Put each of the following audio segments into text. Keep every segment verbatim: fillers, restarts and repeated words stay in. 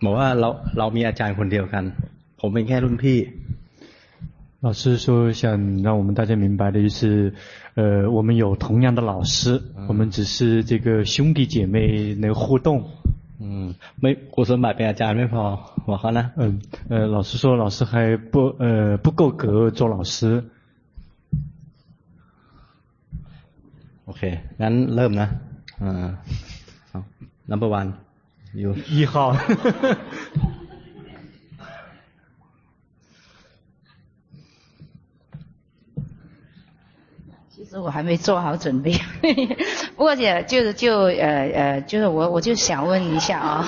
บอกว่าเราเรามีอาจารย์คนเดียวกันผมเป็นแค่รุ่นพี่老师说想让我们大家明白的就是呃我们有同样的老师、嗯、我们只是这个兄弟姐妹那个互动嗯ไม่คุณสมบัติเป็นอาจารย์ไม่พอบอกเขานะ嗯呃老师说老师还不呃不够格做老师โอเคงั้นเริ่มนะอ่าเอา number one อยู่一号其实我还没做好准备不过也就是就呃呃就是我我就想问一下啊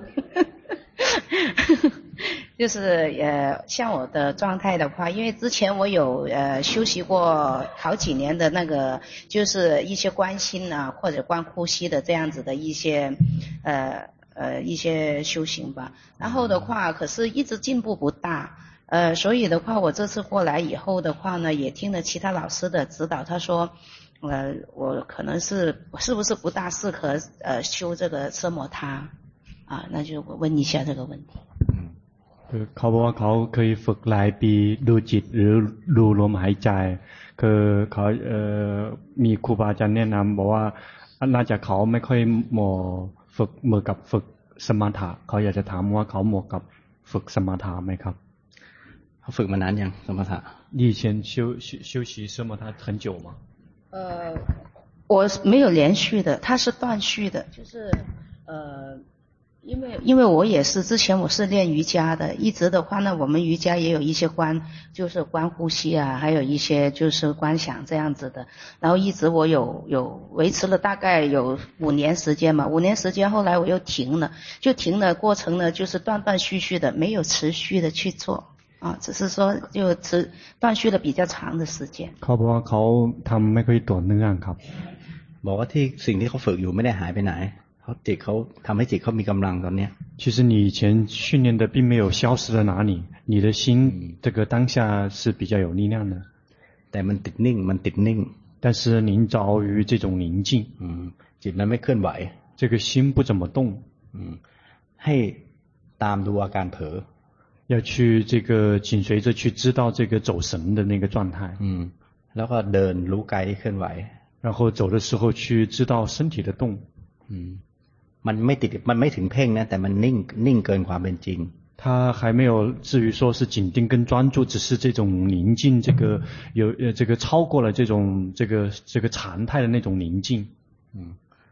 就是呃像我的状态的话因为之前我有呃休息过好几年的那个就是一些观心啊或者观呼吸的这样子的一些呃呃一些修行吧然后的话可是一直进步不大呃所以的话我这次过来以后的话呢也听了其他老师的指导他说呃我可能是是不是不大适合呃修这个奢摩他啊那就我问一下这个问题คือเขาบอกว่าเขาเคยฝึกหลายปีดูจิตหรือดูลมหายใจคือเขาเอ่อมีครูบาอาจารย์แนะนำบอกว่าน่าจะเขาไม่ค่อยเหมาะฝึกเหมือนกับฝึกสมถะเขาอยากจะถามว่าเขาเหมาะกับฝึกสมถะไหมครับเขาฝึกมานานยังสมถะ你以前修修修习สมถะ很久吗呃我没有连续的它是断续的就是呃因为因为我也是之前我是练瑜伽的一直的话呢我们瑜伽也有一些观就是观呼吸啊还有一些就是观想这样子的然后一直我有有维持了大概有五年时间嘛五年时间后来我又停了就停的过程呢就是断断续续的没有持续的去做啊只是说就持断续了比较长的时间เขาบอกว่าเขาทำไม่ค่อยต่อเนื่องครับบอกว่าที่สิ่งที่เขาฝึกอยู่ไม่ได้หายไปไหนจิตเขาทำให้จิตเขามีกำลังตอนนี้其实你以前训练的并没有消失在哪里你的心这个当下是比较有力量的แต่มันติดนิ่งมันติดนิ่ง但是您着于这种宁静จิตมันไม่เคลื่อนไหว这个心不怎么动ให้ตามดูอาการเผลอ要去这个紧随着去知道这个走神的那个状态แล้วก็เดินรู้กายที่เคลื่อนไหว然后走的时候去知道身体的动มันไม่ติดมันไม่ถึงเพ่งนะแต่มันนิ่งนิ่งเกินความเป็นจริง他还没有至于说是紧盯跟专注只是这种宁静这个有呃这个超过了这种这个这个常态的那种宁静嗯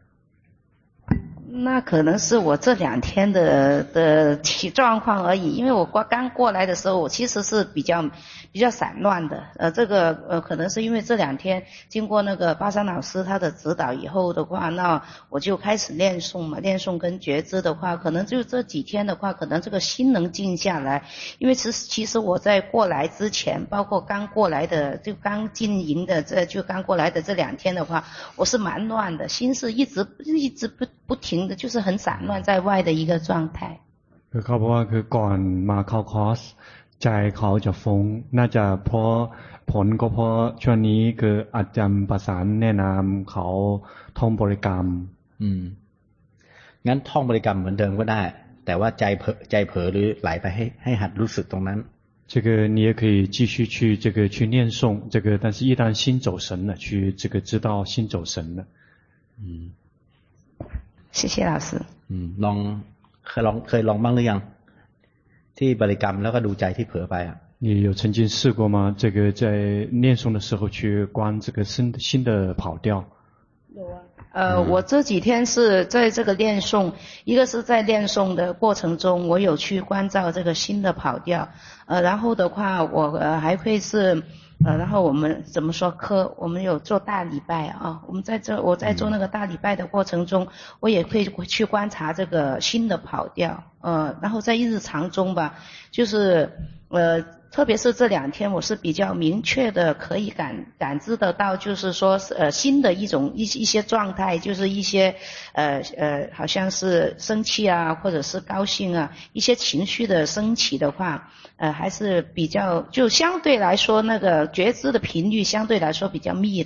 那可能是我这两天的的状况而已因为我刚过来的时候我其实是比较比较散乱的呃这个呃可能是因为这两天经过那个巴山老师他的指导以后的话那我就开始练诵嘛练诵跟觉知的话可能就这几天的话可能这个心能静下来因为其实其实我在过来之前包括刚过来的就刚进营的这就刚过来的这两天的话我是蛮乱的心是一直一直不不停的就是很散乱在外的一个状态คือเขาบอกว่าคือก่อนมาเข้าคอร์สใจเขาจะฟุ้งน่าจะเพราะผลก็เพราะช่วงนี้คืออาจารย์ประสานแนะนำเขาท่องบริกรรมอืมงั้นท่องบริกรรมเหมือนเดิมก็ได้แต่ว่าใจเผลอใจเผลอหรือไหลไปให้ให้หัดรู้สึกตรงนั้น这个你也可以继续去这个去念诵这个但是一旦心走神了去这个知道心走神了嗯谢谢老师อืมลองเคยลองเคยลองบ้างหรือยังที่บริกรรมแล้วก็ดูใจที่เผลอไปอ่ะ你有曾经试过吗这个在念诵的时候去观这个心心的跑调有啊呃我这几天是在这个念诵一个是在念诵的过程中我有去关照这个心的跑调呃然后的话我呃还会是呃然后我们怎么说课我们有做大礼拜啊我们在这我在做那个大礼拜的过程中我也会去观察这个心的跑调呃然后在日常中吧就是呃特别是这两天我是比较明确的可以感感知得到就是说呃新的一种一一些状态就是一些呃呃好像是生气啊或者是高兴啊一些情绪的升起的话呃还是比较就相对来说那个觉知的频率相对来说比较密的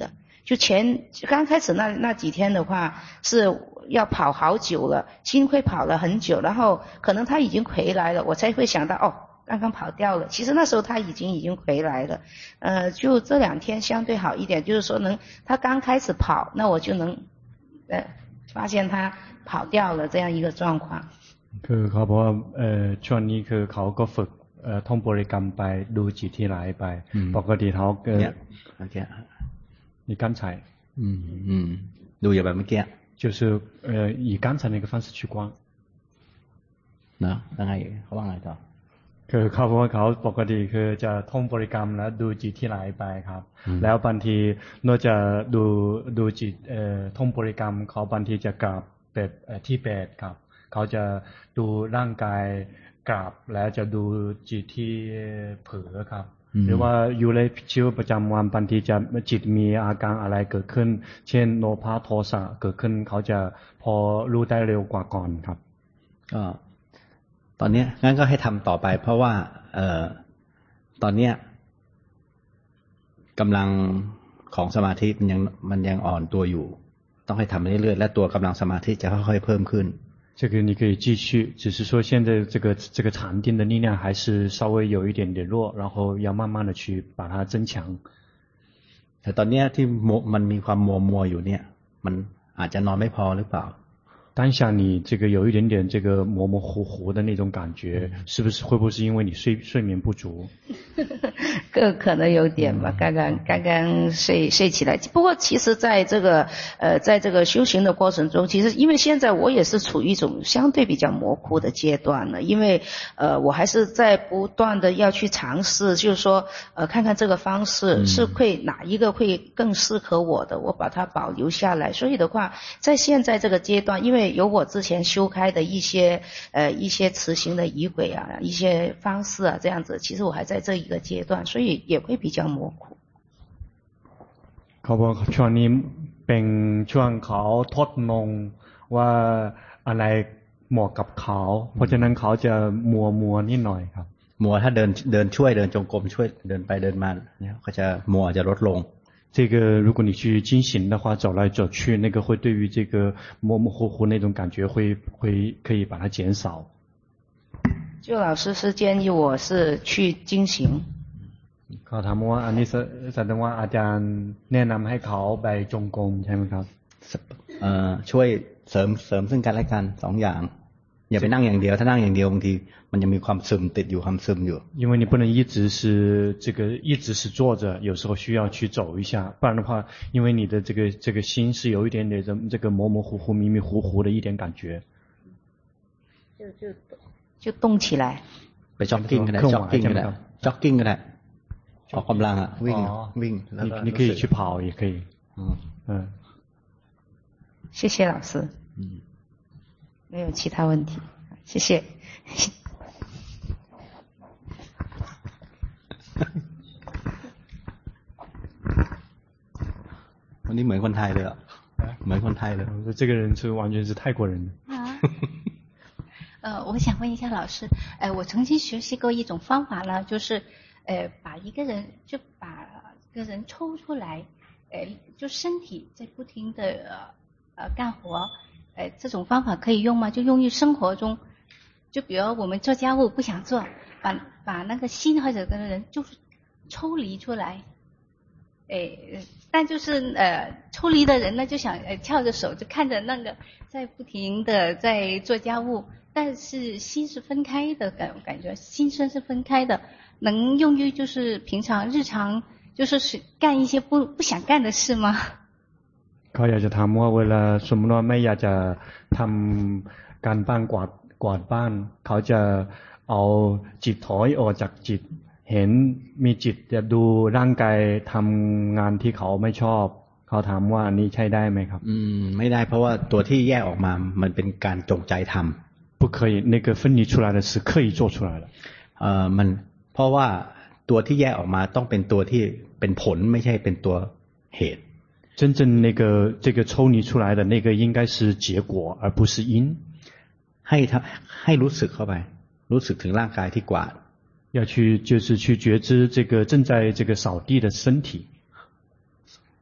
就前刚开始那那几天的话是要跑好久了，心会跑了很久，然后可能他已经回来了，我才会想到哦，刚刚跑掉了。其实那时候他已经已经回来了。呃，就这两天相对好一点，就是说能他刚开始跑，那我就能呃发现他跑掉了这样一个状况。 คือเขาบอกว่าเอ่อช่วงนี้คือเขาก็ฝึกเอ่อท่องบริกรรมไปดูจิตที่ไหลไปปกติเขาเกิดโอเค你刚才อืมอืมดูอย่างแบบเมื่อกี้就是呃以刚才那个方式去观เนาะยังไงเขาว่าไงต่อคือเขาบอกว่าเขาปกติคือจะท่องบริกรรมแล้วดูจิตที่ไหลไปครับแล้วบางทีนอกจากดูดูจิตเอ่อท่องบริกรรมเขาบางทีจะกราบแบบที่แปดครับเขาจะดูร่างกายกราบแล้วจะดูจิตที่เผลอครับหรือว่าอยู่ในชีวิตประจำวันบางทีจะจิตมีอาการอะไรเกิดขึ้นเช่นโลภะโทสะเกิดขึ้นเขาจะพอรู้ได้เร็วกว่าก่อนครับก็ตอนนี้งั้นก็ให้ทำต่อไปเพราะว่าเอ่อตอนเนี้ยกำลังของสมาธิมันยังมันยังอ่อนตัวอยู่ต้องให้ทำไปเรื่อยๆและตัวกำลังสมาธิจะค่อยๆเพิ่มขึ้น这个你可以继续，只是说现在这个这个禅定的力量还是稍微有一点点弱，然后要慢慢的去把它增强。 แต่ตอนนี้ที่มันมีความมัวมัวอยู่เนี่ยมันอาจจะนอนไม่พอหรือเปล่า当下你这个有一点点这个模模糊糊的那种感觉，是不是会不会是因为你睡睡眠不足？ 个可能有点吧，刚刚刚刚睡睡起来。不过其实在这个呃在这个修行的过程中，其实因为现在我也是处于一种相对比较模糊的阶段了，因为呃我还是在不断的要去尝试，就是说呃看看这个方式是会哪一个会更适合我的，我把它保留下来。所以的话，在现在这个阶段，因为有我之前修开的一些呃一些持行的仪轨啊，一些方式啊，这样子，其实我还在这一个阶段，所以也会比较模糊。 เขาบอกช่วงนี้เป็นช่วงเขาทดลองว่าอะไรเหมาะกับเขาเพราะฉะนั้นเขาจะมัวมัวนิดหน่อยครับมัวถ้าเดินเดินช่วยเดินจงกรมช่วยเดินไปเดินมาเนี่ยก็จะมัวจะลดลง这个如果你去精行的话，走来走去，那个会对于这个模模糊糊那种感觉会会可以把它减少。 就老师是建议我是去精行。 เขาถามว่าอันนี้แสดงว่าอาจารย์แนะนำให้เขาไปจงกรมใช่ไหมครับเอ่อช่วยเสริมเสริมซึ่งกันและกันสองอย่างอย่าไปนั่งอย่างเดียวถ้านั่งอย่างเดียวบางทีมันยังมีความซึมติดอยู่ความซึมอยู่因为你不能一直是这个一直是坐着有时候需要去走一下不然的话因为你的这个这个心是有一点点这个模模糊糊迷迷糊糊的一点感觉就就就动起来ไปจ็อกกิ้งก็ได้จ็อกกิ้งก็ได้จ็อกกิ้งก็ได้ออกกำลังอ่ะวิ่งวิ่งแล้วก็你可以去跑也可以嗯嗯谢谢老师嗯没有其他问题谢谢วันนี้เหมือนคนไทยเลยอ่ะเหมือนคนไทยเลย这个人是完全是泰国人呃，我想问一下老师，呃，我曾经学习过一种方法呢，就是呃，把一个人就把一个人抽出来，呃，就身体在不停的呃呃干活，呃，这种方法可以用吗？就用于生活中，就比如我们做家务不想做，把把那个心或者跟人就是抽离出来，诶，但就是呃抽离的人呢，就想呃翘着手就看着那个在不停的在做家务。但是心是分开的感感觉，心身是分开的，能用于就是平常日常就是是干一些不不想干的事吗？ เขาอยากจะถามว่าเวลาสมมติว่าไม่อยากจะทำการบ้านกวาดกวาดบ้านเขาจะเอาจิตถอยออกจากจิตเห็นมีจิตจะดูร่างกายทำงานที่เขาไม่ชอบเขาถามว่านี่ใช่ได้ไหมครับอืมไม่ได้เพราะว่าตัวที่แยกออกมามันเป็นการจงใจทำ不可以那个分离出来的是刻意做出来的เอ่อมันเพราะว่าตัวที่แยกออกมาต้องเป็นตัวที่เป็นผลไม่ใช่เป็นตัวเหตุ真正那个这个抽离出来的那个应该是结果而不是因ให้ให้รู้สึกเข้าไปรู้สึกถึงร่างกายที่กวาด要去就是去觉知这个正在这个扫地的身体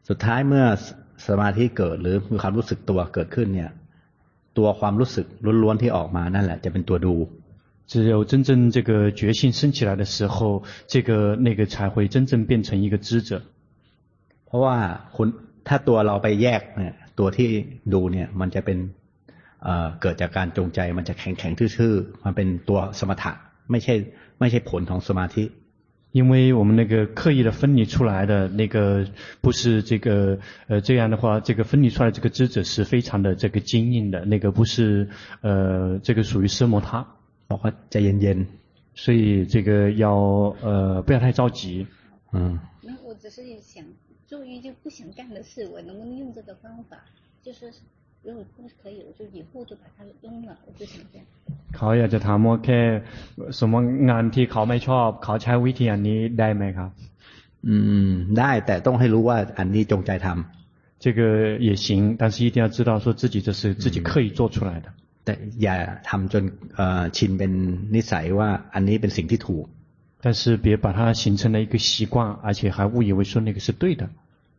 สุดท้ายเมื่อสมาธิเกิดหรือมีความรู้สึกตัวเกิดขึ้นเนี่ยตัวความรู้สึกล้วนๆที่ออกมานั่นแหละจะเป็นตัวดู只有真正这个觉性升起来的时候，这个那个才会真正变成一个知者。 เพราะว่าคุณถ้าตัวเราไปแยกเนี่ยตัวที่ดูเนี่ยมันจะเป็นเอ่อเกิดจากการจงใจมันจะแข็งๆทื่อๆมันเป็นตัวสมถะไม่ใช่ไม่ใช่ผลของสมาธิ因为我们那个刻意的分离出来的那个不是这个呃这样的话，这个分离出来这个知者是非常的这个坚硬的，那个不是呃这个属于奢摩他。 บอกว่าใจเย็นๆ所以这个要呃不要太着急。 嗯。 那我只是想做一件不想干的事，我能不能用这个方法？就是如果不可以，我就以后就把它扔了，我就想这样。 เขาอยากจะถามว่าแค่สมมติงานที่เขาไม่ชอบเขาใช้วิธีอันนี้ได้ไหมครับอืมได้แต่ต้องให้รู้ว่าอันนี้จงใจทำ这个也行但是一定要知道说自己这是自己刻意做出来的แต่อย่าทำจนเอ่อชินเป็นนิสัยว่าอันนี้เป็นสิ่งที่ถูก但是别把它形成了一个习惯而且还误以为说那个是对的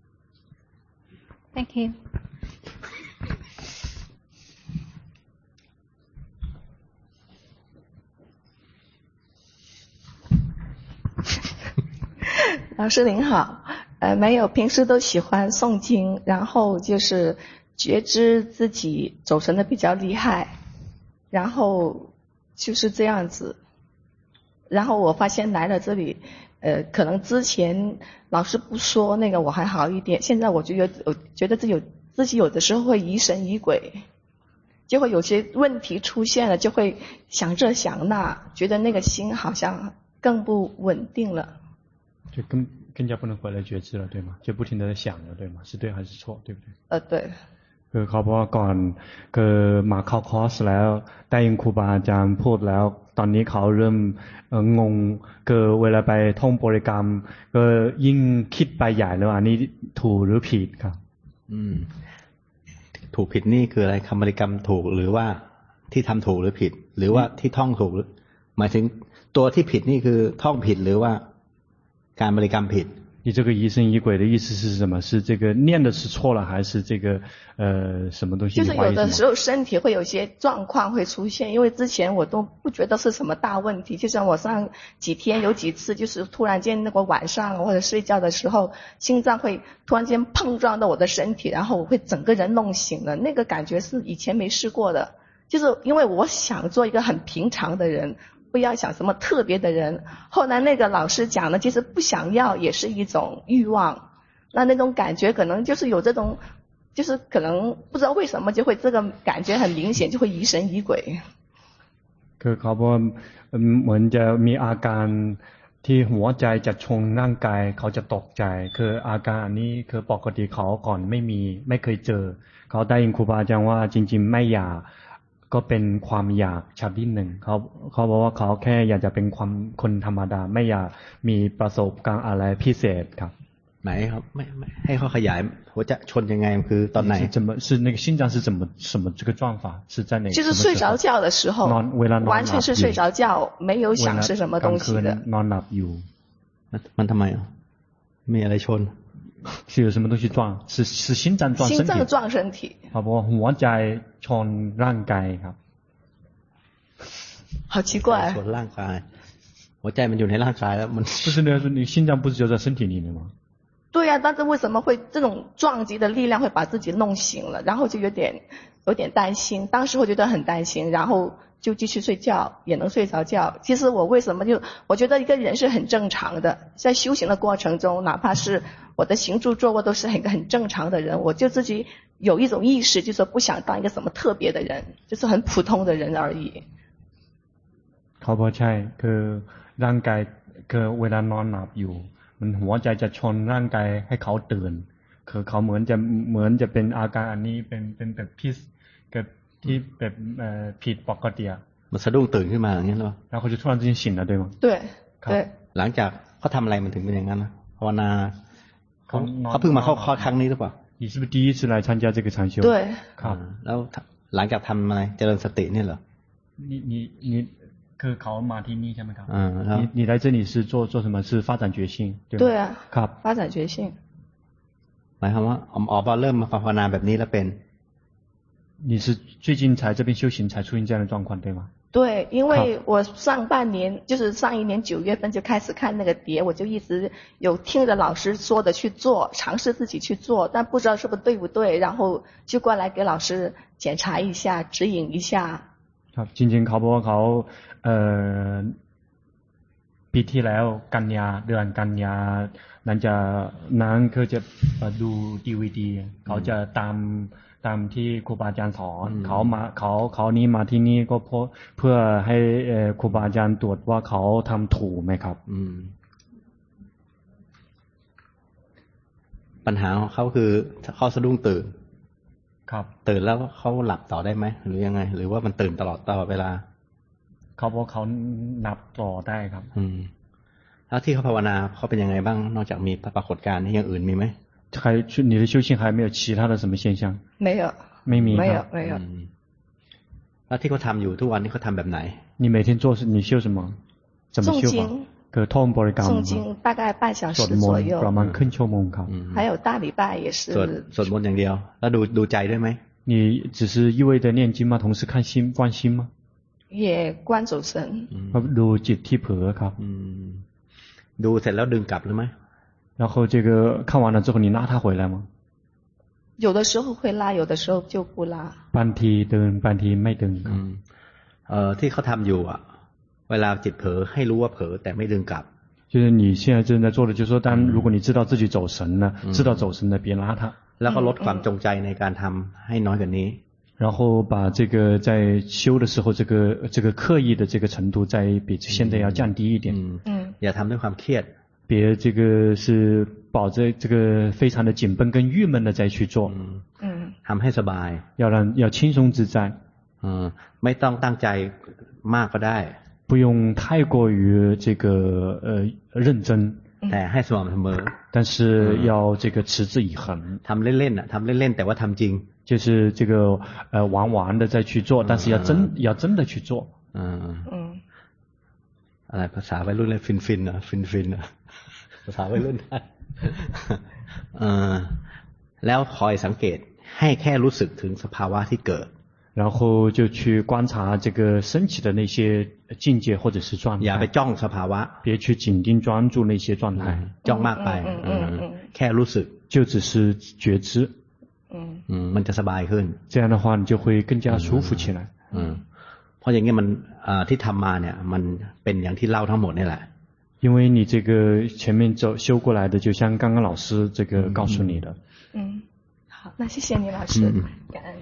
Thank you 老师您好，呃，没有，平时都喜欢诵经，然后就是觉知自己走神的比较厉害，然后就是这样子。然后我发现来了这里，呃，可能之前老师不说那个我还好一点，现在我就有我觉得自己有自己有的时候会疑神疑鬼，就会有些问题出现了，就会想这想那，觉得那个心好像更不稳定了。 就更更加不能回来觉知了对吗就不停地在想了对吗是对还是错对不对呃对คือเขาบอกว่าก่อนคือมาเข้าคอร์สแล้วได้ยินครูบาอาจารย์พูดแล้วตอนนี้เขาเริ่มงงคือเวลาไปท่องบริกรรมก็ยิ่งคิดไปใหญ่แล้วอันนี้ถูกหรือผิดครับอืมถูกผิดนี่คืออะไรคำบริกรรมถูกหรือว่าที่ทำถูกหรือผิดหรือว่าที่ท่องถูกหมายถึงตัวที่ผิดนี่คือท่องผิดหรือว่าการบริกรรมผิด你这个疑神疑鬼的意思是什么是这个念的是错了还是这个呃什么东西就是有的时候身体会有些状况会出现因为之前我都不觉得是什么大问题就像我上几天有几次就是突然间那个晚上或者睡觉的时候心脏会突然间碰撞到我的身体然后我会整个人弄醒了那个感觉是以前没试过的就是因为我想做一个很平常的人不要想什么特别的人后来那个老师讲的其实不想要也是一种欲望那那种感觉可能就是有这种就是可能不知道为什么就会这个感觉很明显就会疑神疑鬼คือเขาบอกเหมือนจะมีอาการที่หัวใจจะชงร่างกายเขาจะตกใจคืออาการนี้คือปกติเขาก่อนไม่มีไม่เคยเจอเขาได้ยินครูบาอาจารย์ว่าจริงๆไม่อยากก็เป็นความอยากชนิดหนึ่งเขาเขาบอกว่าเขาแค่อยากจะเป็นความคนธรรมดาไม่อยากมีประสบการณ์อะไรพิเศษครับไหนครับไม่ไม่ให้เขาขยายหัวจะชนยังไงคือตอนไหน怎么是那个心脏是怎么什么这个状法是在哪就是睡着觉的时候完全是睡着觉没有想是什么东西的นอนหลับอยู่มันทำไมอ่ะมีอะไรชน是有什么东西撞是是心脏撞身体心脏撞身体เขาบอกหัวใจชนร่างกายครับ好奇怪ชนร่างกายหัวใจมันอยู่ในร่างกายแล้วมัน不是那个你心脏不是就在身体里面吗对呀、啊、但是为什么会这种撞击的力量会把自己弄醒了然后就有点有点担心当时会觉得很担心然后就继续睡觉也能睡着觉其实我为什么就我觉得一个人是很正常的在修行的过程中哪怕是我的行住坐卧都是很很正常的人我就自己有一种意识就是不想当一个什么特别的人就是很普通的人而已เขาบอกใช่คือร่างกายคือเวลานอนหลับอยู่มันหัวใจจะชนร่างกายให้เขาตื่นคือเขาเหมือนจะเหมือนจะเป็นอาการอันนี้เป็นเป็นแบบพิษกับที่แบบผิดปกติมันสะดุ้งตื่นขึ้นมาอย่างนี้หรอแล้วเขาจะ突然之间醒了对吗对对หลังจากเขาทำอะไรมันถึงเป็นอย่างนั้นนะภาวนาเขาเขาเพิ่งมาเข้าคอร์สครั้งนี้หรือเปล่า你是不是第一次来参加这个禅修对ครับแล้วหลังจากทำอะไรเจริญสตินี่เหรอ你你你คือเขามาที่นี่ใช่ไหมครับอ่าแล้ว你你来这里是做做什么是发展觉性对啊ครับ发展觉性หมายความว่าอ๋อพอเริ่มมาภาวนาแบบนี้แล้วเป็น你是最近才这边修行才出现这样的状况对吗？ 对，因为我上半年就是上一年九月份就开始看那个碟，我就一直有听着老师说的去做，尝试自己去做，但不知道是不是对不对，然后就过来给老师检查一下，指引一下。 ครับจริงๆเขาบอกว่าเขาเอ่อปีที่แล้วกันยาเดือนกันยานั้นจะนั้นคือจะดูดีวีดีเขาจะตามตามที่ครูบาอาจารย์สอนเขามาเขาเขานี้มาที่นี่ก็เพราะเพื่อให้ครูบาอาจารย์ตรวจว่าเขาทำถูกไหมครับอืมปัญหาของเขาคือเขาสะดุ้งตื่นครับตื่นแล้วเขาหลับต่อได้ไหมหรือยังไงหรือว่ามันตื่นตลอดตลอดเวลาเขาบอกเขานับต่อได้ครับอืมแล้วที่เขาภาวนาเขาเป็นยังไงบ้างนอกจากมีปรากฏการณ์ที่อย่างอื่นมีไหม还你的修行还没有其他的什么现象没有ไม่มี没有没有แล้วที่เขาทำอยู่ทุกวันนี้เขาทำแบบไหน你每天做你修什么怎么修法คือท่องบริกรรม诵经大概半小时左右ประมาณครึ่งชั่วโมงครับ还有大礼拜也是สวดมนต์อย่างเดียวแล้วดูดูใจด้วยไหม你只是一味的念经吗同时看心观心吗也观走神ดูจิตที่เผลอครับดูเสร็จแล้วดึงกลับหรือไม่然后这个看完了之后你拉他回来吗有的时候会拉有的时候就不拉บางทีเดินบางทีไม่เดินครับเอ่อที่เขาทำอยู่อ่ะเวลาจิตเผลอให้รู้ว่าเผลอแต่ไม่ดึงกลับ就是你现在正在做的就是说当如果你知道自己走神了知道走神了别拉他แล้วก็ลดความจงใจในการทำให้น้อยกว่านี้然后把这个在修的时候这个这个刻意的这个程度再比现在要降低一点嗯อย่าทำด้วยความเครียด别这个是保着这个非常的紧绷跟郁闷的再去做嗯ทำให้สบาย要让要轻松自在嗯ไม่ต้องตั้งใจมากก็ได้不用太过于这个呃认真แต่ให้สม่ำเสมอ但是要这个持之以恒ทำเล่นๆน่ะทำเล่นๆแต่ว่าทำจริง就是这个呃玩玩的再去做但是要真要真的去做嗯嗯อะไรภาษาวัยรุ่นเรียกฟินๆน่ะฟินๆน่ะภาษาวัยรุ่นได้เออแล้วคอยสังเกตให้แค่รู้สึกถึงสภาวะที่เกิด然后就去观察这个升起的那些境界或者是状态อย่าไปจ้องสภาวะ别去紧盯专注那些状态จ้องมากไปแค่รู้สึก就只是觉知嗯มันจะสบายขึ้น这样的话你就会更加舒服起来อืมเพราะอย่างงี้มันที่ทำมาเนี่ยมันเป็นอย่างที่เล่าทั้งหมดนี่แหละ因为你这个前面走修过来的就像刚刚老师这个告诉你的嗯好那谢谢你老师感恩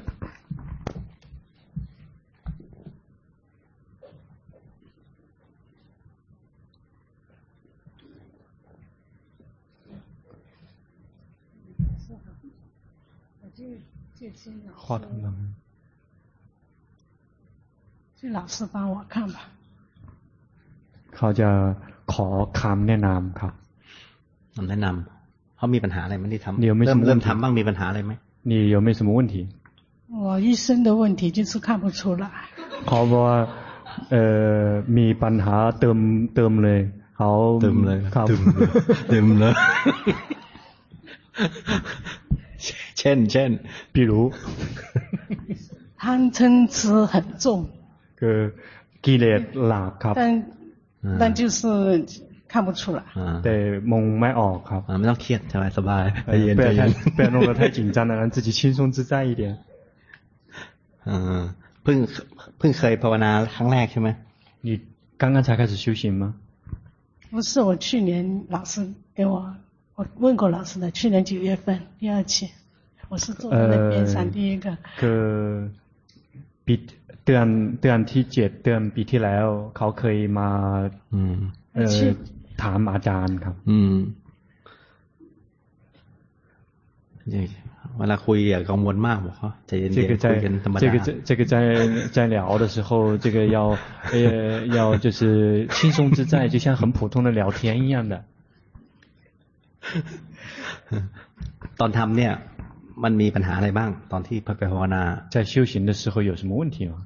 话筒呢这老师帮我看吧เขาจะขอคำแนะนำครับแนะนำเขามีปัญหาอะไรไหมที่ทำเริ่มเริ่มทำบ้างมีปัญหาอะไรไหม你有没有什么问题我一生的问题就是看不出来เขาบอกว่าเอ่อมีปัญหาเติมเติมเลยเขาเติมเลยครับเติมเลยเช่นเช่น比如贪嗔痴很重คือกิเลสหลากครับ但但就是看不出来แต่มองไม่ออกครับไม่ต้องเครียดสบายสบาย不要太不要弄得太紧张了让自己轻松自在一点เพิ่งเพิ่งเคยภาวนาครั้งแรกใช่ไหม你刚刚才开始修行吗不是我去年老师给我我问过老师的去年九月份第二期我是做他的边上第一个คือปีเดือนเดือนที่เจ็ดเดือนปีที่แล้วเขาเคยมาเอ่อถามอาจารย์ครับอืมเวลาคุยอย่ากังวลมากบอกเขาใจเย็นๆคุยกันธรรมดา这个这个在在聊的时候这个要呃要就是轻松自在就像很普通的聊天一样的ตอนทำเนี่ยมันมีปัญหาอะไรบ้างตอนที่ไปภาวนา在修行的时候有什么问题吗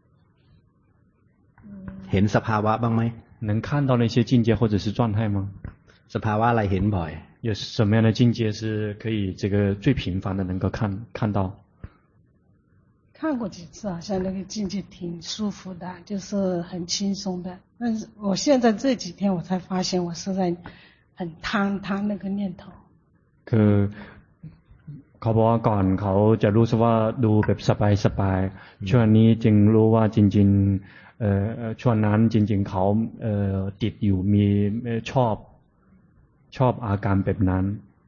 เห็นสภาวะบ้างไหม能看到那些境界或者是状态吗สภาวะอะไรเห็นบ่อย有什么样的境界是可以这个最频繁的能够看看到？ 看过几次，好像那个境界挺舒服的，就是很轻松的。但是我现在这几天我才发现，我是在很贪贪那个念头。 คือเขาบอกว่าก่อนเขาจะรู้สึกว่าดูแบบสบายๆช่วงนี้จึงรู้ว่าจริงๆเอ่อช่วงนั้นจริงๆเขาเอ่อติดอยู่มีชอบชอบอาการแบบนั้น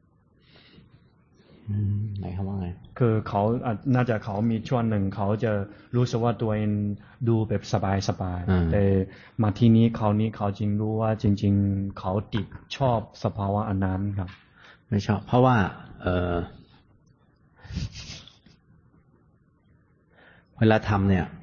ไหนคำว่าไงคือเขาน่าจะเขามีช่วงหนึ่งเขาจะรู้สึกว่าตัวเองดูแบบสบายๆแต่มาที่นี้เขานี้เขาจึงรู้ว่าจริงๆเขาติดชอบสภาวะอันนั้นครับไม่ชอบเพราะว่าเออเวลาทำเนี่ย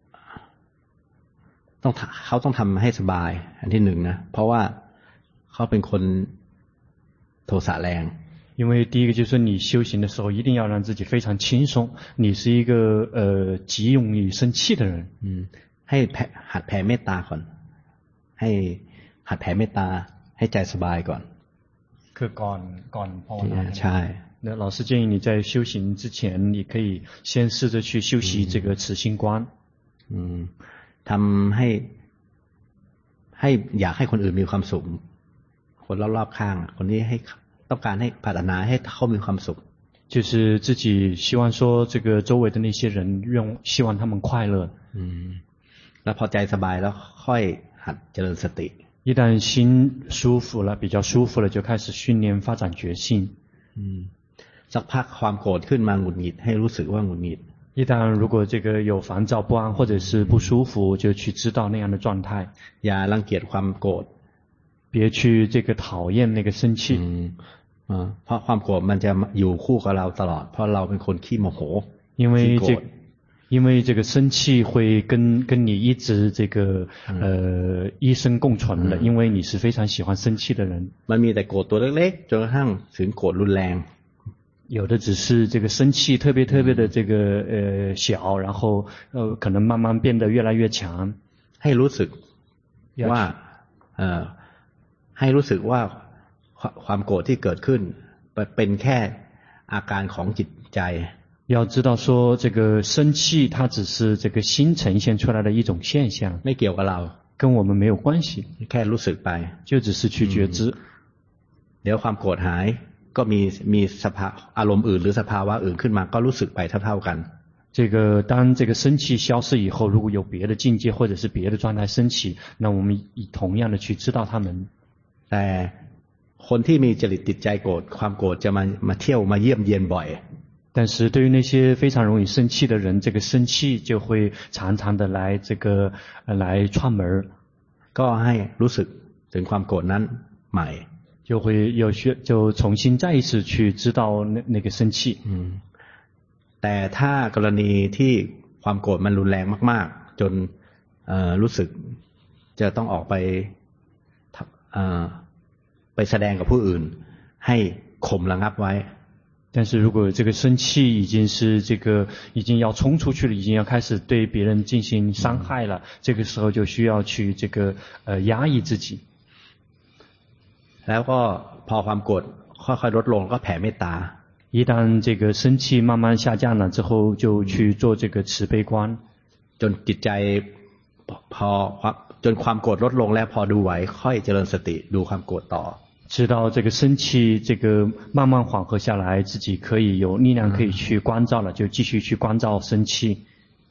ต้องเขาต้องทำให้สบายอันที่หนึ่งนะเพราะว่าเขาเป็นคนโทสะแรง因为第一个就是你修行的时候一定要让自己非常轻松，你是一个呃极容易生气的人。 嗯，ให้หัดแผ่เมตตาก่อนให้หัดแผ่เมตตาให้ใจสบายก่อนคือก่อนก่อนภาวนาใช่那老师建议你在修行之前，你可以先试着去修习这个慈心观。 嗯，ทำให้ให้อยากให้คนอื่นมีความสุขคนรอบๆข้างคนนี้ให้ต้องการให้พัฒนาให้เขามีความสุข就是自己希望说这个周围的那些人愿希望他们快乐。 嗯，แล้วพอใจสบายแล้วค่อยหัดเจริญสติ一旦心舒服了，比较舒服了，就开始训练发展觉性。 嗯，สักพักความโกรธขึ้นมาหงุดหงิดให้รู้สึกว่าหงุดหงิด一旦如果这个有烦躁不安或者是不舒服，就去知道那样的状态。 อย่ารังเกียจความโกรธ别去这个讨厌那个生气。 嗯เพราะความโกรธมันจะอยู่คู่กับเราตลอดเพราะเราเป็นคนขี้โมโห因为这因为这个生气会跟跟你一直这个呃一生共存的，因为你是非常喜欢生气的人。 มันมีแต่โกรธตัวเล็กๆจนกระทั่งถึงโกรธรุนแรง有的只是这个生气特别特别的这个呃小，然后呃可能慢慢变得越来越强。 ให้รู้สึกว่าเอ่อให้รู้สึกว่าความโกรธที่เกิดขึ้นเป็นแค่อาการของจิตใจ要知道说这个生气它只是这个心呈现出来的一种现象ไม่เกี่ยวกับเรา跟我们没有关系แค่รู้สึกไป就只是去觉知เดี๋ยวความโกรธหายก็มีมีสภาอารมณ์อื่นหรือสภาวะอื่นขึ้นมาก็รู้สึกไปเท่าๆกัน这个当这个生气消失以后，如果有别的境界或者是别的状态升起，那我们以同样的去知道他们。 แต่คนที่มีจริตติดใจโกรธความโกรธจะมามาเที่ยวมาเยี่ยมเยียนบ่อย但是对于那些非常容易生气的人，这个生气就会常常的来这个呃来串门。 ก็ให้รู้สึกถึงความโกรธนั้นใหม่就会有需就重新再一次去知道那那个生气。 嗯แต่ถ้ากรณีที่ความโกรธมันรุนแรงมากๆจนเอ่อรู้สึกจะต้องออกไปเอ่อไปแสดงกับผู้อื่นให้ข่มระงับไว้但是如果这个生气已经是这个已经要冲出去了，已经要开始对别人进行伤害了，这个时候就需要去这个呃压抑自己。 แล้วก็พอความโกรธค่อยๆลดลงก็แผ่เมตตา一旦这个生气慢慢下降了之后，就去做这个慈悲观。 จนจิตใจพอจนความโกรธลดลงแล้วพอดูไหวค่อยเจริญสติดูความโกรธต่อ直到这个生气这个慢慢缓和下来，自己可以有力量可以去关照了，就继续去关照生气。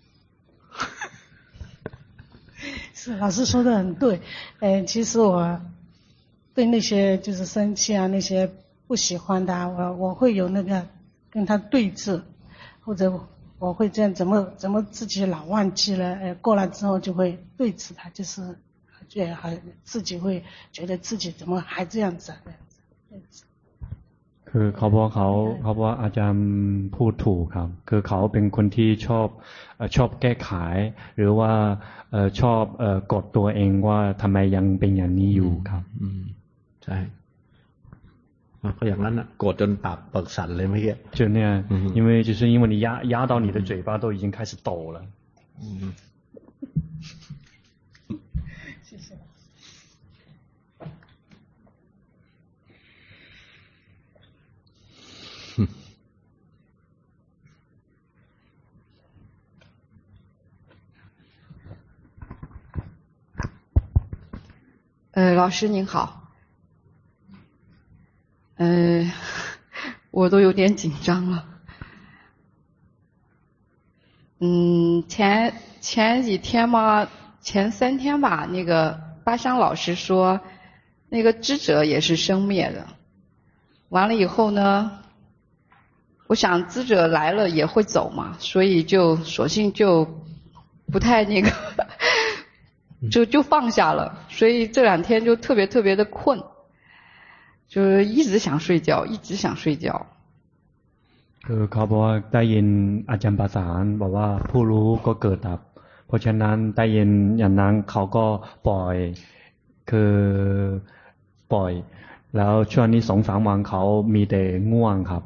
是老师说的很对，呃，其实我对那些就是生气啊那些不喜欢的、啊，我我会有那个跟他对峙，或者我会这样怎么怎么自己老忘记了，呃，过来之后就会对峙他，就是觉得很自己会觉得自己怎么还这样子啊这样子。 คือเขาบอกเขาเขาบอกอาจารย์พูดถูกครับคือเขาเป็นคนที่ชอบชอบแก้ไขหรือว่าชอบกดตัวเองว่าทำไมยังเป็นอย่างนี้อยู่ครับอืมใช่ก็อย่างนั้นน่ะโกรธจนปากเปิกสั่นเลยเมื่อกี้就那样因为就是因为你压压到你的嘴巴都已经开始抖了嗯谢谢呃，老师您好。呃，我都有点紧张了。嗯，前前几天嘛，前三天吧，那个巴商老师说，那个知者也是生灭的。完了以后呢，我想知者来了也会走嘛，所以就索性就不太那个，就就放下了。所以这两天就特别特别的困，就是一直想睡觉，一直想睡觉。 คือเขาบอกว่าได้ยินอาจารย์ประสานบอกว่าผู้รู้ก็เกิดดับเพราะฉะนั้นได้ยินอย่างนั้นเขาก็ปล่อยคือปล่อยแล้วช่วงนี้สองสามวันเขามีแต่ง่วงครับ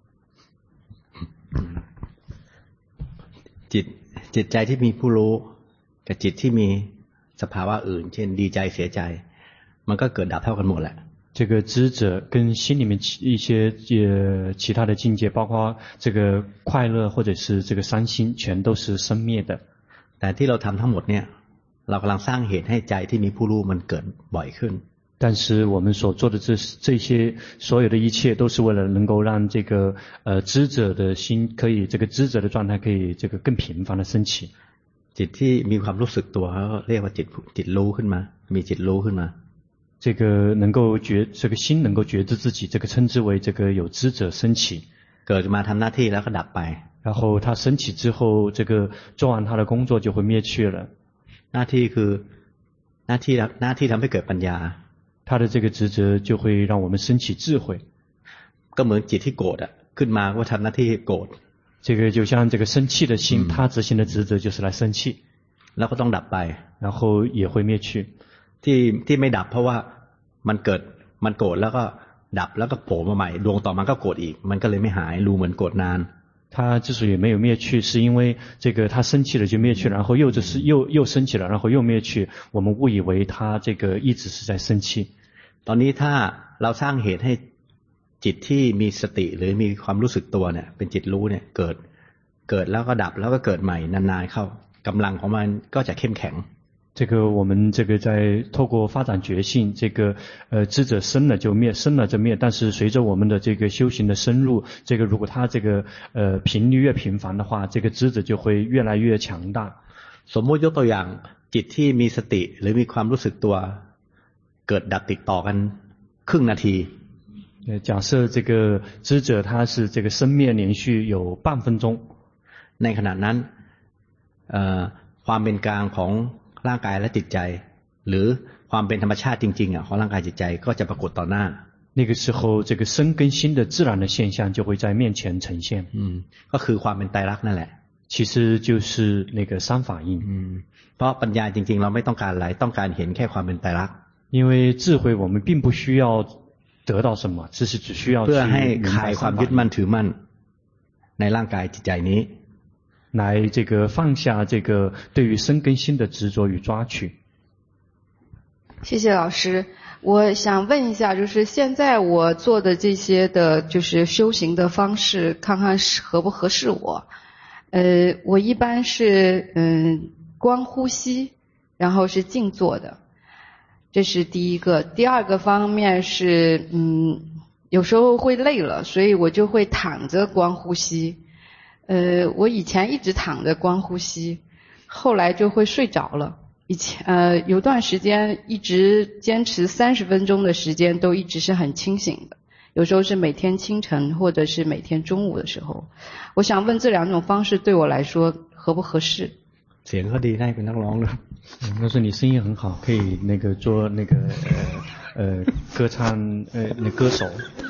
จิตจิตใจที่มีผู้รู้กับจิตที่มีสภาวะอื่นเช่นดีใจเสียใจมันก็เกิดดับเท่ากันหมดแหละ这个知者跟心里面一些呃其他的境界，包括这个快乐或者是这个伤心，全都是生灭的。 แต่ที่เราทำทั้งหมดเนี่ยเรากำลังสร้างเหตุให้ใจที่มีผู้รู้มันเกิดบ่อยขึ้น但是我们所做的这这些所有的一切，都是为了能够让这个呃知者的心可以这个知者的状态可以这个更频繁的升起。 จิตที่มีความรู้สึกตัวเขาเรียกว่าจิตจิตรู้ขึ้นมามีจิตรู้ขึ้นมา这个能够觉这个心能够觉知自己，这个称之为这个有知者升起。 เกิดมาทำหน้าที่แล้วก็ดับไป然后他升起之后，这个做完他的工作就会灭去了。 หน้าที่คือหน้าที่หน้าที่ทำให้เกิดปัญญา他的这个职责就会让我们升起智慧。 ก็เหมือนจิตที่โกรธอ่ะขึ้นมาก็ทำหน้าที่โกรธ这个就像这个生气的心，他执行的职责就是来生气， แล้วก็ต้องดับไป然后也会灭去。 ที่ที่ไม่ดับเพราะว่ามันเกิดมันโกรธแล้วก็ดับแล้วก็โผล่มาใหม่ดวงต่อมาก็โกรธอีกมันก็เลยไม่หายรู้เหมือนโกรธนาน他之所以没有灭去，是因为这个他生气了就灭去，然后又就是又又生气了，然后又灭去。我们误以为他这个一直是在生气。 ตอนนี้ถ้าเราสร้างเหตุให้จิตที่มีสติหรือมีความรู้สึกตัวเนี่ยเป็นจิตรู้เนี่ยเกิดเกิดแล้วก็ดับแล้วก็เกิดใหม่นานๆเข้ากำลังของมันก็จะเข้มแข็ง这个我们这个在透过发展觉性，这个呃知者生了就灭，生了就灭。但是随着我们的这个修行的深入，这个如果它这个呃频率越频繁的话，这个知者就会越来越强大。 สมมติยกตัวอย่างจิตที่มีสติหรือมีความรู้สึกตัวเกิดดับติดต่อกันครึ่งนาที呃假设这个知者他是这个生灭连续有半分钟， ในขณะนั้นเอ่อความเป็นกลางของร่างกายและจิตใจหรือความเป็นธรรมชาติจริงๆอ่ะของร่างกายจิตใจก็จะปรากฏต่อหน้า那个时候这个生跟心的自然的现象就会在面前呈现อืมก็คือความเป็นไตรลักษณ์นั่นแหละ其实就是那个三法印อืมเพราะปัญญาจริงๆเราไม่ต้องการอะไรต้องการเห็นแค่ความเป็นไตรลักษณ์因为智慧我们并不需要得到什么，只是只需要去เพื่อให้คลายความยึดมั่นถือมั่นในร่างกายจิตใจนี้来这个放下这个对于生跟心的执着与抓取。 谢谢老师，我想问一下，就是现在我做的这些的，就是修行的方式，看看合不合适我。呃，我一般是嗯光呼吸，然后是静坐的，这是第一个。第二个方面是嗯有时候会累了，所以我就会躺着光呼吸。呃，我以前一直躺着光呼吸，后来就会睡着了。以前呃有段时间一直坚持三十分钟的时间都一直是很清醒的，有时候是每天清晨或者是每天中午的时候。我想问这两种方式对我来说合不合适？ เสียงเขาดีได้เป็นนักร้องด้วย他说你声音很好，可以那个做那个呃呃歌唱呃那歌手。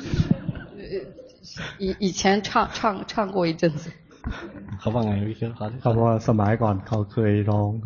以以前唱唱唱过一阵子。 เขาว่าไงพี่เชื่อเขาเขาบอกว่าสมัยก่อนเขาเคยร้อง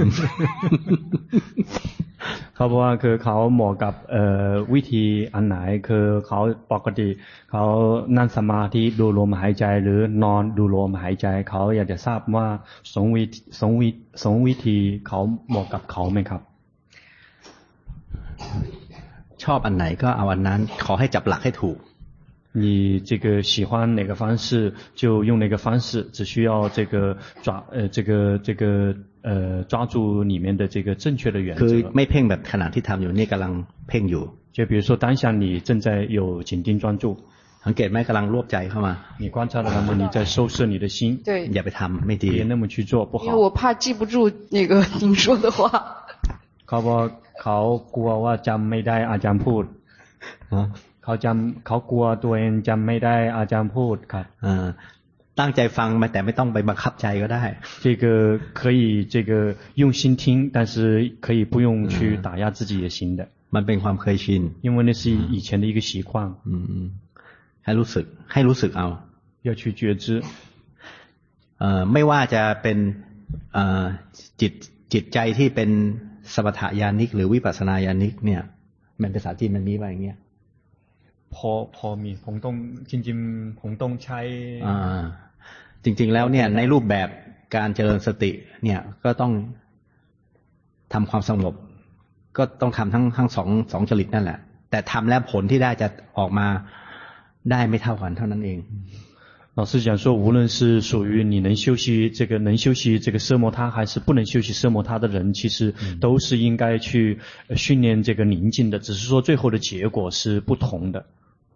เขาบอกว่าคือเขาเหมาะกับเอ่อวิธีอันไหนคือเขาปกติเขานั่งสมาธิดูลมหายใจหรือนอนดูลมหายใจเขาอยากจะทราบว่าสองวิสองวิสองวิธีเขาเหมาะกับเขาไหมครับชอบอันไหนก็เอาอันนั้นขอให้จับหลักให้ถูก你这个喜欢哪个方式就用哪个方式，只需要这个抓呃这个这个呃抓住里面的这个正确的原则。 คือไม่เพ่งแบบขณะที่ทำอยู่นี่กำลังเพ่งอยู่就比如说当下你正在有紧盯专注， สังเกตไหมกำลังรวบใจเข้ามา你观察到了吗？你在收摄你的心。 对， อย่าไปทำไม่ดี别那么去做不好。 因为我怕记不住那个您说的话。 เขาบอกเขากลัวว่าจำไม่ได้อาจารย์พูดเขาจำเขากลัวตัวเองจำไม่ได้อาจารย์พูดครับตั้งใจฟังมาแต่ไม่ต้องไปบังคับใจก็ได้这个可以这个用心听，但是可以不用去打压自己的心的。 มันเป็นความเคยชิน因为那是以前的一个习惯。 嗯ให้รู้สึกให้รู้สึกเอา要去觉知เอ่อไม่ว่าจะเป็นเอ่อจิตจิตใจที่เป็นสมถญาณิกหรือวิปัสสนาญาณิกเนี่ยมันภาษาจีนมันมีว่าอย่างเงี้ยพอพอมีผมต้องจริงๆผมต้องใช้อ่าจริงๆแล้วเนี่ยในรูปแบบการเจริญสติเนี่ยก็ต้องทำความสงบก็ต้องทำทั้งทั้งสองสองจริตนั่นแหละแต่ทำแล้วผลที่ได้จะออกมาได้ไม่เท่ากันเท่านั้นเอง老师讲说，无论是属于你能修习这个能修习这个奢摩他，还是不能修习奢摩他的人，其实都是应该去训练这个宁静的，只是说最后的结果是不同的。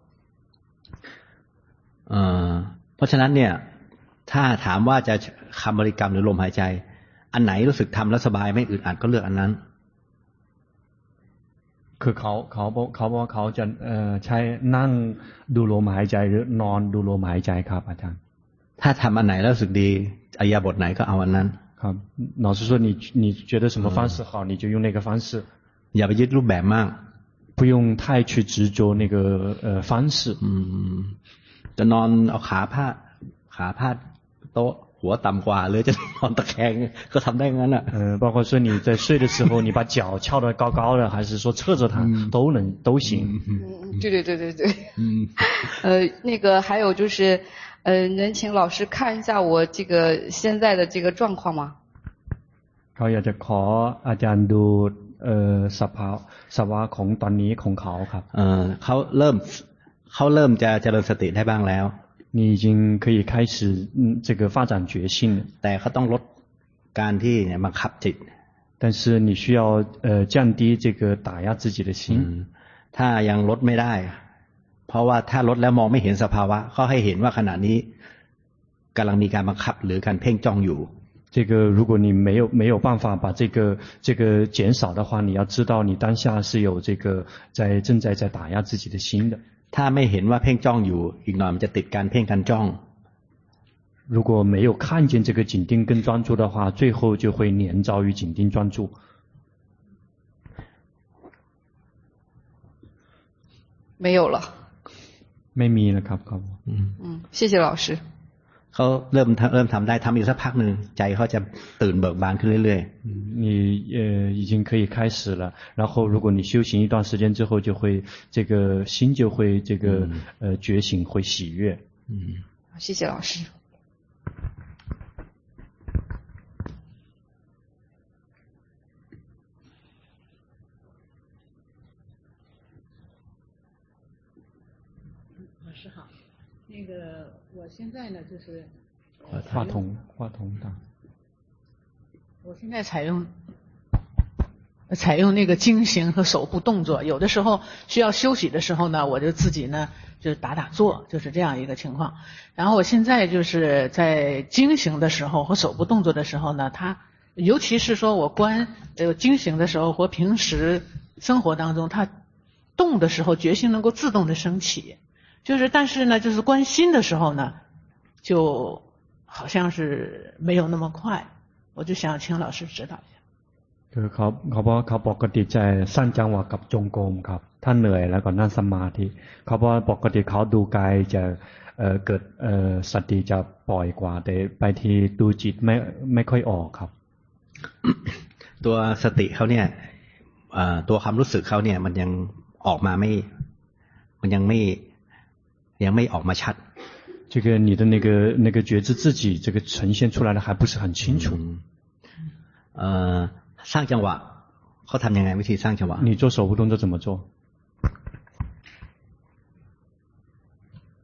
เอ่อเพราะฉะนั้นเนี่ยถ้าถามว่าจะคำบริกรรมหรือลมหายใจอันไหนรู้สึกทำแล้วสบายไม่อึดอัดก็เลือกอันนั้นคือเขาเขาบอกเขาบอกเขาจะเอ่อใช้นั่งดูลมหายใจหรือนอนดูลมหายใจครับอาจารย์ถ้าทำอันไหนแล้วรู้สึกดีอิริยาบถไหนก็เอาอันนั้นครับ老师说你你觉得什么方式好你就用那个方式อย่าไปยึดรูปแบบมาก不用太去执着那个呃方式อืมจะนอนเอาขาพาดขาพาดโต๊ะหัวต่ำกว่าหรือจะนอนตะแคงก็ทำได้งั้นอ่ะ呃包括说你在睡的时候你把脚翘得高高的还是说侧着它都能都行嗯对对对对对嗯呃那个还有就是呃能请老师看一下我这个现在的这个状况吗เขาอยากจะขออาจารย์ดูเอ่อสภาวะสภาวะของตอนนี้ของเขาครับเอ่อเขาเริ่มเขาเริ่มจะเจริญสติได้บ้างแล้ว你已经可以开始嗯这个发展觉性了แต่เขาต้องลดการที่บังคับจิต但是你需要呃降低这个打压自己的心ถ้ายังลดไม่ได้เพราะว่าถ้าลดแล้วมองไม่เห็นสภาวะก็ให้เห็นว่าขณะนี้กำลังมีการบังคับหรือการเพ่งจ้องอยู่这个如果你没有没有办法把这个这个减少的话你要知道你当下是有这个在正在在打压自己的心的ถ้าไม่เห็นว่าเพ่งจ้องอยู่อีกหน่อยมันจะติดการเพ่งการจ้อง如果没有看见这个紧盯跟专注的话最后就会连着于紧盯专注没有了ไม่มีแล้วครับครับ嗯谢谢老师เขาเริ่มเริ่มทำได้ทำอยู่สักพักหนึ่งใจเขาจะตื่นเบิกบานขึ้นเรื่อยๆ你呃已经可以开始了然后如果你修行一段时间之后就会这个心就会这个呃觉醒会喜悦嗯谢谢老师老师好那个我现在呢就是话筒话筒的我现在采用采用那个经行和手部动作有的时候需要休息的时候呢我就自己呢就打打坐就是这样一个情况然后我现在就是在经行的时候和手部动作的时候呢它尤其是说我观呃经行的时候或平时生活当中它动的时候决心能够自动的升起就是但是呢就是观心的时候呢就好像是没有那么快我就想请老师指导一下คือเขาเขาบอกเขาปกติจะสั้นจังหวะกับจงกรมครับถ้าเหนื่อยแล้วก็นั่งสมาธิเขาบอกปกติเขาดูกายจะเอ่อเกิดเอ่อสติจะปล่อยกว่าแต่ไปทีดูจิตไม่ไม่ค่อยออกครับตัวสติเขาเนี่ยเอ่อตัวความรู้สึกเขาเนี่ยมันยังออกมาไม่มันยังไม่ยังไม่ออกมาชัด这个你的那个那个觉知自己这个呈现出来的还不是很清楚เอ่อสร้างจังหวะเขาทำยังไงวิธีสร้างจังหวะ你做手部动作怎么做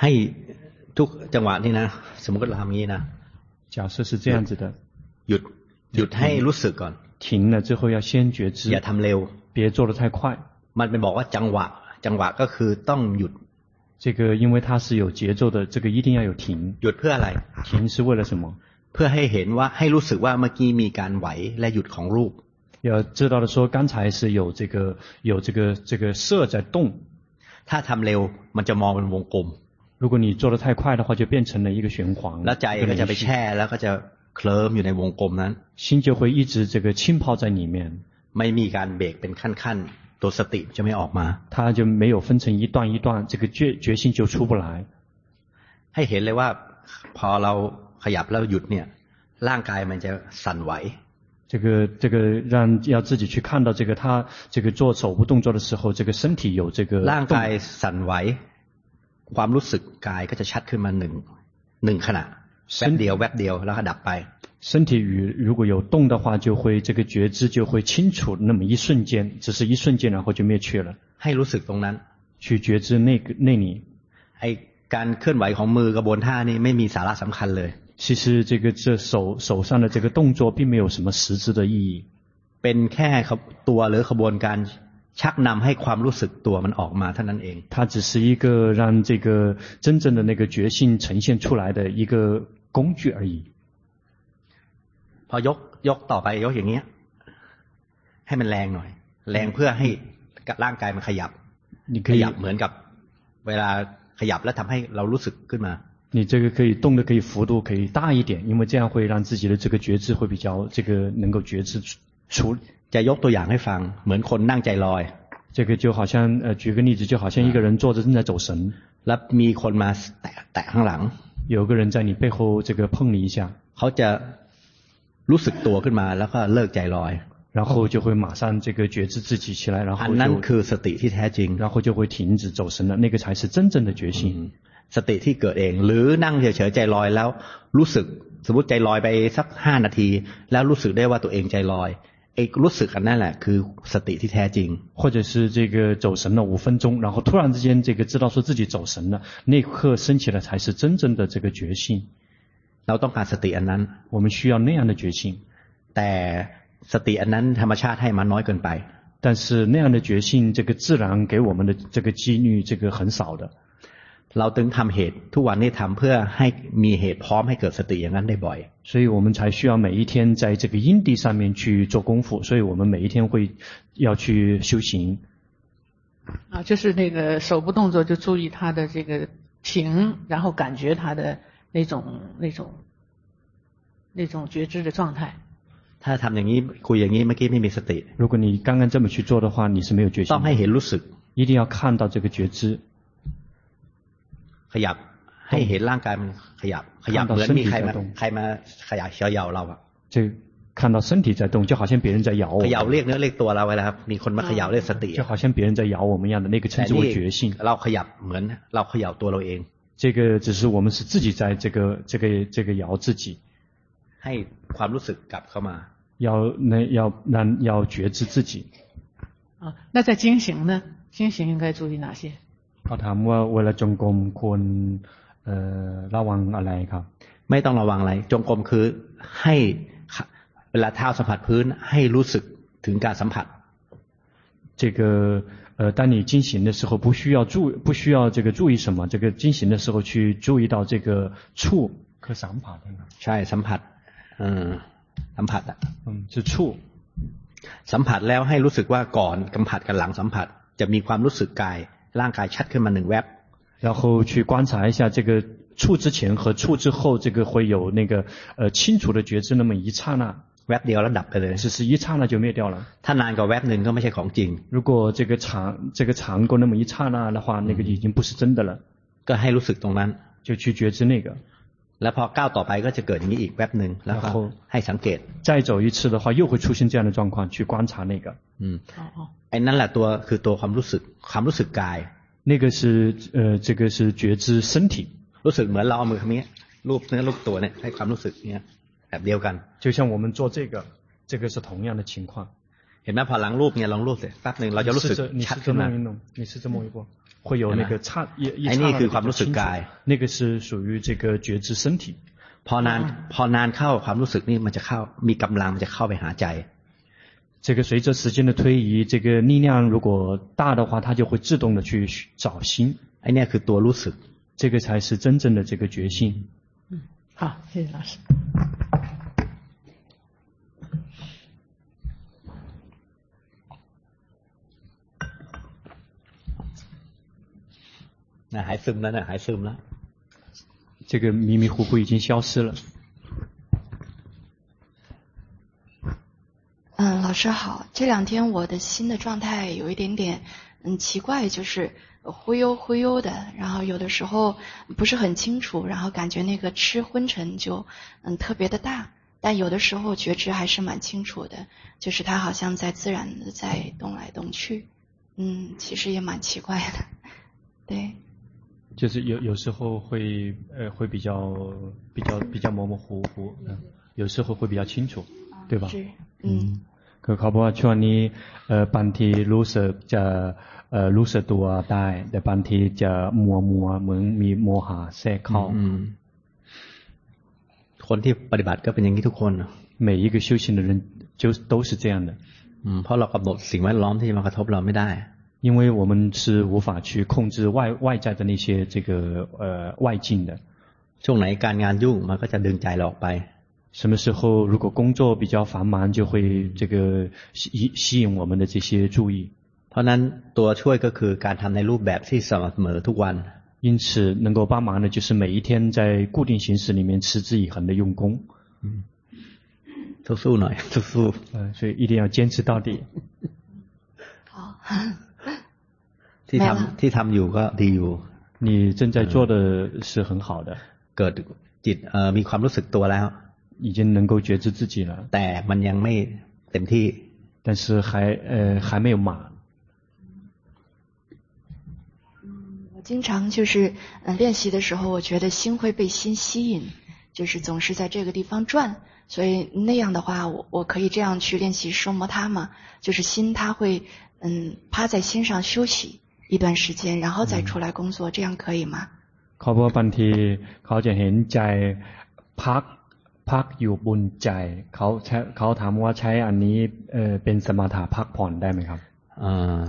ให้ทุกจังหวะนี่นะสมมติเราทำงี้นะ假设是这样子的หยุดหยุดให้รู้สึกก่อน停了之后要先觉知อย่าทำเร็ว别做得太快มันเป็นบอกว่าจังหวะจังหวะก็คือต้องหยุด这个因为它是有节奏的这个一定要有停หยุดเพื่ออะไร停是为了什么เพื่อให้เห็นว่าให้รู้สึกว่าเมื่อกี้มีการไหวและหยุดของรูป要知道的说刚才是有这个有这个这个色在动ถ้าทำเร็วมันจะมองเป็นวงกลม如果你做得太快的话就变成了一个循环แล้วใจก็จะไปแช่แล้วก็จะเคลิ้มอยู่ในวงกลมนั้น心就会一直这个浸泡在里面ไม่มีการเบรกเป็นขั้นๆตัวสติจะไม่ออกมา它就没有分成一段一段这个决决心就出不来ให้เห็นเลยว่าพอเราขยับแล้วหยุดเนี่ยร่างกายมันจะสั่นไหว这个这个让要自己去看到这个他这个做手部动作的时候这个身体有这个ร่างกายสั่นไหวความรู้สึกกายก็จะชัดขึ้นมาหนึ่งหนึ่งขณะแวบเดียวแวบเดียวแล้วก็ดับไป身体与如果有动的话就会这个觉知就会清楚那么一瞬间只是一瞬间然后就灭去了ให้รู้สึกตรงนั้น去觉知那个那里ไอ้การเคลื่อนไหวของมือกระบวนท่านี้ไม่มีสาระสำคัญเลย其实这个这手手上的这个动作并没有什么实质的意义เป็นแค่ตัวหรือขบวนการชักนำให้ความรู้สึกตัวมันออกมาเท่านั้นเอง它只是一个让这个真正的那个觉性呈现出来的一个工具而已พอยกยกต่อไปยกอย่างเงี้ยให้มันแรงหน่อยแรงเพื่อให้ร่างกายมันขยับขยับเหมือนกับเวลาขยับแล้วทำให้เรารู้สึกขึ้นมา你这个可以动的可以幅度可以大一点因为这样会让自己的这个觉知会比较这个能够觉知出จะยกตัวอย่างให้ฟังเหมือนคนนั่งใจลอย这个就好像呃举个例子就好像一个人坐着正在走神แล้วมีคนมาแตะแตะข้างหลัง有个人在你背后这个碰你一下เขาจะรู้สึกตัวขึ้นมาแล้วก็เลิกใจลอย然后就会马上这个觉知自己起来然后อันนั้นคือสติที่แท้จริง然后就会停止走神了那个才是真正的觉性สติที่เกิดเองหรือนั่งเฉยๆใจลอยแล้วรู้สึกสมมติใจลอยไปสักห้านาทีแล้วรู้สึกได้ว่าตัวเองใจลอยไอ้รู้สึกอันนั่นแหละคือสติที่แท้จริง或者是这个走神了五分钟然后突然之间这个知道说自己走神了那一刻升起来才是真正的这个觉性เราต้องการสติอันนั้น我们需要那样的觉性แต่สติอันนั้นธรรมชาติให้มาน้อยเกินไป但是那样的觉性这个自然给我们的这个几率这个很少的เราถึงทำเหตุทุกวันนี้ทำเพื่อให้มีเหตุพร้อมให้เกิดสติอย่างนั้นได้บ่อย所以我们才需要每一天在这个因地上面去做功夫所以我们每一天会要去修行啊就是那个手部动作就注意它的这个停然后感觉它的那种那种那种觉知的状态ถ้าทำอย่างนี้คุยอย่างนี้เมื่อกี้ไม่มีสติ如果你刚刚这么去做的话你是没有觉性ต้องให้เห็นรู้สึก一定要看到这个觉知ขยับให้เห็นร่างกายมันขยับขยับเหมือนมีใครมาใครมาขยับเขย่าเราอ่ะ这看到身体在动就好像别人在摇我เขย่าเรียกเนื้อเรียกตัวเราเวลามีคนมาเขย่าเรียกสติ就好像别人在摇我们一样的那个称之为觉性เราขยับเหมือนเราเขย่าตัวเราเอง这个只是我们是自己在这个这个这个摇自己ให้ความรู้สึกกลับเข้ามา要那要让要觉知自己啊那在经行呢经行应该注意哪些เขาถามว่าเวลาจงกรมควรเอ่อระวังอะไรครับไม่ต้องระวังอะไรจงกรมคือให้เวลาเท้าสัมผัสพื้นให้รู้สึกถึงการสัมผัส这个呃当你经行的时候不需要注不需要这个注意什么这个经行的时候去注意到这个触คือสัมผัสใช่สัมผัสเออสัมผัสอ่ะอืม是触สัมผัสแล้วให้รู้สึกว่าก่อนสัมผัสกับหลังสัมผัสจะมีความรู้สึกกายร่างกายชัดขึ้นมาหนึ่งแวบ然后去观察一下这个触之前和触之后这个会有那个呃清楚的觉知那么一刹那แวบเดียวแล้วดับไปเลย只是一刹那就灭掉了ถ้านานกว่าแวบนึงก็ไม่ใช่ของจริง如果这个长这个长过那么一刹那的话那个已经不是真的了ก็ให้รู้สึกตรงนั้น就去觉知那个แล้วพอก้าวต่อไปก็จะเกิดอย่างนี้อีกแวบนึงแล้วก็ให้สังเกต再走一次的话又会出现这样的状况去观察那个อืมไอ้นั่นแหละตัวคือตัวความรู้สึกความรู้สึกกาย那个是呃这个是觉知身体รู้สึกเหมือนเราเอามือคำนี้รูปเนื้อรูปตัวเนี่ยให้ความรู้สึกเนี้ยแบบเดียวกัน就像我们做这个这个是同样的情况เห็นไหมพอหลังรูปเนี่ยลองรูปสิแป๊บนึงเราจะรู้สึกชัดขึ้นมา你是这么一波会有那个刹一一刹那比较清楚，那个是属于这个觉知身体。 พอนานพอนานเข้าความรู้สึกนี่มันจะเข้ามีกำลังมันจะเข้าไปหาใจ。 这个随着时间的推移，这个力量如果大的话，它就会自动的去找心。 ไอ้เนี่ยคือตัวรู้สึก， 这个才是真正的这个觉性。 嗯，好，谢谢老师。 那还ซึมแล้วนะหายซึมแล้ว。 这个迷迷糊糊已经消失了。 嗯，老师好，这两天我的心的状态有一点点嗯奇怪，就是忽悠忽悠的，然后有的时候不是很清楚，然后感觉那个吃昏沉就嗯特别的大，但有的时候觉知还是蛮清楚的，就是它好像在自然的在动来动去，嗯，其实也蛮奇怪的，对。 就是有有时候会呃会比较比较比较模模糊糊，嗯，有时候会比较清楚，对吧？ 是，嗯。 คือเขาบอกว่าช่วงนี้เอ่อบางทีรู้สึกจะเอ่อรู้สึกตัวได้แต่บางทีจะมัวมัวเหมือนมีโมหะแทรกเข้าคนที่ปฏิบัติก็เป็นอย่างนี้ทุกคน每一个修行的人就都是这样的เพราะเรากำหนดสิ่งแวดล้อมที่มากระทบเราไม่ได้因为我们是无法去控制外外在的那些这个呃外境的。 ช่วงไหนการงานยุ่งมันก็จะดึงใจเราออกไป。 什么时候如果工作比较繁忙，就会这个吸吸引我们的这些注意。 เพราะนั้นตัวช่วยก็คือการทำในรูปแบบที่สม่ำเสมอทุกวัน。 因此，能够帮忙的就是每一天在固定形式里面持之以恒的用功。 嗯，สู้ๆหน่อยสู้ๆ。 嗯，所以一定要坚持到底。 好。 ที่ทำที่ทำอยู่ก็ดีอยู่你正在做的是很好的。 เกิดจิตเอ่อมีความรู้สึกตัวแล้ว已经能够觉知自己了。 แต่มันยังไม่เต็มที่但是还呃还没有满。 嗯，我经常就是嗯练习的时候，我觉得心会被心吸引，就是总是在这个地方转，所以那样的话，我我可以这样去练习奢摩他嘛，就是心它会嗯趴在心上休息一段时间，然后再出来工作，这样可以吗？ เขาบอกบางทีเขาจะเห็นใจพักพักอยู่บนใจเขาเขาถามว่าใช้อันนี้เอ่อเป็นสมถะพักผ่อนได้ไหมครับเอ่อ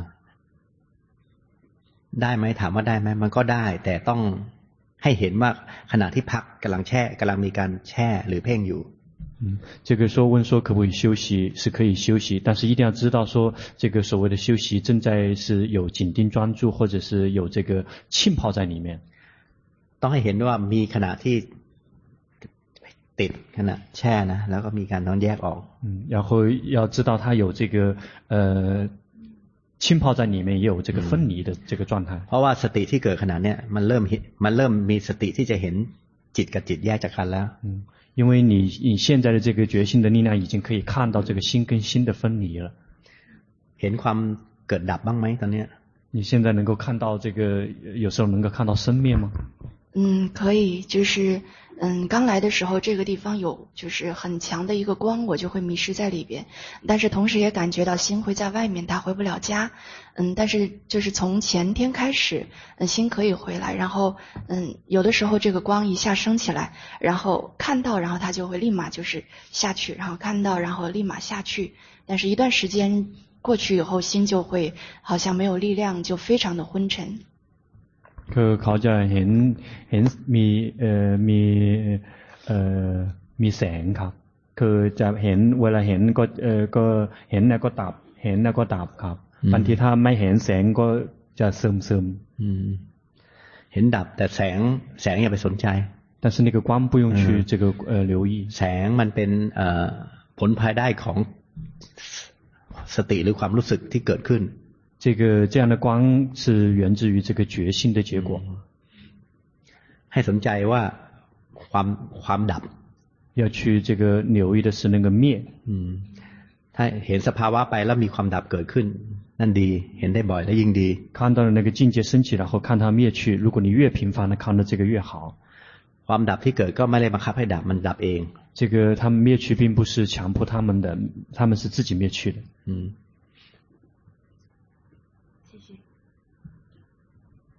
ได้ไหมถามว่าได้ไหมมันก็ได้แต่ต้องให้เห็นว่าขณะที่พักกำลังแช่กำลังมีการแช่หรือเพ่งอยู่嗯，这个说问说可不可以休息是可以休息，但是一定要知道说这个所谓的休息正在是有紧盯专注或者是有这个浸泡在里面。 ต้องให้เห็นว่ามีขณะที่ติดขณะแช่นะแล้วก็มีการต้องแยกออก嗯，然后要知道它有这个呃浸泡在里面也有这个分离的这个状态。 เพราะว่าสติที่เกิดขณะเนี้ยมันเริ่มมันเริ่มมีสติที่จะเห็นจิตกับจิตแยกจากกันแล้ว嗯因为你你现在的这个觉性的力量已经可以看到这个心跟心的分离了。 เห็นความเกิดดับบ้างไหมตอนนี้你现在能够看到这个有时候能够看到生灭吗？ 嗯，可以，就是嗯，刚来的时候这个地方有就是很强的一个光，我就会迷失在里边，但是同时也感觉到心会在外面，他回不了家。嗯，但是就是从前天开始，嗯，心可以回来，然后嗯，有的时候这个光一下升起来，然后看到，然后它就会立马就是下去，然后看到，然后立马下去，但是一段时间过去以后，心就会好像没有力量，就非常的昏沉。 คือเขาจะเห็นเห็นมีเอ่อมีเอ่อมีแสงครับคือจะเห็นเวลาเห็นก็เอ่อก็เห็นแล้วก็ดับเห็นแล้วก็ดับครับบางทีถ้าไม่เห็นแสงก็จะซึมซึมเห็นดับแต่แสงแสงอย่าไปสนใจ但是那个光不用去这个呃留意แสงมันเป็นเอ่อผลภายได้ของสติหรือความรู้สึกที่เกิดขึ้น这个这样的光是源自于这个觉性的结果。 ให้สนใจว่าความความดับ要去这个留意的是那个灭。 อืมถ้าเห็นสภาวะไปแล้วมีความดับเกิดขึ้นนั่นดีเห็นได้บ่อยแล้วยิ่งดี看到了那个境界升起然后看它灭去如果你越频繁的看到这个越好ความดับที่เกิดก็ไม่ได้บังคับให้ดับมันดับเอง这个他们灭去并不是强迫他们的他们是自己灭去的嗯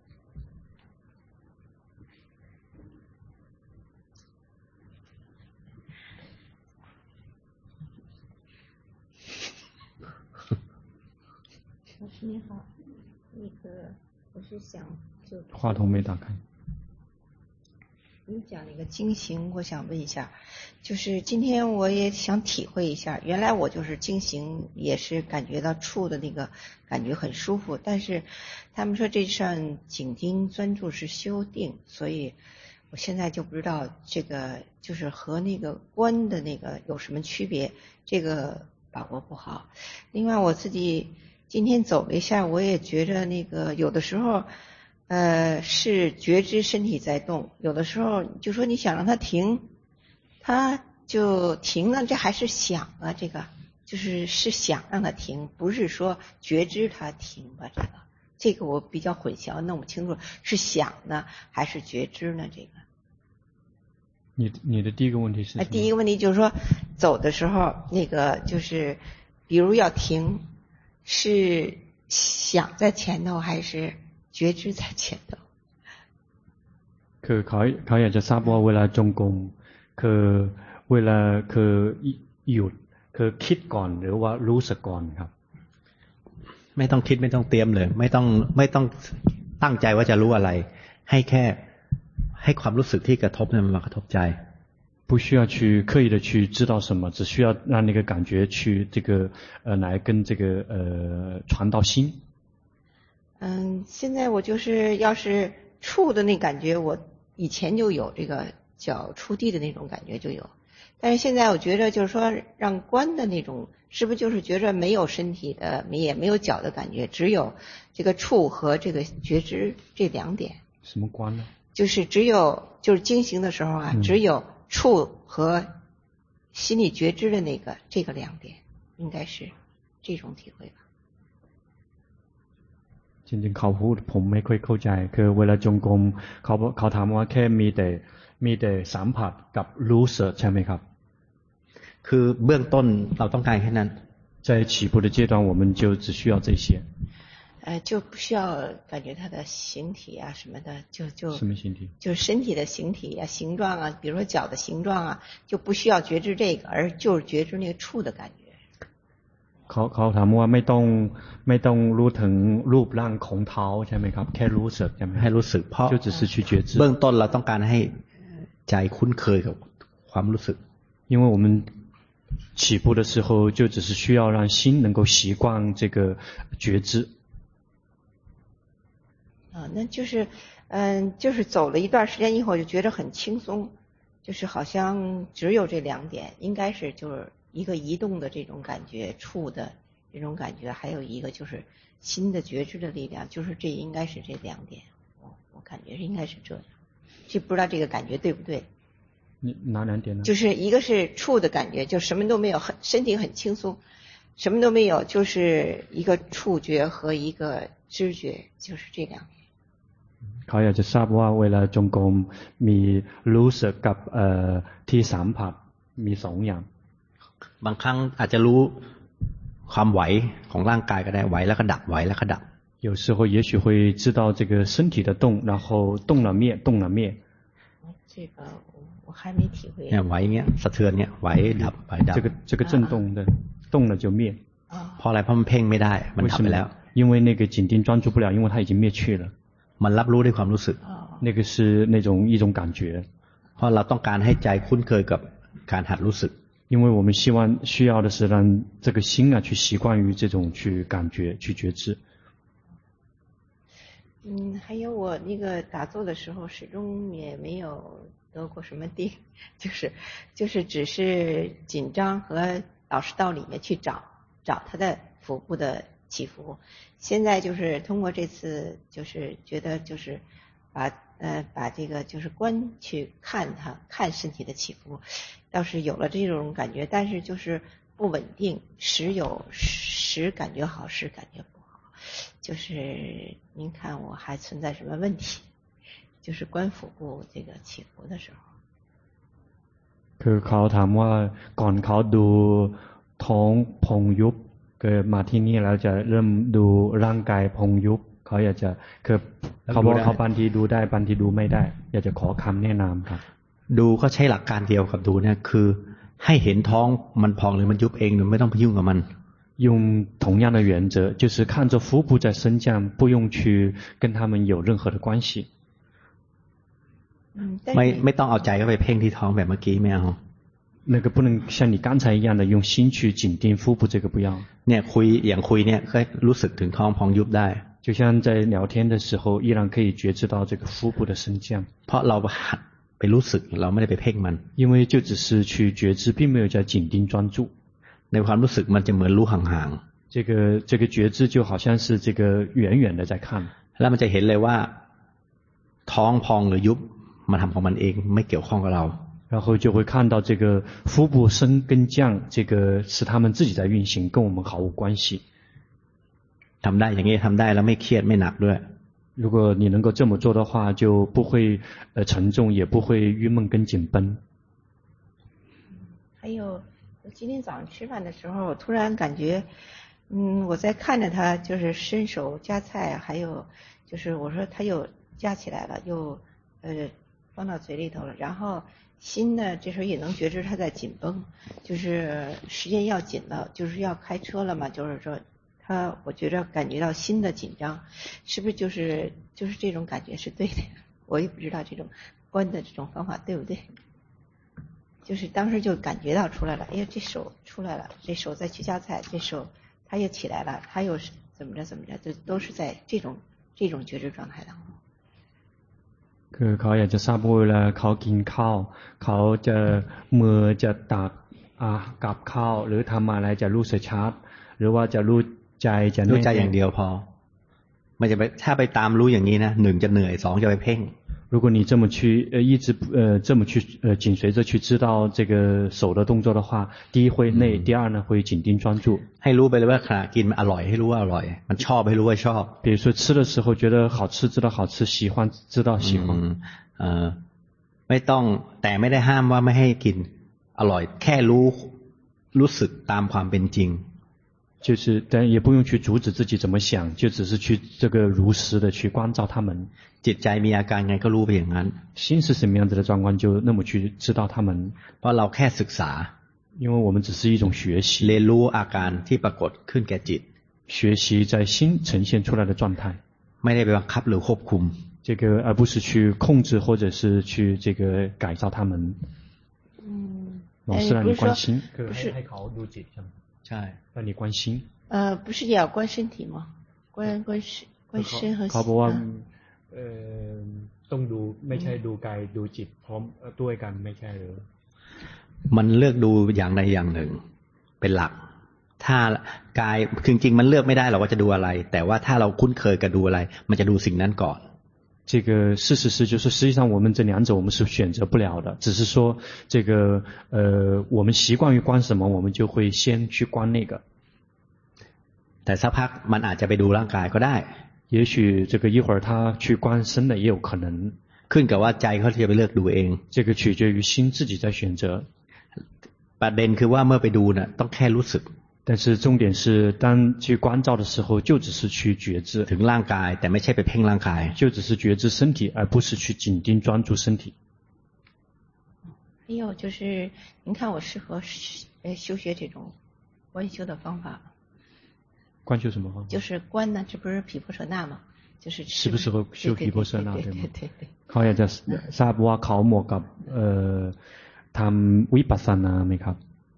你好，那个我是想就话筒没打开。 你讲那个经行，我想问一下，就是今天我也想体会一下，原来我就是经行也是感觉到触的那个感觉很舒服，但是他们说这上紧盯专注是修定，所以我现在就不知道这个就是和那个观的那个有什么区别，这个把握不好。另外我自己今天走了一下，我也觉着那个有的时候呃，是觉知身体在动，有的时候就说你想让它停，它就停了，这还是想啊，这个就是是想让它停，不是说觉知它停吧，这个这个我比较混淆，弄不清楚是想呢还是觉知呢？这个。 你你的第一个问题是什么？ 第一个问题就是说，走的时候那个就是，比如要停，是想在前头还是？觉知在前头คือเขาเขาอยากจะทราบว่าเวลาจงกรมคือเวลาคือหยุดคือคิดก่อนหรือว่ารู้สึกก่อนครับไม่ต้องคิดไม่ต้องเตรียมเลยไม่ต้องไม่ต้องตั้งใจว่าจะรู้อะไรให้แค่ให้ความรู้สึกที่กระทบนั้นมากระทบใจ不需要去刻意的去知道什么，只需要让那个感觉去这个呃来跟这个呃传到心。 嗯，现在我就是要是触的那感觉，我以前就有这个脚触地的那种感觉就有，但是现在我觉得就是说让观的那种，是不是就是觉着没有身体的，也没有脚的感觉，只有这个触和这个觉知这两点。 什么观呢？ 就是只有就是经行的时候啊，嗯、只有触和心理觉知的那个这个两点，应该是这种体会吧。 จริงๆเขาพูดผมไม่ค่อยเข้าใจคือเวลาจงกรมเขาเขาถามว่าแค่มีแต่มีแต่สัมผัสกับรู้สึกใช่ไหมครับคือเบื้องต้นเราต้องการแค่นั้น在起步的阶段我们就只需要这些呃就不需要感觉它的形体啊什么的就就什么形体就是身体的形体啊形状啊比如说脚的形状啊就不需要觉知这个而就是觉知那个触的感觉เขาเขาถามว่าไม่ต้องไม่ต้องรู้ถึงรูปร่างของเท้าใช่ไหมครับแค่รู้สึกใช่ไหมให้รู้สึกเพราะ就只是去觉知เบื้องต้นเราต้องการให้ใจคุ้นเคยกับความรู้สึก因为我们起步的时候就只是需要让心能够习惯这个觉知啊那就是嗯就是走了一段时间以后就觉得很轻松就是好像只有这两点应该是就是一个移动的这种感觉触的这种感觉还有一个就是心的觉知的力量就是这应该是这两点我我感觉应该是这样就不知道这个感觉对不对你哪两点呢就是一个是触的感觉就什么都没有很身体很轻松什么都没有就是一个触觉和一个知觉就是这两点เขาอยากจะทราบว่าเวลาจงกรมมีรู้สึกกับเอ่อที่สัมผัสมีสองอย่างบางครั้งอาจจะรู้ความไหวของร่างกายก็ได้ไหวแล้วก็ดับไหวแล้วก็ดับ有时候也许会知道这个身体的动然后动了灭动了灭这个我还没体会เนี่ยไหวเงี้ยสะเทือนเนี่ยไหวดับไหวดับ这个这个震动的动了就灭เพราะอะไรเพราะมันเพ่งไม่ได้มันดับไปแล้ว因为那个紧盯专注不了因为它已经灭去了มันรับรู้ด้วยความรู้สึก那个是那种一种感觉เพราะเราต้องการให้ใจคุ้นเคยกับการหัดรู้สึก因为我们希望需要的是让这个心啊去习惯于这种去感觉去觉知嗯还有我那个打坐的时候始终也没有得过什么定就是就是只是紧张和老是到里面去找找他的腹部的起伏现在就是通过这次就是觉得就是把呃把这个就是观去看它看身体的起伏倒是有了这种感觉但是就是不稳定时有时感觉好时感觉不好就是您看我还存在什么问题就是观腹部这个起伏的时候คือเขาถามว่าก่อนเขาดูท้องพองยุบเกิดมาที่นี่แล้วจะเริ่มดูร่างกายพองยุบเขาอยากจะคือเขาบอกเขาบางทีดูได้บางทีดูไม่ได้อยากจะขอคำแนะนำครับดูก็ใช้หลักการเดียวกับดูเนี่ยคือให้เห็นท้องมันพองหรือมันยุบเองหรือไม่ต้องไปยุ่งกับมัน用同样的原则，就是看着腹部在升降，不用去跟他们有任何的关系。 ไม่ไม่ต้องเอาใจเข้าไปเพ่งที่ท้องแบบเมื่อกี้ไม่เอา那个不能像你刚才一样的用心去紧盯腹部，这个不要。 เนี่ยคุยอย่างคุยเนี่ยก็รู้สึกถึงท้องพองยุบได้就像在聊天的时候，依然可以觉知到这个腹部的升降。 เพราะเราหัดไปรู้สึกเราไม่ได้ไปเพ่งมัน因为就只是去觉知，并没有在紧盯专注。 ในความรู้สึกมันจะเหมือนรู้ห่างๆ这个这个觉知就好像是这个远远的在看。 แล้วมันจะเห็นเลยว่าท้องพองหรือยุบมันทำของมันเองไม่เกี่ยวข้องกับเรา然后就会看到这个腹部升跟降，这个是他们自己在运行，跟我们毫无关系。 ทำได้อย่างนี้ทำได้แล้วไม่เครียดไม่หนักด้วย如果你能够这么做的话，就不会呃沉重，也不会郁闷跟紧绷。 还有，我今天早上吃饭的时候，我突然感觉，嗯，我在看着他，就是伸手夹菜，还有就是我说他又夹起来了，又呃放到嘴里头了，然后。心呢，这时候也能觉知它在紧绷，就是时间要紧了，就是要开车了嘛，就是说，他我觉着感觉到心的紧张，是不是就是就是这种感觉是对的？我也不知道这种观的这种方法对不对？就是当时就感觉到出来了，哎呀，这手出来了，这手再去夹菜，这手他又起来了，他又是怎么着怎么着，就都是在这种这种觉知状态当中。 คือเขาอยากจะทราบว่าเวลาเขากินข้าวเขาจะมือจะตักอ่ากับข้าวหรือทำอะไรจะรู้สึกชัดหรือว่าจะรู้ใจจะรู้ใจอย่างเดียวพอไม่จะไปถ้าไปตามรู้อย่างนี้นะหนึ่งจะเหนื่อยสองจะไปเพ่ง如果你这么去呃一直呃这么去呃紧随着去知道这个手的动作的话，第一会累，第二呢会紧盯专注。 ให้รู้ไปเลยว่าขณะกินมันอร่อยให้รู้ว่าอร่อยมันชอบให้รู้ว่าชอบ比如说吃的时候觉得好吃，知道好吃；喜欢知道喜欢。 เออไม่ต้องแต่ไม่ได้ห้ามว่าไม่ให้กินอร่อยแค่รู้รู้สึกตามความเป็นจริง就是但也不用去阻止自己怎么想，就只是去这个如实的去关照他们。 จิตใจมีอาการไงก็รู้ไปอย่างนั้น心是什么样子的状况就那么去知道他们。 เพราะเราแค่ศึกษา因为我们只是一种学习。 เรียนรู้อาการที่ปรากฏขึ้นแก่จิต学习在心呈现出来的状态。 ไม่ได้ไปบังคับหรือควบคุม这个而不是去控制或者是去这个改造他们。 嗯， 老师让你关心， 不是ให้เขาดูจิตใช่ไหมใช่让你关心。 呃，不是也要关身体吗？关关身关身和เขาบอกว่าเอ่อต้องดูไม่ใช่ดูกายดูจิตพร้อมด้วยกันไม่ใช่หรือมันเลือกดูอย่างใดอย่างหนึ่งเป็นหลักถ้ากายจริงๆมันเลือกไม่ได้หรอกว่าจะดูอะไรแต่ว่าถ้าเราคุ้นเคยกับดูอะไรมันจะดูสิ่งนั้นก่อน这个事实是，就是实际上我们这两者我们是选择不了的，只是说这个呃，我们习惯于观什么，我们就会先去观那个。 แต่สักพักมันอาจจะไปดูร่างกายก็ได้也许这个一会儿他去观身的也有可能。 ขึ้นกับว่าใจเขาจะไปเลือกดูเอง这个取决于心自己在选择。 ประเด็นคือว่าเมื่อไปดูน่ะต้องแค่รู้สึก但是重点是当去关照的时候就只是去觉知ถึงร่างกายแต่ไม่ใช่ไปเพ่งร่างกาย就只是觉知身体而不是去紧盯专注身体。 还有就是您看我适合呃修学这种观修的方法观修什么方法就是观呢这不是毗婆舍那吗就是适不适合修毗婆舍那对吗对对对เขาอยากจะทราบว่าเขาเหมาะกับเอ่อทำวิปัสสนาไหมครับ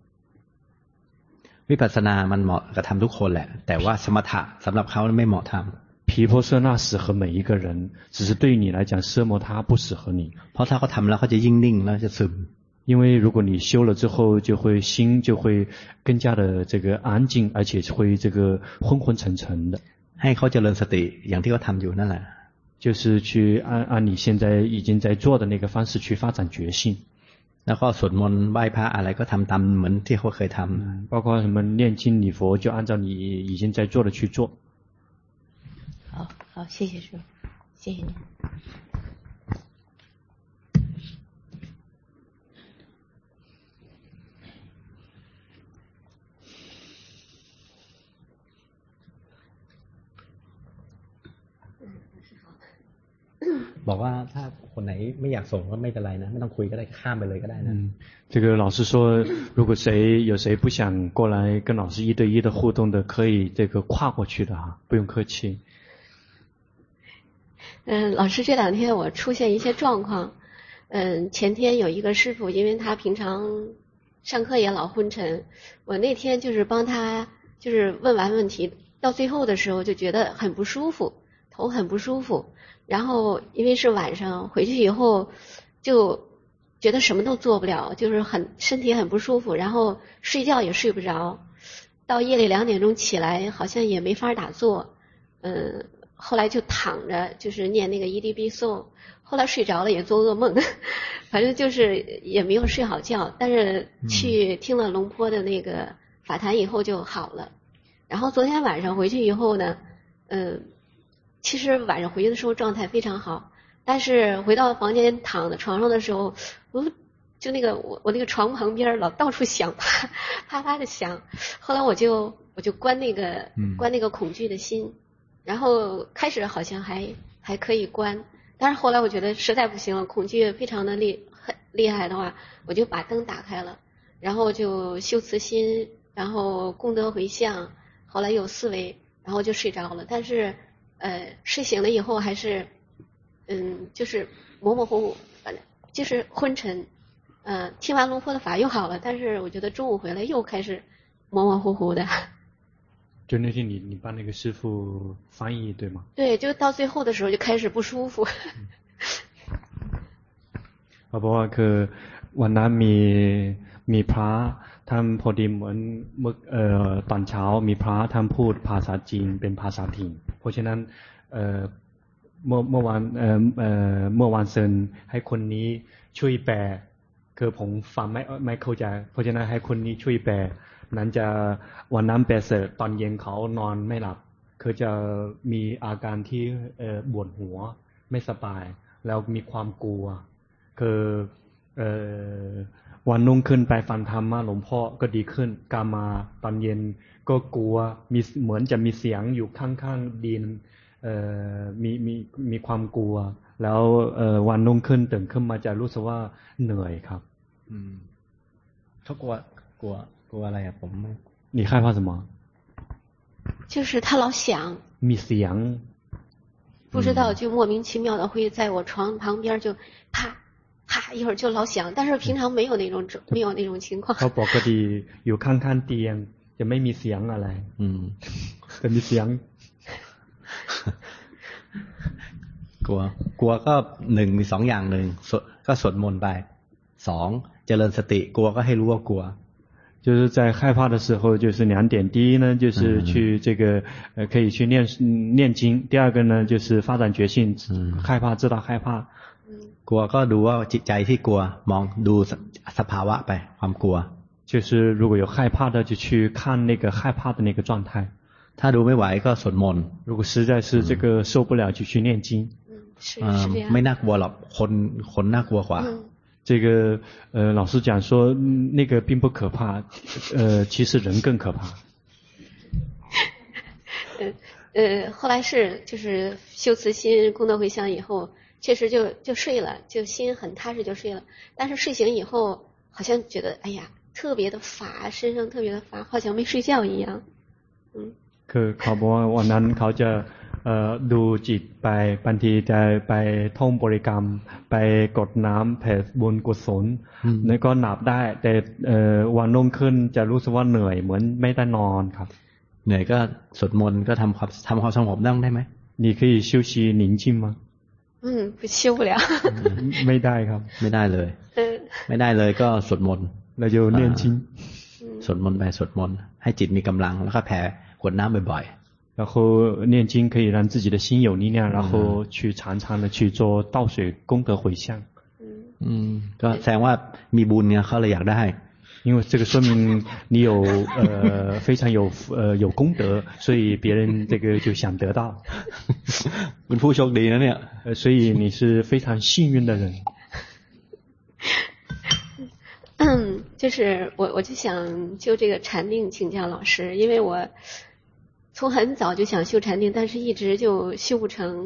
วิปัสสนามันเหมาะกับทำทุกคนแหละแต่ว่าสมถะสำหรับเขาไม่เหมาะทำ毗婆舍那适合每一个人只是对于你来讲奢摩他不适合你เพราะถ้าเขาทำแล้วเขาจะยิ่งนิ่งแล้วจะซึม因为如果你修了之后就会心就会更加的这个安静而且会这个昏昏沉沉的ให้เขาเจริญสติอย่างที่เขาทำอยู่นั่นแหละ就是去按按你现在已经在做的那个方式去发展觉性แล้วก็สวดมนต์ไหว้พระอะไรก็ทำตามเหมือนที่เขาเคยทำ包括什么念经礼佛就按照你已经在做的去做好好谢谢师父谢谢你嗯บอกว่าถ้าคนไหนไม่อยากส่งก็ไม่เป็นไรนะไม่ต้องคุยก็ได้ข้ามไปเลยก็ได้นะ这个老师说，如果谁有谁不想过来跟老师一对一的互动的，可以这个跨过去的啊，不用客气。 嗯，老师这两天我出现一些状况，嗯，前天有一个师傅，因为他平常上课也老昏沉，我那天就是帮他就是问完问题，到最后的时候就觉得很不舒服，头很不舒服，然后因为是晚上回去以后就觉得什么都做不了，就是很身体很不舒服，然后睡觉也睡不着，到夜里两点钟起来好像也没法打坐，嗯，后来就躺着就是念那个一滴必颂，后来睡着了也做噩梦，反正就是也没有睡好觉，但是去听了龙坡的那个法坛以后就好了。然后昨天晚上回去以后呢，嗯，其实晚上回去的时候状态非常好，但是回到房间躺在床上的时候，我就那个我我那个床旁边老到处响，啪啪啪的响。后来我就我就关那个关那个恐惧的心，然后开始好像还还可以关，但是后来我觉得实在不行了，恐惧非常的厉很厉害的话，我就把灯打开了，然后就修慈心，然后功德回向，后来有思维，然后就睡着了。但是呃睡醒了以后还是嗯就是模模糊糊，反正就是昏沉。嗯、呃，听完龙坡的法又好了，但是我觉得中午回来又开始模模糊糊的。 就那天你你帮那个师傅翻译对吗？ 对，就到最后的时候就开始不舒服。 เขาบอกว่าคือวันนั้นมีมีพระท่านพอดีเหมือนเมื่อเอ่อตอนเช้ามีพระท่านพูดภาษาจีนเป็นภาษาถิ่นเพราะฉะนั้นเอ่อเมื่อเมื่อวานเอ่อเอ่อเมื่อวานเซินให้คนนี้ช่วยแปลคือผมฟังไม่ไม่เข้าใจเพราะฉะนั้นให้คนนี้ช่วยแปลนั้นจะวันนั้นแปลเสร็จตอนเย็นเขานอนไม่หลับคือจะมีอาการที่เอ่อปวดหัวไม่สบายแล้วมีความกลัวคือเอ่อวันนุ่งขึ้นไปฟังธรรมะหลวงพ่อก็ดีขึ้นกามาตอนเย็นก็กลัวมีเหมือนจะมีเสียงอยู่ข้างๆดินเอ่อมีมีมีความกลัวแล้วเอ่อวันนุ่งขึ้นตื่นขึ้นมาจะรู้สึกว่าเหนื่อยครับอืมเขากลัวกลัวกลัวอะไรอ่ะผม你害怕什么就是他老想มีเสียง不知道就莫名其妙的会在我床旁边就啪啪一会儿就老想，但是平常没有那种没有那种情况。 เขาปกติอยู่ข้างๆเตียงจะไม่มีเสียงอะไรอืมแต่มีเสียงกลัวกลัวก็หนึ่งมีสองอย่างหนึ่งก็สวดมนต์ไปสองเจริญสติกลัวก็ให้รู้ว่ากลัว就是在害怕的时候就是两点第一呢就是去这个呃可以去念念经第二个呢就是发展觉性害怕知道害怕กลัวก็ดูว่าจิตใจที่กลัวมองดูสภาวะไปความกลัว就是如果有害怕的就去看那个害怕的那个状态ถ้าดูไม่ไหวก็สวดมนต์如果实在是这个受不了就去念经是是这样ไม่น่ากลัวหรอกคนคนน่ากลัวกว่า这个呃老师讲说那个并不可怕呃其实人更可怕呃呃后来是就是修慈心功德回向以后确实就就睡了就心很踏实就睡了但是睡醒以后好像觉得哎呀特别的乏身上特别的乏好像没睡觉一样嗯คือเขาบอกว่าวันนั้นเขาจะเอ่อดูจิตไปบางทีจะไปท่องบริกรรมไปกดน้ำแผ่บุญกุศลแล้วก็หลับได้แต่เอ่อวันรุ่งขึ้นจะรู้สึกว่าเหนื่อยเหมือนไม่ได้นอนครับเหนื่อยก็สวดมนต์ก็ทำความทำความสงบได้ไหม你可以休息宁静吗嗯不修不了ไม่ได้ครับไม่ได้เลยไม่ได้เลยก็สวดมนต์เราจะเ念经สวดมนต์ไปสวดมนต์ให้จิตมีกำลังแล้วก็แผ่กดน้ำบ่อยๆ然后念经可以让自己的心有力量然后去常常的去做倒水功德回向อืมก็แสดงว่ามีบุญเนี่ยเขาเลยอยากได้因为这个说明你有呃非常有呃有功德所以别人这个就想得到เป็นผู้โชคดีนะเนี่ย所以你是非常幸运的人嗯就是我我就想就这个禅定请教老师因为我从很早就想修禅定但是一直就修不成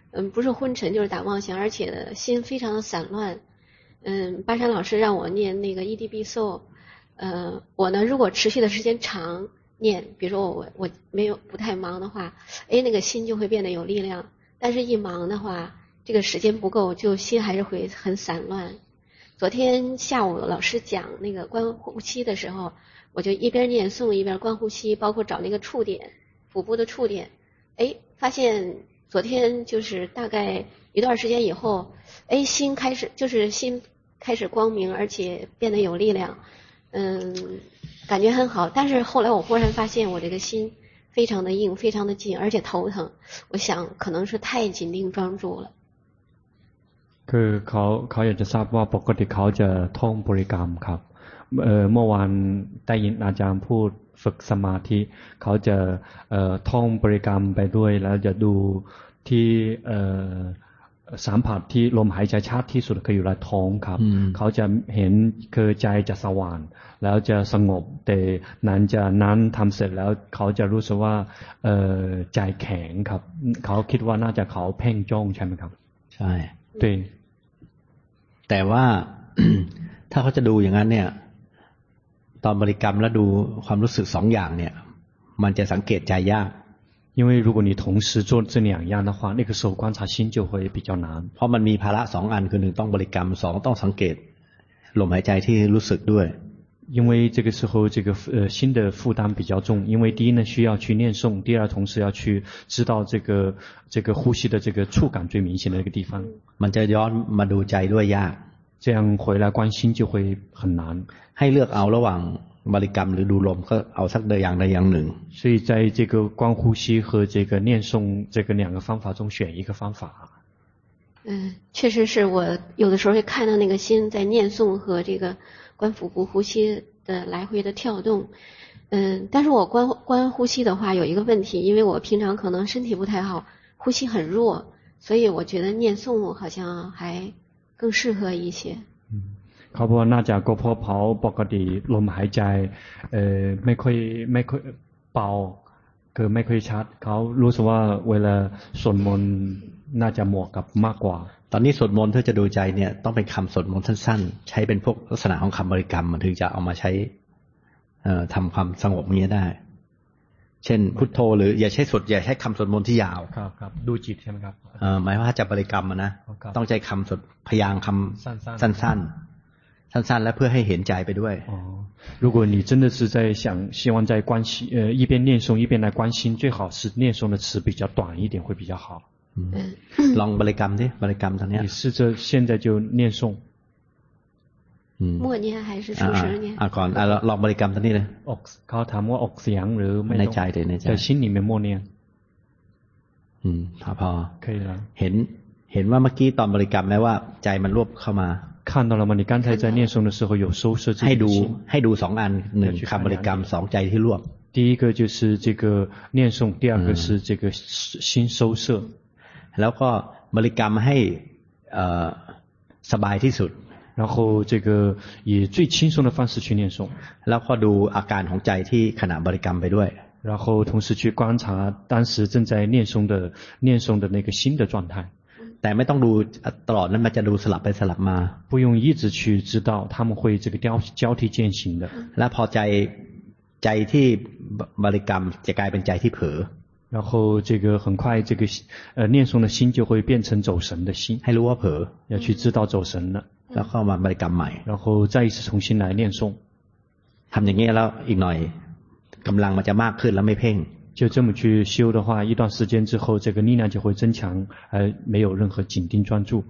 嗯，不是昏沉就是打妄想，而且心非常的散乱。嗯，巴山老师让我念那个伊迪毕颂，呃，我呢如果持续的时间长念，比如说我我没有不太忙的话，哎，那个心就会变得有力量。但是一忙的话，这个时间不够，就心还是会很散乱。昨天下午老师讲那个观呼吸的时候，我就一边念诵一边观呼吸，包括找那个触点，腹部的触点。哎，发现昨天就是大概一段时间以后，哎，心开始就是心开始光明，而且变得有力量，嗯，感觉很好。但是后来我忽然发现我这个心非常的硬，非常的紧，而且头疼。我想可能是太紧盯专注了。 คือเขาเขาอยากจะทราบว่าปกติเขาจะท่องบริกรรมครับเอ่อเมื่อวานได้ยินอาจารย์พูดฝึกสมาธิเขาจะเอ่อท่องบริกรรมไปด้วยแล้วจะดูที่เอ่อสัมผัสที่ลมหายใจชัดที่สุดคืออยู่ในท้องครับเขาจะเห็นคือใจจะสว่างแล้วจะสงบแต่นั้นจะนั้นทำเสร็จแล้วเขาจะรู้สึกว่าเอ่อใจแข็งครับเขาคิดว่าน่าจะเขาเพ่งจ้องใช่ไหมครับใช่对แต่ว่า ถ้าเขาจะดูอย่างนั้นเนี่ยตอนบริกรรมแล้วดูความรู้สึกสองอย่างเนี่ยมันจะสังเกตใจยาก因为如果你同时做这两样的话那个时候观察心就会比较难เพราะมันมีภาระสองอันคือหนึ่งต้องบริกรรมสองต้องสังเกตลมหายใจที่รู้สึกด้วย因为这个时候这个呃心的负担比较重因为第一呢需要去念诵第二同时要去知道这个这个呼吸的这个触感最明显的那个地方มันจะย้อนมาดูใจด้วยยาก这样回来观心就会很难ให้เลือกเอาระหว่างบริกรรมหรือดูลมก็เอาสักอย่างใดอย่างหนึ่ง所以在这个观呼吸和这个念诵这个两个方法中选一个方法嗯，确实是我有的时候会看到那个心在念诵和这个观腹部呼吸的来回的跳动，嗯，但是我观观呼吸的话有一个问题，因为我平常可能身体不太好，呼吸很弱，所以我觉得念诵好像还更适合一些。 เขาบอกว่าน่าจะก็เพราะเขาปกติลมหายใจเอ่อไม่ค่อยไม่ค่อยเบาคือไม่ค่อยชัดเขารู้สึกว่าเวลาสวดมนต์น่าจะเหมาะกับมากกว่าตอนนี้สวดมนต์ถ้าจะดูใจเนี่ยต้องเป็นคำสวดมนต์สั้นๆใช้เป็นพวกลักษณะของคำบริกรรมมันถึงจะเอามาใช้เอ่อทำความสงบนี้ได้เช่นพุทโธหรืออย่าใช้สวดอย่าใช้คำสวดมนต์ที่ยาวครับครับดูจิตใช่ไหมครับเอ่อหมายว่าจะบริกรรมนะต้องใช้คำสวดพยางค์คำสั้นๆสั้นๆและเพื่อให้เห็นใจไปด้วย哦如果你真的是在想希望在观心呃一边念诵一边来观心最好是念诵的词比较短一点会比较好ลองบริกรรมดิบริกรรมตอนนี้你试着现在就念诵默念还是数十念อ่าก่อนอ่าลองบริกรรมตอนนี้เลยออกเขาถามว่าออกเสียงหรือไม่ในใจเลยในใจ在心里面默念อืมพอพอ可以了เห็นเห็นว่าเมื่อกี้ตอนบริกรรมไหมว่าใจมันรวบเข้ามา看到了吗？你刚才在念诵的时候有收摄自己的心。 ให้ดูให้ดูสองอันหนึ่งคำบริกรรมสองใจที่รวบ第一个就是这个念诵，第二个是这个心收摄。 แล้วก็บริกรรมให้สบายที่สุด然后这个以最轻松的方式去念诵แล้วก็ดูอาการของใจที่ขณะบริกรรมไปด้วย然后同时去观察当时正在念诵的念诵的那个心的状态แต่ไม่ต้องดูตลอดนั้นมันจะดูสลับไปสลับมา不用一直去知道他们会这个交交替渐行的และพอใจใจที่บริกรรมจะกลายเป็นใจที่เผลอ然后这个很快这个呃念诵的心就会变成走神的心ให้รู้ว่าเผลอ要去知道走神了แล้วเข้ามาบริกรรมใหม่然后再一次重新来念诵ทำอย่างนี้แล้วอีกหน่อยกำลังมันจะมากขึ้นแล้วไม่เพ่ง就这么去修的话一段时间之后这个力量就会增强而没有任何紧盯专注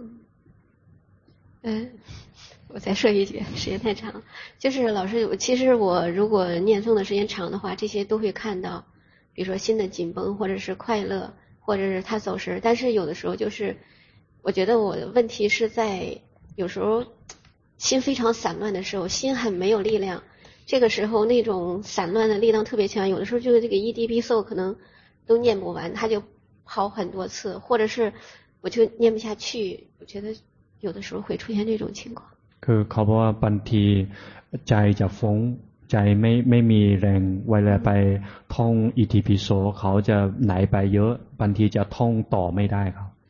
嗯我再说一句时间太长就是老师其实我如果念诵的时间长的话这些都会看到比如说心的紧绷或者是快乐或者是他走神但是有的时候就是我觉得我的问题是在有时候心非常散乱的时候心很没有力量这个时候那种散乱的力量特别强有的时候就是这个一滴必受可能都念不完他就跑很多次或者是我就念不下去我觉得有的时候会出现这种情况คือเขาบอกว่าบางทีใจจะฟุ้งใจไม่ไม่มีแรงเวลาไปท่องอิติปิโสเขาจะไหลไปเยอะบางทีจะท่องต่อไม่ได้ครับ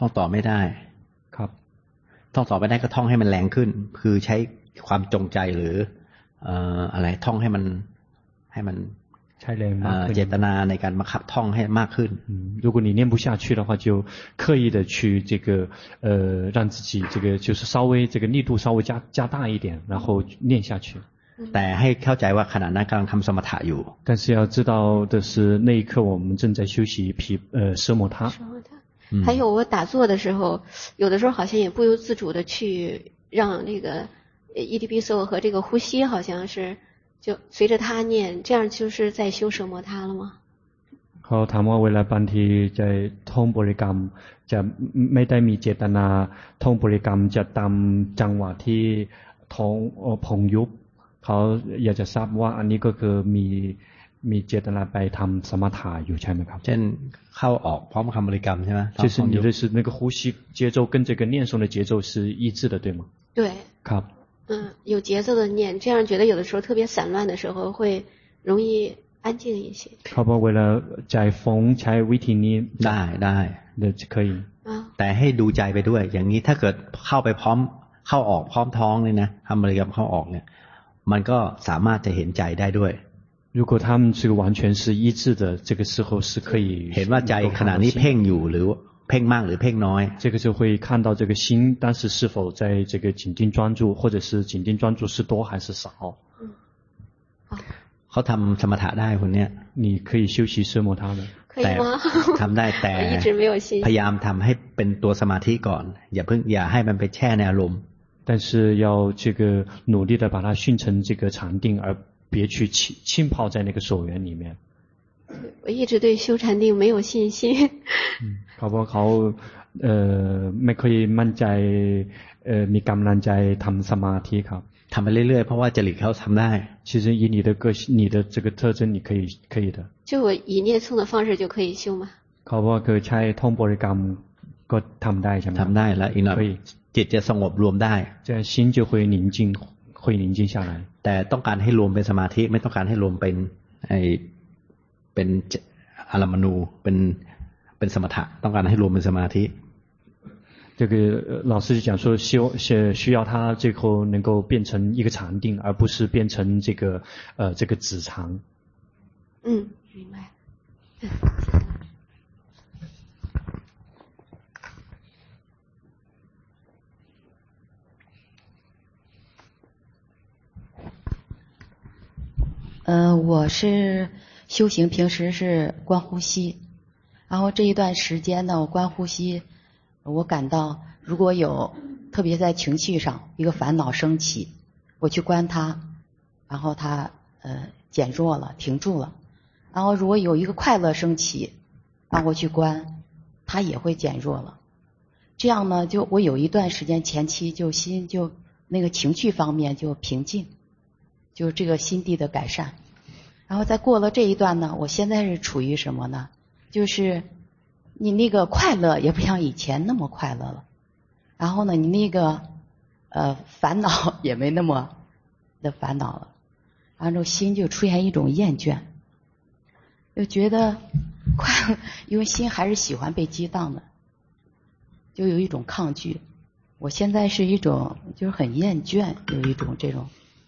ท่องต่อไม่ได้ครับท่องต่อไม่ได้ก็ท่องให้มันแรงขึ้นคือใช้ความจงใจหรือเอ่ออะไรท่องให้มันให้มันใช้แรงมากขึ้นเจตนาในการบังคับท่องให้มากขึ้น如果你念不下去的话就刻意的去这个呃让自己这个就是稍微这个力度稍微加加大一点然后念下去แต่ให้เข้าใจว่าขณะนั้นกำลังทำสมถะอยู่但是要知道的是那一刻我们正在休息毗呃奢摩他还有我打坐的时候有的时候好像也不由自主的去让那个伊蒂比索和这个呼吸好像是就随着他念这样就是在修奢摩他了吗เขาถามว่าเวลาบางทีจะท่องบริกรรมจะไม่ได้มีเจตนาท่องบริกรรมจะตามจังหวะที่ท้องพองยุบเขาอยากจะทราบว่าอันนี้ก็คือมีมีเจตนาไปทำสมถะอยู่ใช่ไหมครับเช่นเข้าออกพร้อมคำบริกรรมใช่ไหม就是你的是那个呼吸节奏跟这个念诵的节奏是一致的对吗对ครับ嗯有节奏的念这样觉得有的时候特别散乱的时候会容易安静一些เขาบอกเวลาใจฟุ้งใช้วิธีนี้ได้ได้เดี๋ยวจะเคยแต่ให้ดูใจไปด้วยอย่างนี้ถ้าเกิดเข้าไปพร้อมเข้าออกพร้อมท้องเลยนะทำบริกรรมเข้าออกเนี่ยมันก็สามารถจะเห็นใจได้ด้วย如果他们这个完全是一致的这个时候是可以เห็นว่าใจขณะนี้เพ่งอยู่หรือเพ่งมากหรือเพ่งน้อย这个就会看到这个心当时是否在这个紧盯专注或者是紧盯专注是多还是少เขาทำสมถะได้คนเนี้ย你可以休息奢摩他的แต่ทำได้แต่พยายามทำให้เป็นตัวสมาธิก่อนอย่าเพิ่งอย่าให้มันไปแช่ในอารมณ์但是要这个努力的把它训成这个禅定而别去浸浸泡在那个所缘里面我一直对修禅定没有信心เขาบอกเขาเอ่อไม่ค่อยมั่นใจเอ่อมีกำลังใจทำสมาธิครับทำไปเรื่อยๆเพราะว่าจริตเขาทำได้其实以你的个性你的这个特征你可以可以的就我以念诵的方式就可以修吗เขาบอกคือใช้ท่องบริกรรมก็ทำได้ใช่ไหมทำได้แล้วอีกหน่อยจิตจะสงบรวมได้这样心就会宁静会宁静下来แต่ต้องการให้รวมเป็นสมาธิไม่ต้องการให้รวมเป็นไอเป็นอารมณูเป็นเป็นสมถะต้องการให้รวมเป็นสมาธิ这个老师就讲说希望需要他最后能够变成一个禅定而不是变成这个呃这个止禅嗯明白呃，我是修行，平时是观呼吸，然后这一段时间呢，我观呼吸，我感到如果有特别在情绪上一个烦恼升起，我去观它，然后它呃减弱了，停住了，然后如果有一个快乐升起，然后我去观，它也会减弱了。这样呢，就我有一段时间前期就心就那个情绪方面就平静。就是这个心地的改善，然后再过了这一段呢，我现在是处于什么呢？就是你那个快乐也不像以前那么快乐了，然后呢，你那个呃烦恼也没那么的烦恼了，然后心就出现一种厌倦，就觉得快，因为心还是喜欢被激荡的，就有一种抗拒。我现在是一种就是很厌倦，有一种这种。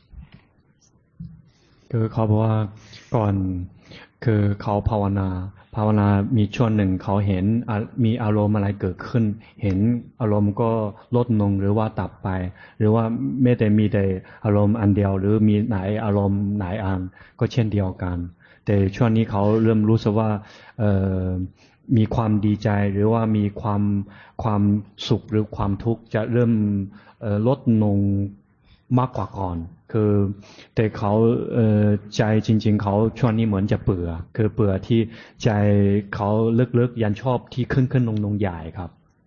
คือเขาบอกว่าก่อนคือเขาภาวนาภาวนามีช่วงหนึ่งเขาเห็นมีอารมณ์อะไรเกิดขึ้นเห็นอารมณ์ก็ลดลงหรือว่าดับไปหรือว่าไม่ได้มีแต่อารมณ์อันเดียวหรือมีหลายอารมณ์หลายอันก็เช่นเดียวกันแต่ช่วงนี้เขาเริ่มรู้สึกว่าเอ่อมีความดีใจหรือว่ามีความความสุขหรือความทุกข์จะเริ่มเอ่อลดลงมากกว่าก่อนคือแต่เขาเอ่อใจจริงๆเขาช่วงนี้เหมือนจะเบื่อคือเบื่อที่ใจเขาลึกๆยันชอบที่ขึ้นขึ้นลงลงใหญ่ครับ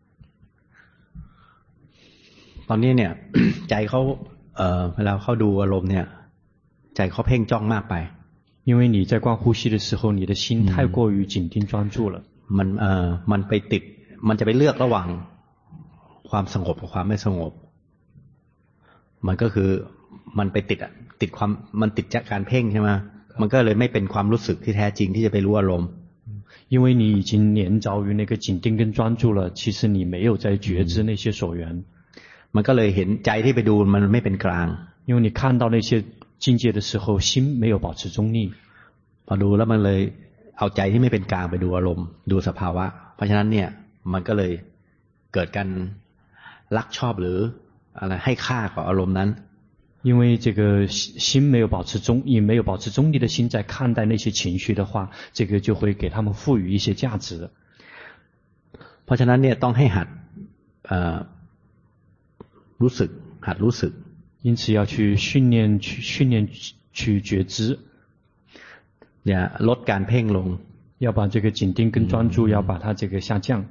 ตอนนี้เนี่ย ใจเขาเอ่อเวลาเขาดูอารมณ์เนี่ยใจเขาเพ่งจ้องมากไป因为你在观呼吸的时候你的心太过于紧盯专注了มันเอ่อมันไปติดมันจะไปเลือกระหว่างความสงบกับความไม่สงบมันก็คือมันไปติดอ่ะติดความมันติดจากการเพ่งใช่ไหมมันก็เลยไม่เป็นความรู้สึกที่แท้จริงที่จะไปรู้อารมณ์因为你已经黏着于那个紧盯跟专注了，其实你没有在觉知那些所缘。 มันก็เลยเห็นใจที่ไปดูมันไม่เป็นกลาง。 因为你看到那些境界的时候，心没有保持中立。 พอดูแล้วมันเลยเอาใจที่ไม่เป็นกลางไปดูอารมณ์ดูสภาวะเพราะฉะนั้นเนี่ยมันก็เลยเกิดการรักชอบหรืออะไรให้ค่ากับอารมณ์นั้น因为这个心没有保持中，也没有保持中立的心在看待那些情绪的话，这个就会给他们赋予一些价值。 เพราะฉะนั้นเนี่ยต้องให้หัดรู้สึกหัดรู้สึก因此要去训练去训练去觉知อย่าลดการเพ่งลง要把这个紧盯跟专注要把它这个下降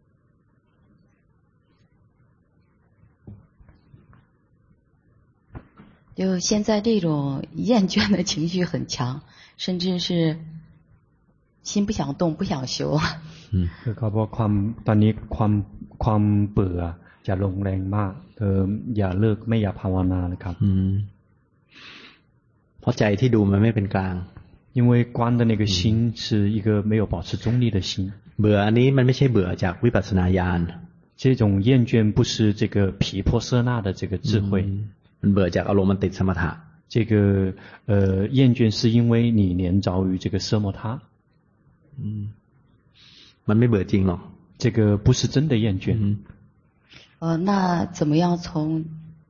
就现在这种厌倦的情绪很强，甚至是心不想动不想修。 嗯，คือเขาบอกความตอนนี้ความความเบื่อจะลงแรงมากเอออย่าเลิกไม่อย่าภาวนานะครับอืมเพราะใจที่ดูมันไม่เป็นกลาง因为观的那个心是一个没有保持中立的心เบื่ออันนี้มันไม่ใช่เบื่อจากวิปัสสนาญาณ这种厌倦不是这个毗婆舍那的这个智慧มันเบื่อจากอารมณ์มันติดสมถะ这个呃厌倦是因为你黏着于这个奢摩他อืมมันไม่เบื่อจริงหรอก这个不是真的厌倦呃那怎么样从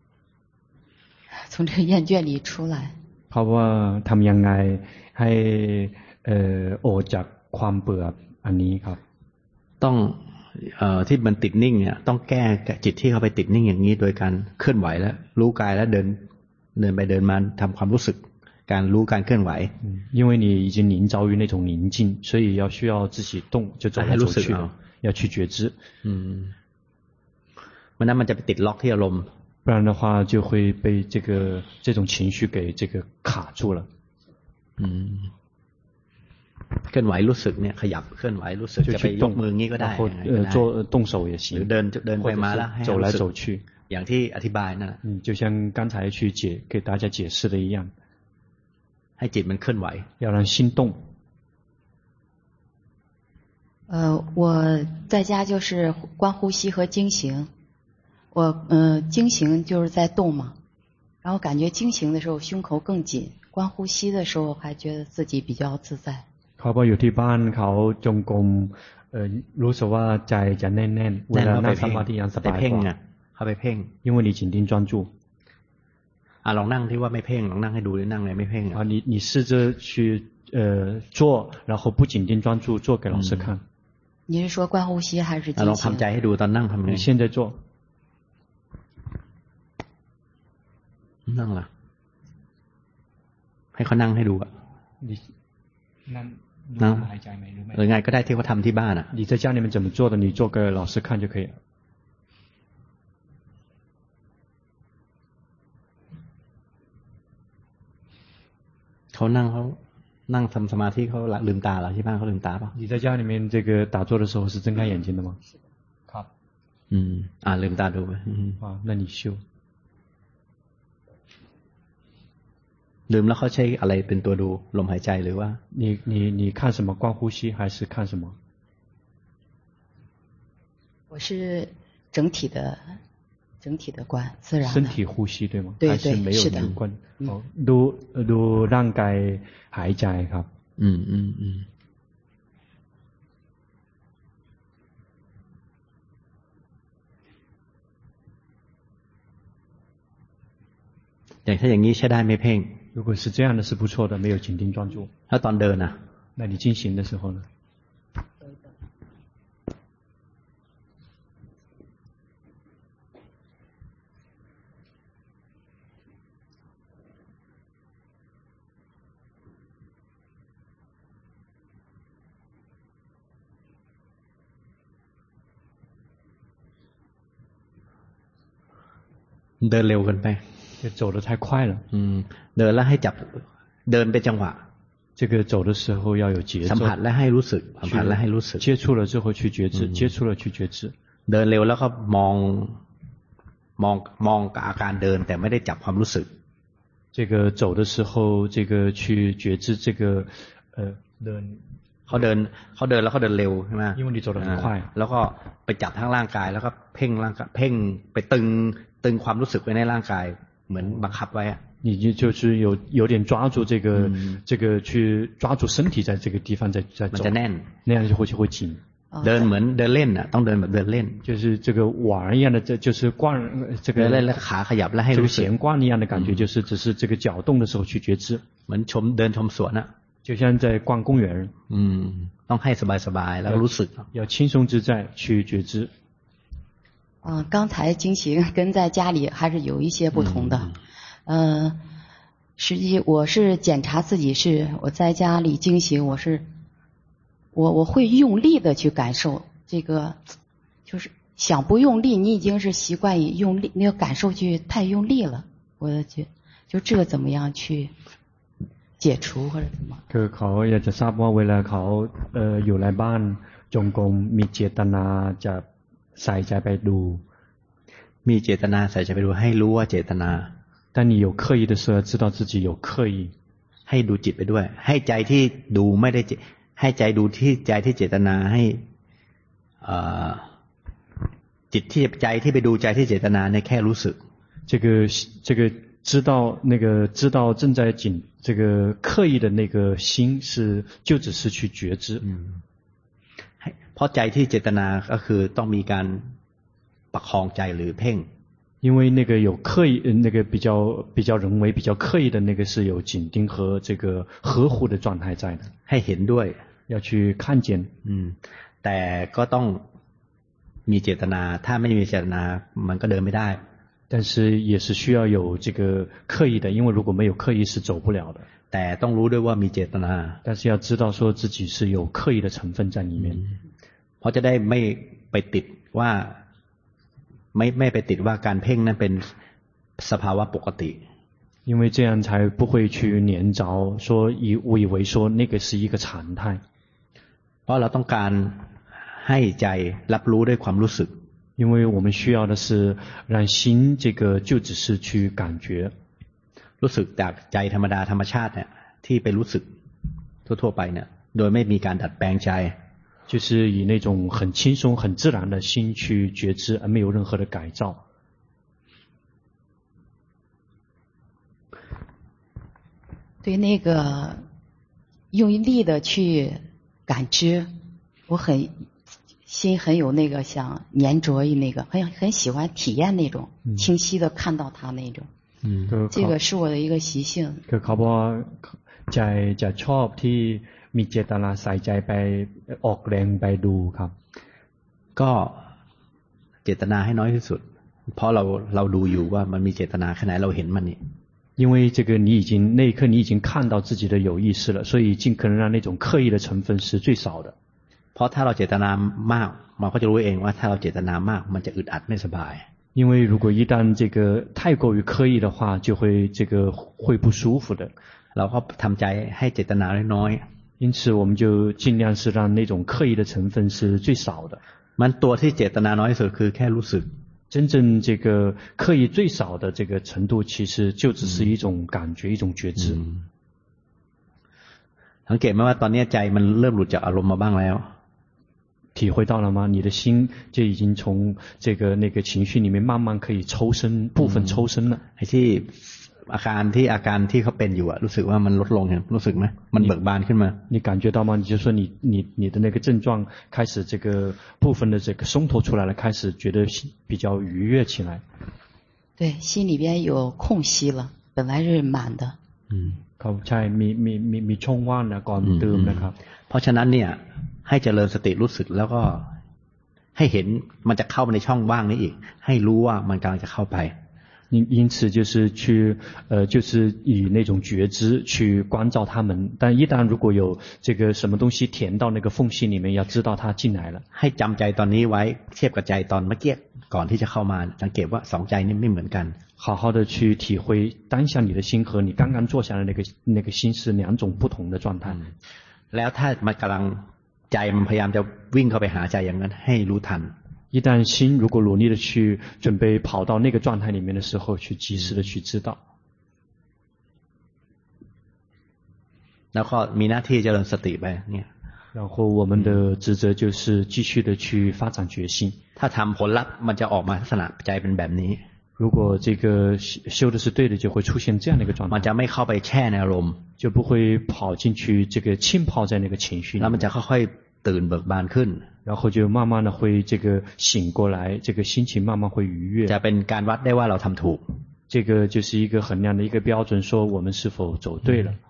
从这个厌倦里出来เพราะว่าทำยังไงให้เอ่อออกจากความเบื่ออันนี้ครับต้องเอ่อที่มันติดนิ่งเนี่ยต้องแก้จิตที่เขาไปติดนิ่งอย่างนี้โดยการเคลื่อนไหวแล้วรู้กายแล้วเดินเดินไปเดินมาทำความรู้สึกการรู้การเคลื่อนไหว因为你已经凝着于那种宁静所以要需要自己动就走来走去要去觉知อืมมันนั้นมันจะไปติดล็อกที่อารมณ์不然的话就会被这个这种情绪给这个卡住了อืมเคลื่อนไหวรู้สึกเนี่ยขยับเคลื่อนไหวรู้สึกจะไปยกมืองี้ก็ได้เออ做动手也行หรือเดินเดินไปมาแล้วให้走来走去อย่างที่อธิบายนั่นแหละ嗯就像刚才去解给大家解释的一样ให้จิตมันเคลื่อนไหว要让心动呃我在家就是观呼吸和经行我呃经行就是在动嘛然后感觉经行的时候胸口更紧观呼吸的时候还觉得自己比较自在เขาพออยู่ที่บ้านเขาจงกรมเอ่อรู้สึกว่าใจจะแน่นๆเวลานั่งสมาธิยังสบายกว่าเขาไปเพ่ง因为你紧盯专注อ่ะลองนั่งที่ว่าไม่เพ่งลองนั่งให้ดูดินั่งเลยไม่เพ่งอ่ะ你你试着去呃做然后不紧盯专注做给老师看你是说观呼吸还是经行ลองทำใจให้ดูตอนนั่งทำไง现在做นั่งล่ะให้เขานั่งให้ดูอ่ะนั่งนั่งหรือไงก็ได้ที่เขาทำที่บ้านอ่ะ你在家里面怎么做的你做给老师看就可以了เขานั่งเขานั่งทำสมาธิเขาลืมตาเหรอที่บ้านเขาลืมตาป่ะ你在家里面这个打坐的时候是睁开眼睛的吗ครับอืมอ่าลืมตาดูไป啊那你修ลืมแล้วเขาใช้อะไรเป็นตัวดูลมหายใจหรือว่า你你你看什么观呼吸还是看什么我是整体的整体的观自然的身体呼吸对吗对还是没有人观哦ดูดูร่างกายหายใจครับอืมอืมอืมอย่างถ้าอย่างนี้ใช้ได้ไม่เพ่ง如果是这样的是不错的没有紧盯专注แล้วตอนเดินน่ะ那你进行的时候呢เดินเร็วกันไป就走得太快了อืมเดินแล้วให้จับเดินเป็นจังหวะ这个走的时候要有节奏สัมผัสและให้รู้สึกสัมผัสและให้รู้สึก接触了之后去觉知接触了去觉知เดินเร็วแล้วก็มองมองมองกับอาการเดินแต่ไม่ได้จับความรู้สึก这个走的时候这个去觉知这个呃เดินเขาเดินเขาเดินแล้วเขาเดินเร็วใช่ไหม因为你走得很快แล้วก็ไปจับทั้งร่างกายแล้วก็เพ่งร่างกายเพ่งไปตึงตึงความรู้สึกไว้ในร่างกายเหมือนบังคับไว้你就就是有有点抓住这个、嗯、这个去抓住身体在这个地方在在走，那样就会就会紧。 เดินเหมือนเดินเล่นน่ะต้องเดินแบบเดินเล่น就是这个碗一样的，这就是惯这个เล่นแล้วขาขยับแล้วให้รู้สึก这个弦惯一样的感觉，就是只是这个搅动的时候去觉知， เหมือนชมเดินชมสวนน่ะ就像在逛公园。 อืมต้องให้สบายๆแล้วรู้สึก要轻松自在去觉知。 嗯，刚才经行跟在家里还是有一些不同的。嗯、呃，实际我是检查自己是我在家里经行，我是我我会用力的去感受这个，就是想不用力，你已经是习惯于用力那个感受去太用力了，我觉就这个怎么样去解除或者怎么？ คือเขาอยากจะทราบว่าเวลาเขาเอ่ออยู่ในบ้านจงกรมมีเจตนาจะใส่ใจไปดูมีเจตนาใส่ใจไปดูให้รู้ว่าเจตนา当你有刻意的时候知道自己有刻意ให้ดูจิตไปด้วยให้ใจที่ดูไม่ได้ให้ใจดูที่ใจที่เจตนาให้จิตที่ใจที่ไปดูใจที่เจตนาเนี่ยแค่รู้สึก这个这个知道那个知道正在紧这个刻意的那个心是就只是去觉知เพราะใจที่เจตนาก็คือต้องมีการประคองใจหรือเพ่ง因为那个有刻意那个比较比较人为比较刻意的那个是有紧盯和这个呵护的状态在的ให้เห็นด้วย要去看见อืมแต่ก็ต้องมีเจตนาถ้าไม่มีเจตนามันก็เดินไม่ได้但是也是需要有这个刻意的因为如果没有刻意是走不了的แต่ต้องรู้ด้วยว่ามีเจตนา但是要知道说自己是有刻意的成分在里面เพราะจะได้ไม่ไปติดว่าไม่ไม่ไปติดว่าการเพ่งนั้นเป็นสภาวะปกติ因为这样才不会去黏着说以误以为说那个是一个常态เพราะเราต้องการให้ใจรับรู้ด้วยความรู้สึก因为我们需要的是让心这个就只是去感觉รู้สึกจากใจธรรมดาธรรมชาติเนี่ยที่ไปรู้สึกทั่วๆไปเนี่ยโดยไม่มีการดัดแปลงใจ就是以那种很轻松很自然的心去觉知而没有任何的改造对那个用力的去感知我很心很有那个想粘着于那个很很喜欢体验那种、嗯、清晰的看到它那种嗯这个是我的一个习性คือเขาบอกว่าใจจะชอบที่มีเจตนาใส่ใจไปออกแรงไปดูครับก็เจตนาให้น้อยที่สุดเพราะเราเราดูอยู่ว่ามันมีเจตนาแค่ไหนเราเห็นมันนี่因为这个你已经那一刻你已经看到自己的有意识了所以尽可能让那种刻意的成分是最少的เพราะถ้าเราเจตนามากมันก็จะรู้เองว่าถ้าเราเจตนามากมันจะอึดอัดไม่สบาย因为如果一旦这个太过于刻意的话就会这个会不舒服的เราก็ทำใจให้เจตนาน้อย因此我们就尽量是让那种刻意的成分是最少的มันตัวที่เจตนาน้อยที่สุดคือแค่รู้สึก真正这个刻意最少的这个程度其实就只是一种感觉、嗯、一种觉知สังเกตไหมว่าตอนนี้ใจมันเริ่มหลุดจากอารมณ์มาบ้างแล้ว体会到了吗你的心就已经从这个那个情绪里面慢慢可以抽身部分抽身了ไอ้ที่อาการที่อาการที่เขาเป็นอยู่อะรู้สึกว่ามันลดลงเห็นรู้สึกไหมมันเบิกบานขึ้นมา你感觉到吗你就说你你你的那个症状开始这个部分的这个松脱出来了开始觉得比较愉悦起来对心里边有空隙了本来是满的嗯เขาใช่มีมีมีมีช่องว่างนะก่อนเดิมนะครับเพราะฉะนั้นเนี่ยให้เจริญสติรู้สึกแล้วก็ให้เห็นมันจะเข้าไปในช่องว่างนี้อีกให้รู้ว่ามันกำลังจะเข้าไป因因此就是去呃就是以那种觉知去关照他们但一旦如果有这个什么东西填到那个缝隙里面要知道它进来了ให้จำใจตอนนี้ไว้เทียบกับใจตอนเมื่อกี้ก่อนที่จะเข้ามาสังเกตว่าสองใจนี้ไม่เหมือนกัน好好的去体会当下你的心和你刚刚坐下的那个那个心是两种不同的状态แล้วถ้ามันกำลังใจมันพยายามจะวิ่งเข้าไปหาใจอย่างนั้นให้รู้ทัน一旦心如果努力的去准备跑到那个状态里面的时候去及时的去知道แล้วก็มีหน้าที่เจริญสติไปเนี่ย然后我们的职责就是继续的去发展决心。 ถ้าทำผลลัพธ์มันจะออกมาลักษณะใจเป็นแบบนี้如果这个修的是对的，就会出现这样的一个状态。 มันจะไม่เข้าไปแช่ในอารมณ์就不会跑进去这个浸泡在那个情绪里。 แล้วมันจะค่อยๆตื่นเบิกบานขึ้น然后就慢慢的会这个醒过来，这个心情慢慢会愉悦。 จะเป็นการวัดได้ว่าเราทำถูก。 这个就是一个衡量的一个标准，说我们是否走对了。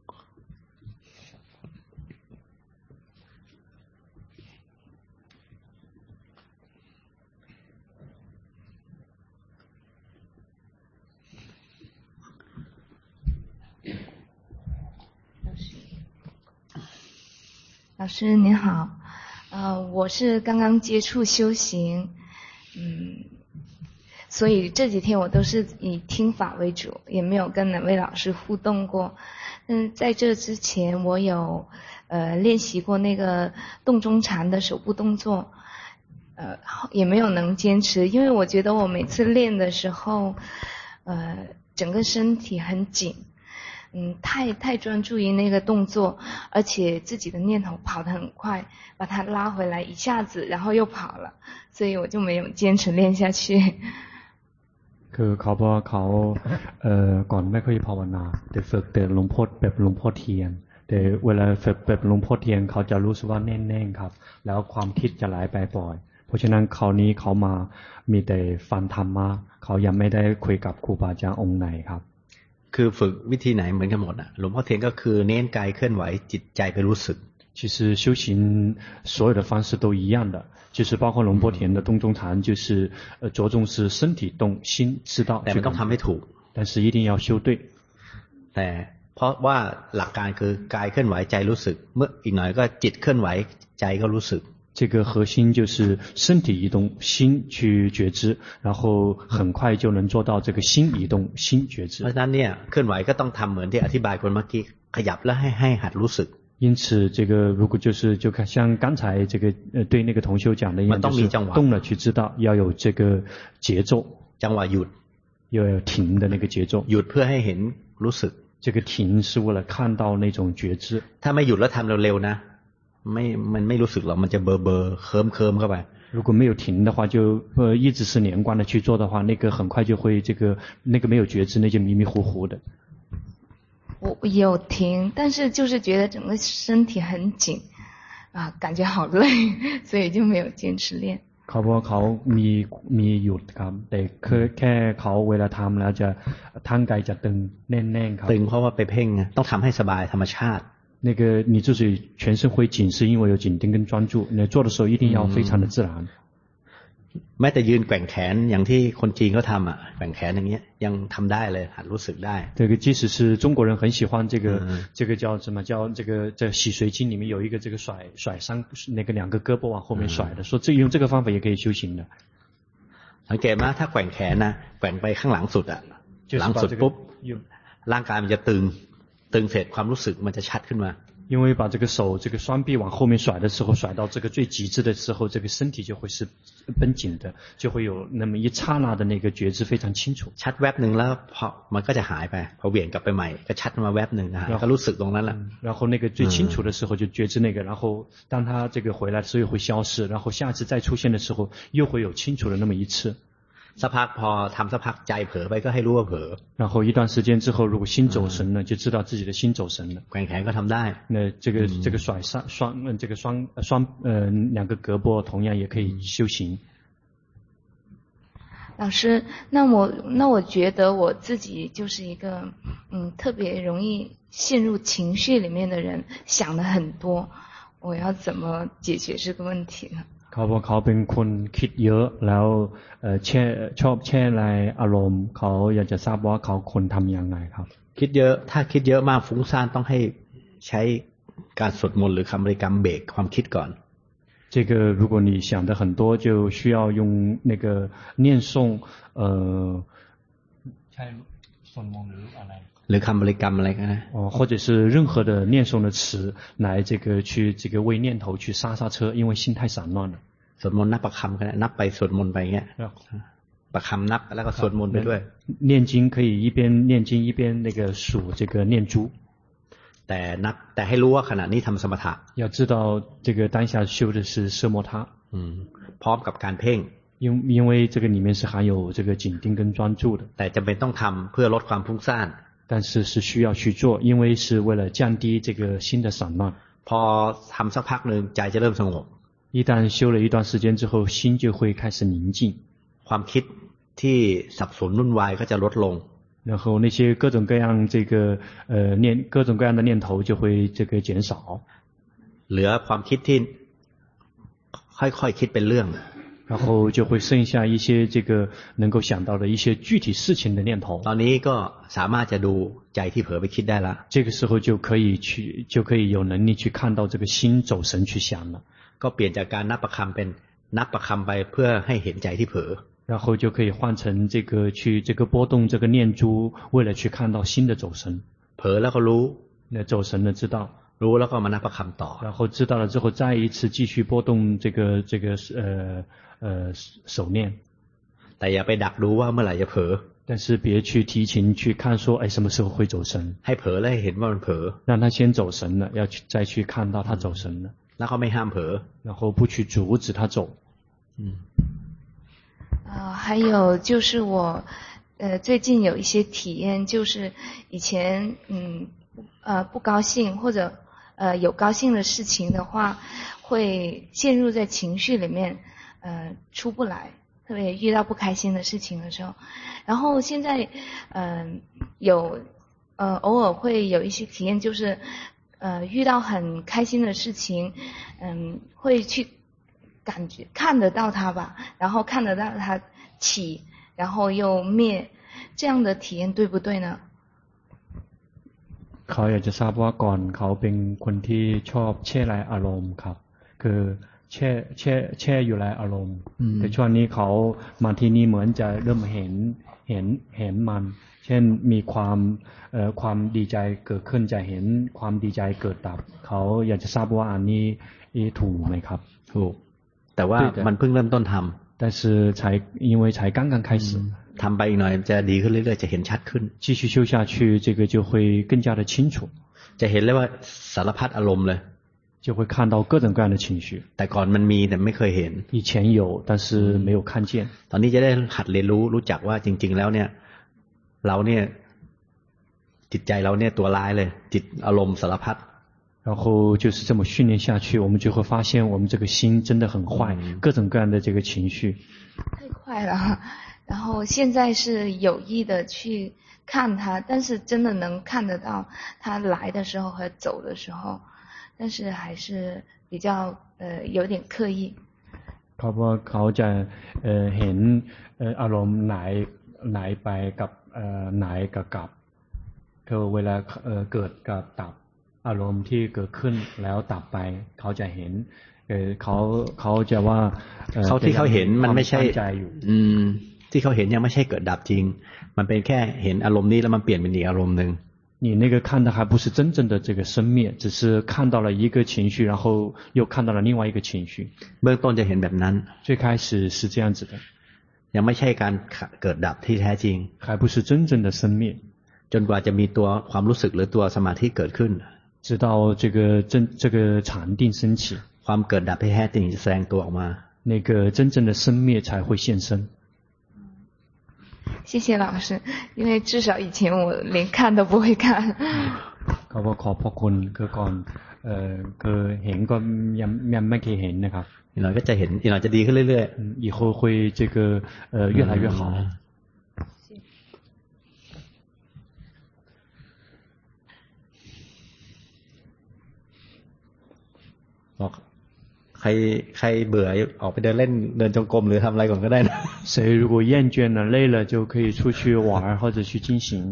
老师您好，呃，我是刚刚接触修行，嗯，所以这几天我都是以听法为主，也没有跟哪位老师互动过。嗯，在这之前我有呃练习过那个洞中禅的手部动作，呃，也没有能坚持，因为我觉得我每次练的时候，呃，整个身体很紧。嗯，太太专注于那个动作，而且自己的念头跑得很快，把它拉回来，一下子然后又跑了，所以我就没有坚持练下去。 คือเขาบอกว่าเขาเอ่อก่อนไม่ค่อยภาวนาแต่ฝึกแต่หลวงพ่อแบบหลวงพ่อเทียนแต่เวลาฝึกแบบหลวงพ่อเทียนเขาจะรู้สึกว่าแน่นๆครับแล้วความคิดจะไหลไปบ่อยเพราะฉะนั้นคราวนี้เขามามีแต่ฟังธรรมะเขายังไม่ได้คุยกับครูบาอาจารย์องค์ไหนครับคือฝึกวิธีไหนเหมือนกันหมดอ่ะหลวงพ่อเทียนก็คือเน้นกายเคลื่อนไหวจิตใจไปรู้สึก其实修行所有的方式都一样的，就是包括龙波田的洞中禅，就是呃着重是身体动，心知道。 แต่มันต้องทำให้ถูก但是一定要修对。 แต่เพราะว่าหลักการคือกายเคลื่อนไหวใจรู้สึกเมื่ออีกหน่อยก็จิตเคลื่อนไหวใจก็รู้สึก这个核心就是身体移动，心去觉知，然后很快就能做到这个心移动，心觉知。 เพราะฉะนั้นเนี่ยเคลื่อนไหวก็ต้องทำเหมือนที่อธิบายคนเมื่อกี้ขยับแล้วให้ให้หัดรู้สึก因此，这个如果就是就看像刚才这个呃对那个同修讲的一样，就是动了去知道，要有这个节奏， จังหวะหยุด， 要有停的那个节奏。 หยุดเพื่อให้เห็นรู้สึก。 这个停是为了看到那种觉知。 ถ้าไม่หยุดแล้วทำเร็วๆนะไม่มันไม่รู้สึกหรอกมันจะเบอร์เบอร์เคิมเคิมเข้าไป如果没有停的话，就呃一直是连贯的去做的话，那个很快就会这个那个没有觉知，那就迷迷糊糊的。 我有停，但是就是觉得整个身体很紧啊，感觉好累，所以就没有坚持练。 เขาบอกเขามีมีหยุดครับแต่แค่เขาเวลาทำแล้วจะทั้งกายจะตึงแน่นๆครับตึงเพราะว่าไปเพ่งต้องทำให้สบายธรรมชาติ那个你之所以全身会紧，是因为有紧盯跟专注。你做的时候一定要非常的自然。 แม้แต่ยืนแกว่งแขนอย่างที่คนจีนเขาทำอ่ะแกว่งแขนอย่างเงี้ยยังทำได้เลยหัดรู้สึกได้这个即使是中国人很喜欢这个、嗯、这个叫什么叫这个在洗髓经里面有一个这个甩甩伤那个两个胳膊往后面甩的、嗯、说这用这个方法也可以修行的สังเกตไหมถ้าแกว่งแขนนะแกว่งไปข้างหลังสุดอ่ะหลังสุดปุ๊บร่างกายมันจะตึงตึงเสร็จความรู้สึกมันจะชัดขึ้นมา因为把这个手这个双臂往后面甩的时候甩到这个最极致的时候这个身体就会是绷紧的就会有那么一刹那的那个觉知非常清楚ชัดแวบนึงแล้วพอมันก็จะหายไปพอเหวี่ยงกลับไปใหม่ก็ชัดมาแวบนึงนะก็รู้สึกตรงนั้นแหละ然后那个最清楚的时候就觉知那个然后当他这个回来的时候又会消失然后下次再出现的时候又会有清楚的那么一次สักพักพอทำสักพักใจเผลอไปก็ให้รู้ว่าเผลอ然后一段时间之后如果心走神了就知道自己的心走神了แกว่งแขนก็ทำได้那这个这个甩双双这个双双呃两个胳膊同样也可以修行老师那我那我觉得我自己就是一个嗯特别容易陷入情绪里面的人想的很多我要怎么解决这个问题呢เขาบอกเขาเป็นคนคิดเยอะแล้วแช่ชอบแช่ในอารมณ์เขาอยากจะทราบว่าเขาควรทำยังไงครับคิดเยอะถ้าคิดเยอะมากฟุ้งซ่านต้องให้ใช้การสวดมนต์หรือคำบริกรรมเบรกความคิดก่อน这个如果你想的很多就需要用那个念诵呃ใช่สวดมนต์หรืออะไรหรือคำบริกรรมอะไรก็ได้哦或者是任何的念诵的词来这个去这个为念头去刹刹车因为心太散乱了สวดมนต์นับประคำก็ได้นับไปสวดมนต์ไปเงี้ยประคำนับแล้วก็สวดมนต์ไปด้วย念经可以一边念经一边那个数这个念珠แต่นักแต่ให้รู้ว่าขณะนี้ทำสมถะ要知道这个当下修的是奢摩他อืมพร้อมกับการเพ่ง因因为这个里面是含有这个紧盯跟专注的แต่จำเป็นต้องทำเพื่อลดความฟุ้งซ่าน但是是需要去做因为是为了降低这个心的散乱พอทำสักพักนึงใจจะเริ่มสงบ一旦修了一段时间之后心就会开始宁静ความคิดที่สับสนวุ่นวายก็จะลดลง然后那些各种各样这个呃念各种各样的念头就会这个减少เหลือความคิดที่ค่อยๆคิดเป็นเรื่อง然后就会剩下一些这个能够想到的一些具体事情的念头ตอนนี้ก็สามารถจะดูใจที่เผลอไปคิดได้ละ这个时候就可以去就可以有能力去看到这个心走神去想了ก็เปลี่ยนจากการนับประคำเป็นนับประคำไปเพื่อให้เห็นใจที่เผลอ然后就可以换成这个去这个波动这个念珠为了去看到心的走神เผลอแล้วก็รู้那走神了知道รู้แล้วก็มานับประคำต่อ然后知道了之后再一次继续波动这个这个呃呃手念แต่อย่าไปดักดูว่าเมื่อไหร่จะเผลอ但是别去提前去看说哎什么时候会走神ให้เผลอแล้วให้เห็นว่ามันเผลอ让他先走神了要去再去看到他走神了แล้วก็ไม่ห้ามเผลอ然后不去阻止他走嗯呃，还有就是我，呃，最近有一些体验，就是以前嗯呃不高兴或者呃有高兴的事情的话，会陷入在情绪里面，呃出不来，特别遇到不开心的事情的时候，然后现在嗯、呃、有呃偶尔会有一些体验，就是呃遇到很开心的事情，嗯会去。感觉看得到它吧，然后看得到它起，然后又灭，这样的体验对不对呢？ เขาอยากจะทราบว่าก่อนเขาเป็นคนที่ชอบแช่ในอารมณ์ครับคือแช่แช่แช่อยู่ในอารมณ์แต่ช่วงนี้เขามาที่นี่เหมือนจะเริ่มเห็นเห็นเห็นมันเช่นมีความเอ่อความดีใจเกิดขึ้นจะเห็นความดีใจเกิดดับเขาอยากจะทราบว่าอันนี้ถูกไหมครับถูกแต่ว่ามันเพิ่งเริ่มต้นทำ但是才因为才刚刚开始ทำไปอีกหน่อยจะดีขึ้นเรื่อยๆจะเห็นชัดขึ้น继续修下去这个就会更加的清楚จะเห็นเลยว่าสารพัดอารมณ์เลย就会看到各种各样的情绪แต่ก่อนมันมีแต่ไม่เคยเห็น以前有但是没有看见ตอนนี้จะได้หัดเรียนรู้รู้จักว่าจริงๆแล้วเนี่ยเราเนี่ยจิตใจเราเนี่ยตัวร้ายเลยจิตอารมณ์สารพัด然后就是这么训练下去我们就会发现我们这个心真的很坏各种各样的这个情绪太快了然后现在是有意的去看它但是真的能看得到它来的时候和走的时候但是还是比较呃有点刻意เพราะว่าเขาจะเอ่อเห็นเอ่ออารมณ์ไหนไหนไปกับเอ่อไหนกับกับคือเวลาเอ่อเกิดกับดับอารมณ์ที่เกิดขึ้นแล้วดับไปเขาจะเห็นเอ่อเขาเขาจะว่าเขาที่เขาเห็นมันไม่ใช่อืมที่เขาเห็นยังไม่ใช่เกิดดับจริงมันเป็นแค่เห็นอารมณ์นี้แล้วมันเปลี่ยนเป็นอีกอารมณ์นึง你那个看的还不是真正的这个生灭只是看到了一个情绪然后又看到了另外一个情绪เบื้องต้นจะเห็นแบบนั้น最开始是这样子的ยังไม่ใช่การเกิดดับที่แท้จริง还不是真正的生灭จนกว่าจะมีตัวความรู้สึกหรือตัวสมาธิเกิดขึ้น直到这个真这个禅定升起ความเกิดดับที่แท้จริงจะแสดงตัวออกมา那个真正的生灭才会现身谢谢老师因为至少以前我连看都不会看เขาบอกขอบพระคุณคือก่อนเอ่อคือเห็นก็ยังยังไม่เคยเห็นนะครับอีกหน่อยก็จะเห็นอีกหน่อยจะดีขึ้นเรื่อยๆ以后会这个呃越来越好บอกใครใครเบื่อออกไปเดินเล่นเดินจงกรมหรือทำอะไรก่อนก็ได้นะ谁如果厌倦了累了就可以出去玩或者去进行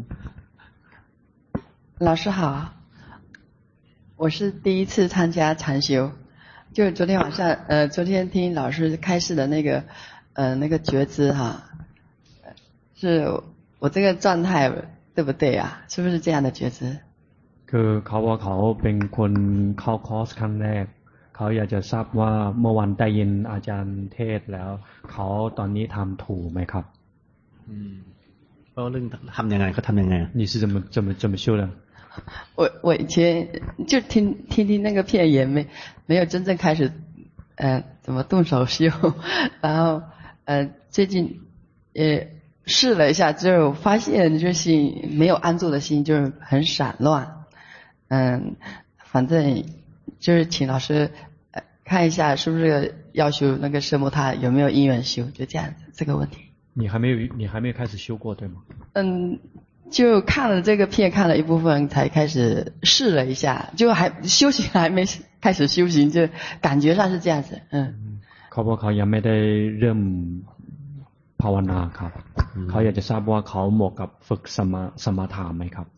老师好我是第一次参加禅修就昨天晚上呃昨天听老师开示的那个呃那个觉知哈是我这个状态对不对啊是不是这样的觉知คือเขาว่าเขาเป็นคนเข้าคอร์สครั้งแรกเขาอยากจะทราบว่าเมื่อวันได้ยินอาจารย์เทศแล้วเขาตอนนี้ทำถูกไหมครับอืมเพราะเรื่องทำยังไงเขาทำยังไง你是怎么怎么怎么修的我我以前就听听听那个片，也没没有真正开始，呃，怎么动手修，然后呃最近也试了一下之后，发现就是没有安住的心，就是很散乱，嗯，反正就是请老师呃看一下是不是要修那个奢摩他，有没有因缘修，就这样子这个问题。 你还没有你还没有开始修过对吗？ 嗯。就看了这个片，看了一部分，才开始试了一下，就还修行还没开始修行，就感觉上是这样子。嗯。 เขาบอกเขายังไม่ได้เริ่มภาวนาครับเขาอยากจะทราบว่าเขาเหมาะกับฝึกสมาสมาธิไหมครับ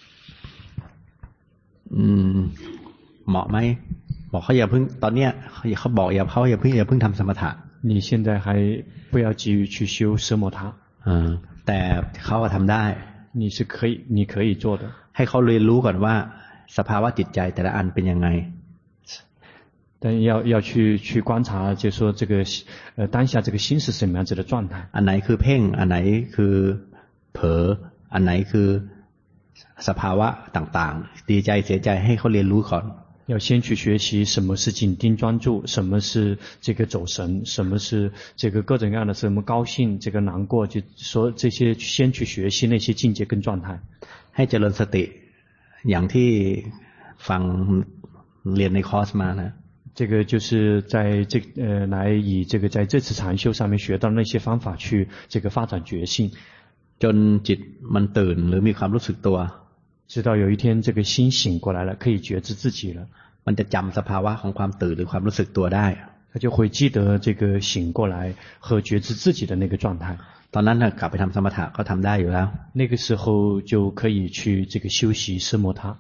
อืมเหมาะไหมบอกเขาอย่าเพิ่งตอนเนี้ยเขาบอกอย่าเขาอย่าเพิ่งอย่าเพิ่งทำสมถะ你现在还不要急于去修奢摩他อืมแต่เขาทำได้你是可以你可以做的ให้เขาเรียนรู้ก่อนว่าสภาวะจิตใจแต่ละอันเป็นยังไง但要要去去观察就是说这个呃当下这个心是什么样子的状态อันไหนคือเพ่งอันไหนคือเผลออันไหนคือสภาวะต่างๆดีใจเสียใจให้เขาเรียนรู้ก่อน要先去学习什么是紧盯专注，什么是这个走神，什么是这个各种各样的什么高兴，这个难过，就说这些先去学习那些境界跟状态。 ให้เจริญสติอย่างที่ฟังเรียนในคอร์สมานะ这个就是在这呃来以这个在这次禅修上面学到那些方法去这个发展觉性， จนจิตมันตื่นหรือมีความรู้สึกตัว直到有一天这个心醒过来了，可以觉知自己了， มันจะจำสภาวะของความตื่นหรือความรู้สึกตัวได้他就会记得这个醒过来和觉知自己的那个状态。 ตอนนั้นน่ะกลับไปทำสมถะก็ทำได้อยู่แล้ว那个时候就可以去这个修习奢摩他。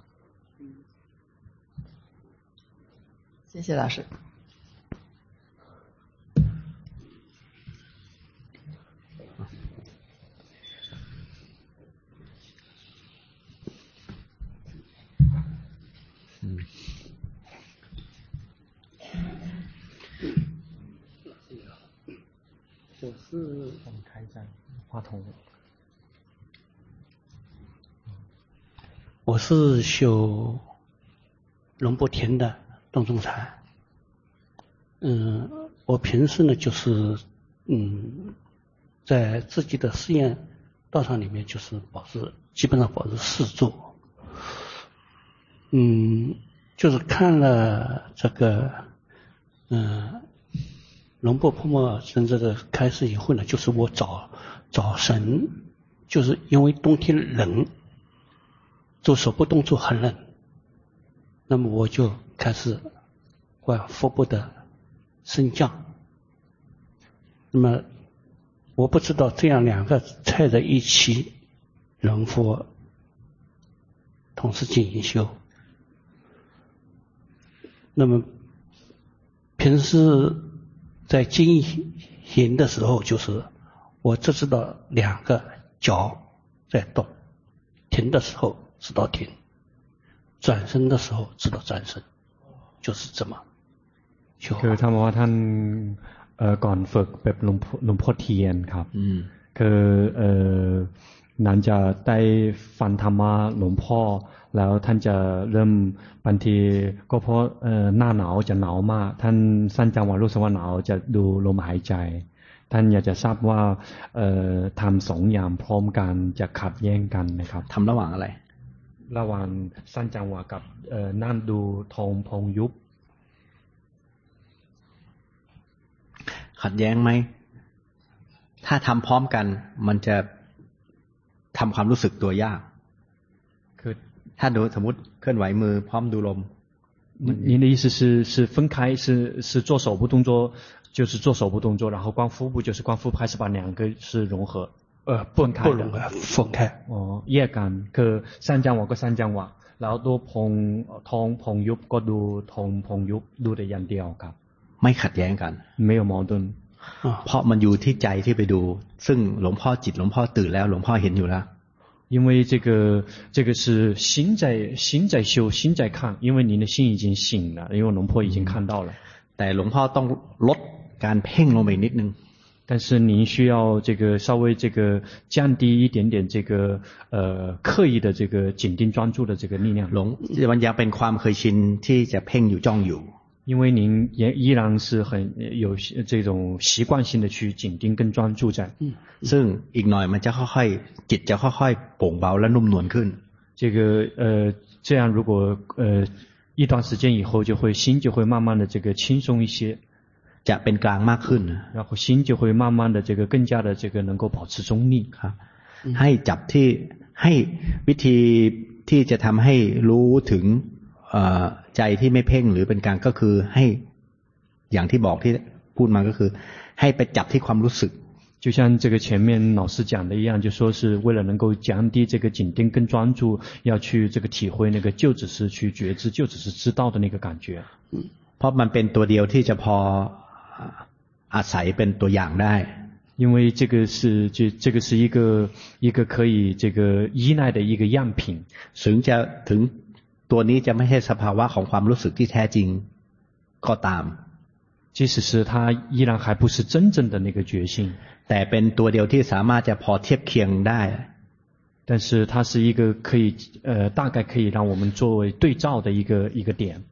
谢谢老师。 嗯， 我是我们开一下话筒。 我是修龙波田的洞中禅。嗯，我平时呢就是嗯，在自己的实验道场里面就是保持基本上保持四坐。嗯，就是看了这个嗯龙波婆摩真正的开始以后呢，就是我早早晨就是因为冬天冷，做手部动作很冷，那么我就开始观腹部的升降。那么我不知道这样两个踩在一起能否同时进行修。那么平时在经行的时候，就是我只知道两个脚在动，停的时候知道停，转身的时候知道转身，就是这么修。 คือท่านบอกว่าท่านเอ่อก่อนฝึกแบบหลวงหลวงพ่อเทียนครับคือเอ่อหลังจากได้ฟังธรรมะหลวงพ่อแล้วท่านจะเริ่มบางทีก็เพราะเอ่อหน้าหนาวจะหนาวมากท่านสั้นจังหวะรู้สึกว่าหนาวจะดูลมหายใจท่านอยากจะทราบว่าเอ่อทำสองอย่างพร้อมกันจะขัดแย้งกันนะครับทำระหว่างอะไรระหว่างสั้นจังหวะกับเอ่อนั่งดูทองพองยุบขัดแย้งไหมถ้าทำพร้อมกันมันจะทำความรู้สึกตัวยากคือถ้าดูสมมติเคลื่อนไหวมือพร้อมดูลม您的意思是是分开是是做手部动作就是做手部动作然后观腹部就是观腹部还是把两个是融合呃分开的分开อ๋อแยกกันคือสั้นจังหวะก็สั้นจังหวะแล้วดูพองทองพองยุบก็ดูทองพองยุบดูแต่อย่างเดียวครับไม่ขัดแย้งกันไม่有矛盾เพราะมันอยู่ที่ใจที่ไปดูซึ่งหลวงพ่อจิตหลวงพ่อตื่นแล้วหลวงพ่อเห็นอยู่แล้ว因为这个这个是心在心在修心在看因为您的心已经醒了因为龙婆已经看到了แต่หลวงพ่อต้องลดการเพ่งลงไปนิดนึง但是您需要这个稍微这个降低一点点这个呃刻意的这个紧盯专注的这个力量。 หลงมันยังเป็นความเคยชินที่จะเพ่งอยู่จ้องอยู่因为您也依然是很有这种习惯性的去紧盯跟专注在。 嗯，ซึ่งอีกหน่อยมันจะค่อยๆจิตจะค่อยๆโปร่งเบาและนุ่มนวลขึ้น。 这个呃这样如果呃一段时间以后就会心就会慢慢的这个轻松一些。 จะเป็นกลางมากขึ้น然后心就会慢慢的这个更加的这个能够保持中立ครับให้จับที่ให้วิธีที่จะทำให้รู้ถึงใจที่ไม่เพ่งหรือเป็นกลางก็คือให้อย่างที่บอกที่พูดมาก็คือให้ไปจับที่ความรู้สึก就像这个前面老师讲的一样，就说是为了能够降低这个紧盯跟专注，要去这个体会那个就只是去觉知，就只是知道的那个感觉。 嗯，เพราะมันเป็นตัวเดียวที่จะพออาศัยเป็นตัวอย่างได้因为这个是这这个是一个一个可以这个依赖的一个样品。 ถึงจะถึงตัวนี้จะไม่ใช่สภาวะของความรู้สึกที่แท้จริงก็ตาม即使是它依然还不是真正的那个觉性， แต่เป็นตัวเดียวที่สามารถจะพอเทียบเคียงได้但是它是一个可以呃大概可以让我们作为对照的一个一个点。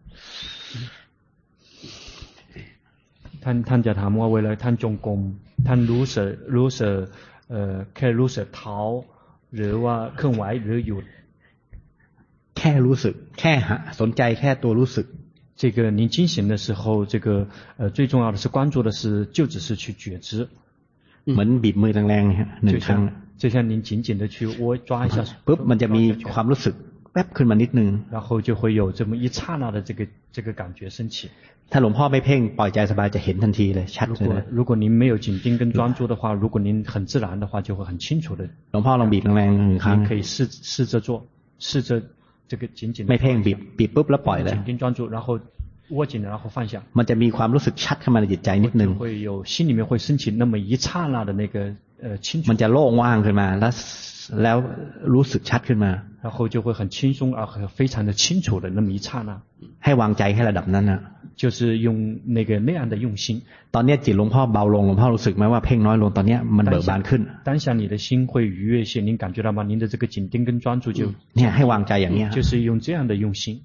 ท่านท่านจะถามว่าเวลาท่านจงกรมท่านรู้สึกรู้สึกเอ่อแค่รู้สึกเท้าหรือว่าเคลื่อนไหวหรือหยุดแค่รู้สึกแค่สนใจแค่ตัวรู้สึก这个您进行的时候这个呃最重要的是关注的是就只是去觉知เหมือนบีบมือแรงๆหนึ่งครั้ง就像您紧紧的去握抓一下ปุ๊บมันจะมีความรู้สึกแป๊บขึ้นมานิดนึง然后就会有这么一刹那的这个这个感觉升起ถ้าหลวงพ่อไม่เพ่งปล่อยใจสบายจะเห็นทันทีเลยชัดเลย如果您没有紧盯跟专注的话如果您很自然的话就会很清楚的หลวงพ่อลองบีบแรงๆหนึ่งครั้ง可以试试着做试着这个紧紧ไม่เพ่งบีบบีบปุ๊บแล้วปล่อยเลย紧盯专注然后握紧然后放下มันจะมีความรู้สึกชัดขึ้นมาในจิตใจนิดนึง会有心里面会升起那么一刹那的那个呃清楚มันจะโล่งว่างขึ้นมาแล้วแล้วรู้สึกชัดขึ้นมา然后就会很轻松而很非常的清楚的那么一刹那ให้วางใจให้ระดับนั้นนะ就是用那个那样的用心ตอนนี้จิตหลวงพ่อเบาลงหลวงพ่อรู้สึกไหมว่าเพ่งน้อยลงตอนนี้มันเบิกบานขึ้น当下你的心会愉悦些您感觉到吗您的这个紧盯跟专注就เนี่ยให้วางใจอย่างนี้就是用这样的用心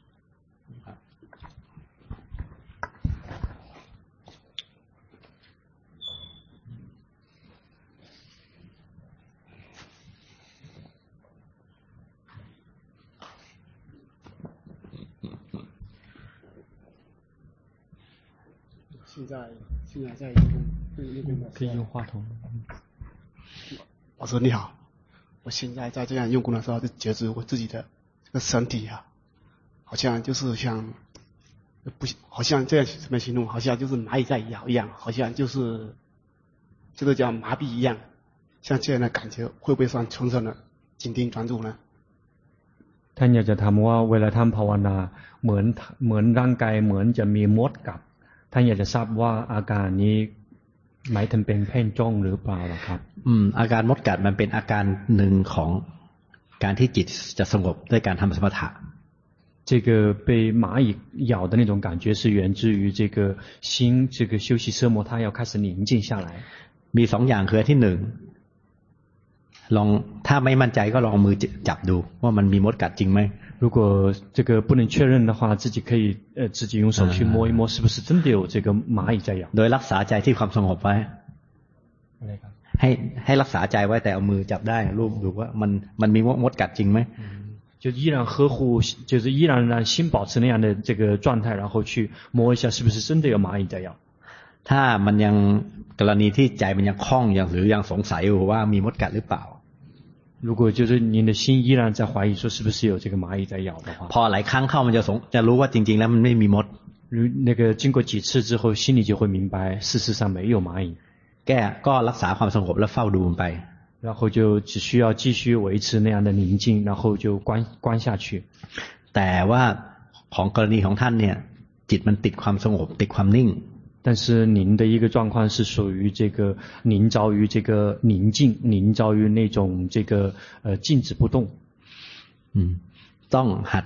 现在现在在用用功的可以用话筒。 老师你好，我现在在这样用功的时候，就觉知我自己的这个身体啊，好像就是像不好像这样怎么形容？好像就是蚂蚁在咬一样，好像就是这个叫麻痹一样，像这样的感觉，会不会算纯纯的紧盯专注呢？ ท่านอยากจะถามว่าเวลาทำภาวนาเหมือนเหมือนร่างกายเหมือนจะมีมดกัดท่านอยากจะทราบว่าอาการนี้หมายถึงเป็นเพ่งจ้องหรือเปล่าล่ะครับอืมอาการมดกัดมันเป็นอาการหนึ่งของการที่จิตจะสงบด้วยการทำสมถะ这个被蚂蚁咬的那种感觉是源自于这个心这个休息色魔它要开始宁静下来มีสองอย่างคือที่หนึ่งลองถ้าไม่มั่นใจก็ลองมือจับดูว่ามันมีมดกัดจริงไหม如果这个不能确认的话自己可以呃自己用手去摸一摸是不是真的有这个蚂蚁在咬โดยรักษาใจที่ความสงบไว้ให้ให้รักษาใจไว้แต่เอามือจับได้รูปดูว่ามันมันมีมดกัดจริงไหม就依然呵护就是依然让心保持那样的这个状态然后去摸一下是不是真的有蚂蚁在咬ถ้ามันยังกรณีที่ใจมันยังคล่องยังหรือยังสงสัยอยู่ว่ามีมดกัดหรือเปล่า如果就是您的心依然在怀疑说是不是有这个蚂蚁在咬的话พอหลายครั้งเข้ามันจะสงจะรู้ว่าจริงๆแล้วมันไม่มีมด那个经过几次之后心里就会明白事实上没有蚂蚁แก้ก็รักษาความสงบแล้วเฝ้าดูมันไป然后就只需要继续维持那样的宁静然后就关关下去แต่ว่าของกรณีของท่านเนี่ยจิตมันติดความสงบติดความนิ่ง但是您的一个状况是属于这个凝着于这个宁静凝着于那种这个呃静止不动嗯ต้องหัด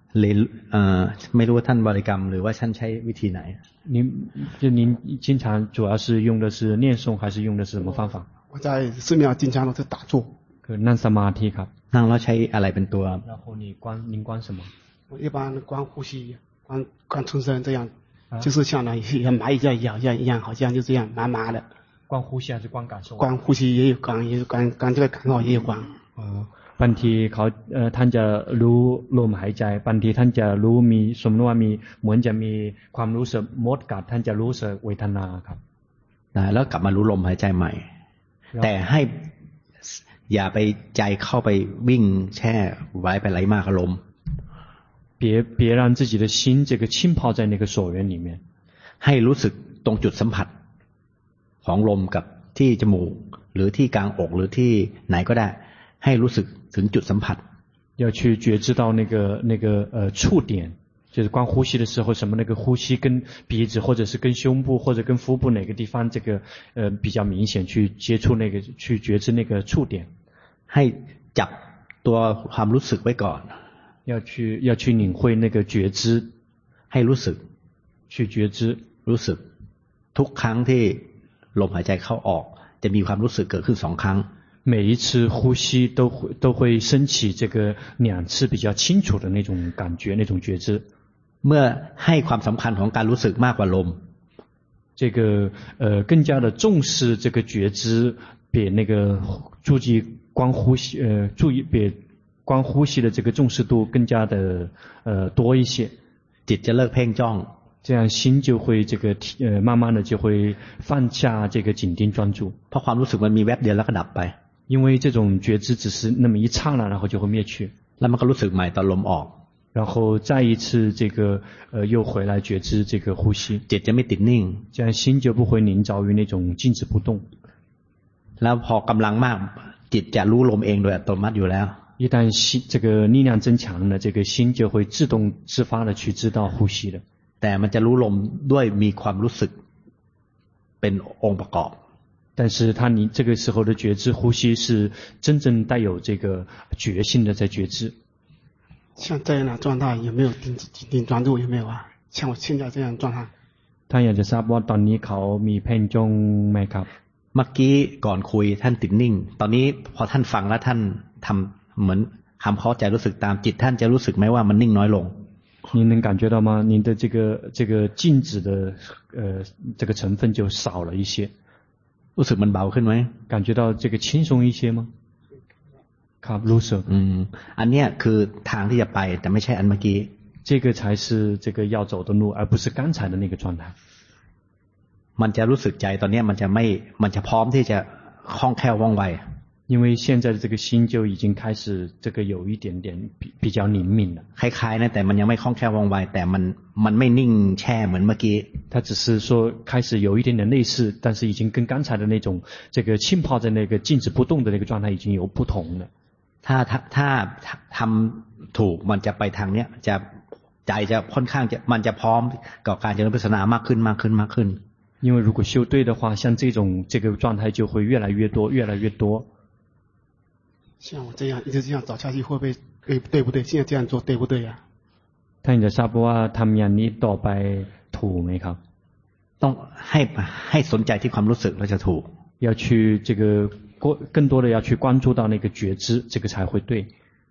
เลยเอ่อไม่รู้ว่าท่านบริกรรมหรือว่าท่านใช้วิธีไหน您就您经常主要是用的是念诵还是用的是什么方法？ 我在寺庙经常都是打坐。 คือนั่งสมาธิครับนั่งแล้วใช้อะไรเป็นตัว然后你观您观什么？ 我一般观呼吸，观观春生这样，就是像那像蚂蚁在咬一样一样，好像就这样麻麻的。 观呼吸还是观感受？ 观呼吸也有观，也有观观这个感受也有观。 哦。บางทีเขาเอ่อท่านจะรู้ลมหายใจบางทีท่านจะรู้มีสมมติว่ามีเหมือนจะมีความรู้สึกมดกัดท่านจะรู้สึกเวทนาครับแล้วกลับมารู้ลมหายใจใหม่แต่ให้อย่าไปใจเข้าไปวิ่งแช่ไว้ไปไหลมากอารมณ์别别让自己的心这个浸泡在那个所缘里面ให้รู้สึกตรงจุดสัมผัสของลมกับที่จมูกหรือที่กลางอกหรือที่ไหนก็ได้ให้รู้สึกถึงจุดสัมผัส要去觉知到那个那个呃触点就是观呼吸的时候什么那个呼吸跟鼻子或者是跟胸部或者跟腹部哪个地方这个呃比较明显去接触那个去觉知那个触点ให้จับตัวความรู้สึกไว้ก่อน要去要去领会那个觉知ให้รู้สึก去觉知รู้สึกทุกครั้งที่ลมหายใจเข้าออกจะมีความรู้สึกเกิดขึ้นสองครั้ง每一次呼吸都会都会升起这个两次比较清楚的那种感觉那种觉知เมื่อให้ความสำคัญของการรู้สึกมากกว่าลม这个呃更加的重视这个觉知比那个注意观呼吸呃注意比观呼吸的这个重视度更加的呃多一些จิตจะเลิกเพ่งจ้อง这样心就会这个呃慢慢的就会放下这个紧盯专注เพราะความรู้สึกมันมีแวบเดียวแล้วก็ดับไป因为这种觉知只是那么一刹那然后就会灭去แล้วมันก็รู้สึกใหม่ตอนลมออก然后再一次这个呃又回来觉知这个呼吸จิตจะไม่ติดนิ่ง这样心就不会凝着于那种静止不动แล้วพอกำลังมากจิตจะรู้ลมเองโดยอัตโนมัติอยู่แล้ว一旦心这个力量增强了这个心就会自动自发的去知道呼吸的แต่มันจะรู้ลมด้วยมีความรู้สึกเป็นองค์ประกอบ但是他你这个时候的觉知呼吸是真正带有这个觉性的在觉知像这样的状态有没有定定专注有没有啊像我现在这样状态ท่านอยากจะทราบว่าตอนนี้เขามีเพ่งจ้องไหมครับเมื่อกี้ก่อนคุยท่านติดนิ่งตอนนี้พอท่านฟังแล้วท่านทำเหมือนทำเข้าใจรู้สึกตามจิตท่านจะรู้สึกไหมว่ามันนิ่งน้อยลง您能感觉到吗您的这个这个静止的呃这个成分就少了一些รู้สึกมันเบาขึ้นไหม感觉到这个轻松一些吗ครับรู้สึกอืมอันเนี้ยคือทางที่จะไปแต่ไม่ใช่อันเมื่อกี้这个才是这个要走的路而不是刚才的那个状态มันจะรู้สึกใจตอนนี้มันจะไม่มันจะพร้อมที่จะคล่องแคล่วว่องไว因为现在的这个心就已经开始这个有一点点比比较灵敏了คล้ายๆนะแต่มันยังไม่คล่องแคล่วว่องไวแต่มันมันไม่นิ่งแช่เหมือนเมื่อกี้它只是说开始有一点点类似但是已经跟刚才的那种这个浸泡在那个静止不动的那个状态已经有不同了ถ้าถ้าถ้าทำถูกมันจะไปทางเนี้ยจะใจจะค่อนข้างจะมันจะพร้อมกับการเจริญวิปัสสนามากขึ้นมากขึ้นมากขึ้น因为如果修对的话像这种这个状态就会越来越多越来越多像我这样一直这样找下去会不会对对不对现在这样做对不对呀ท่านจะทราบว่าทำอย่างนี้ต่อไปถูกไหมครับต้องให้ให้สนใจที่ความรู้สึกแล้วจะถูก要去这个更多的要去关注到那个觉知这个才会对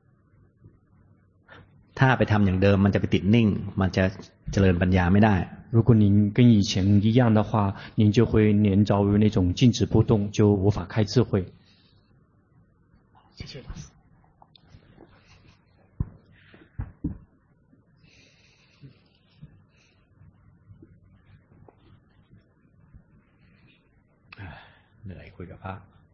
ถ้าไปทำอย่างเดิมมันจะไปติดนิ่งมันจะเจริญปัญญาไม่ได้如果您跟以前一样的话您就会黏着于那种静止不动就无法开智慧谢谢老师เหนื่อยคุยกับพระ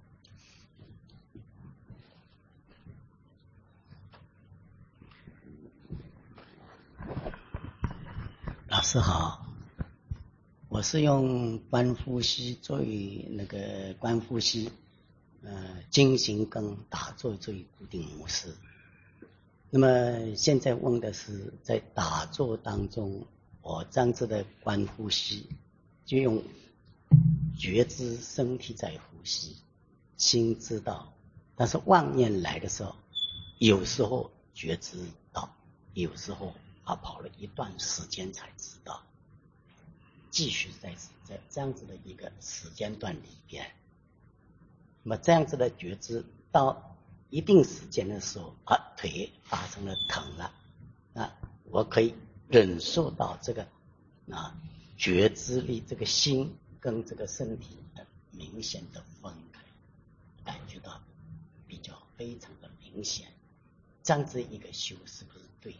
老师好，我是用观呼吸作为那个观呼吸，呃，进行跟打坐作为固定模式。那么现在问的是，在打坐当中，我这样子的观呼吸，就用觉知身体在呼吸，心知道，但是妄念来的时候，有时候觉知到， 有时候啊跑了一段时间才知道，继续在在这样子的一个时间段里边，那么这样子的觉知到一定时间的时候，啊腿发生了疼了，啊我可以忍受到这个啊觉知力，这个心跟这个身体的明显的分开，感觉到比较非常的明显，这样子一个修是不是对？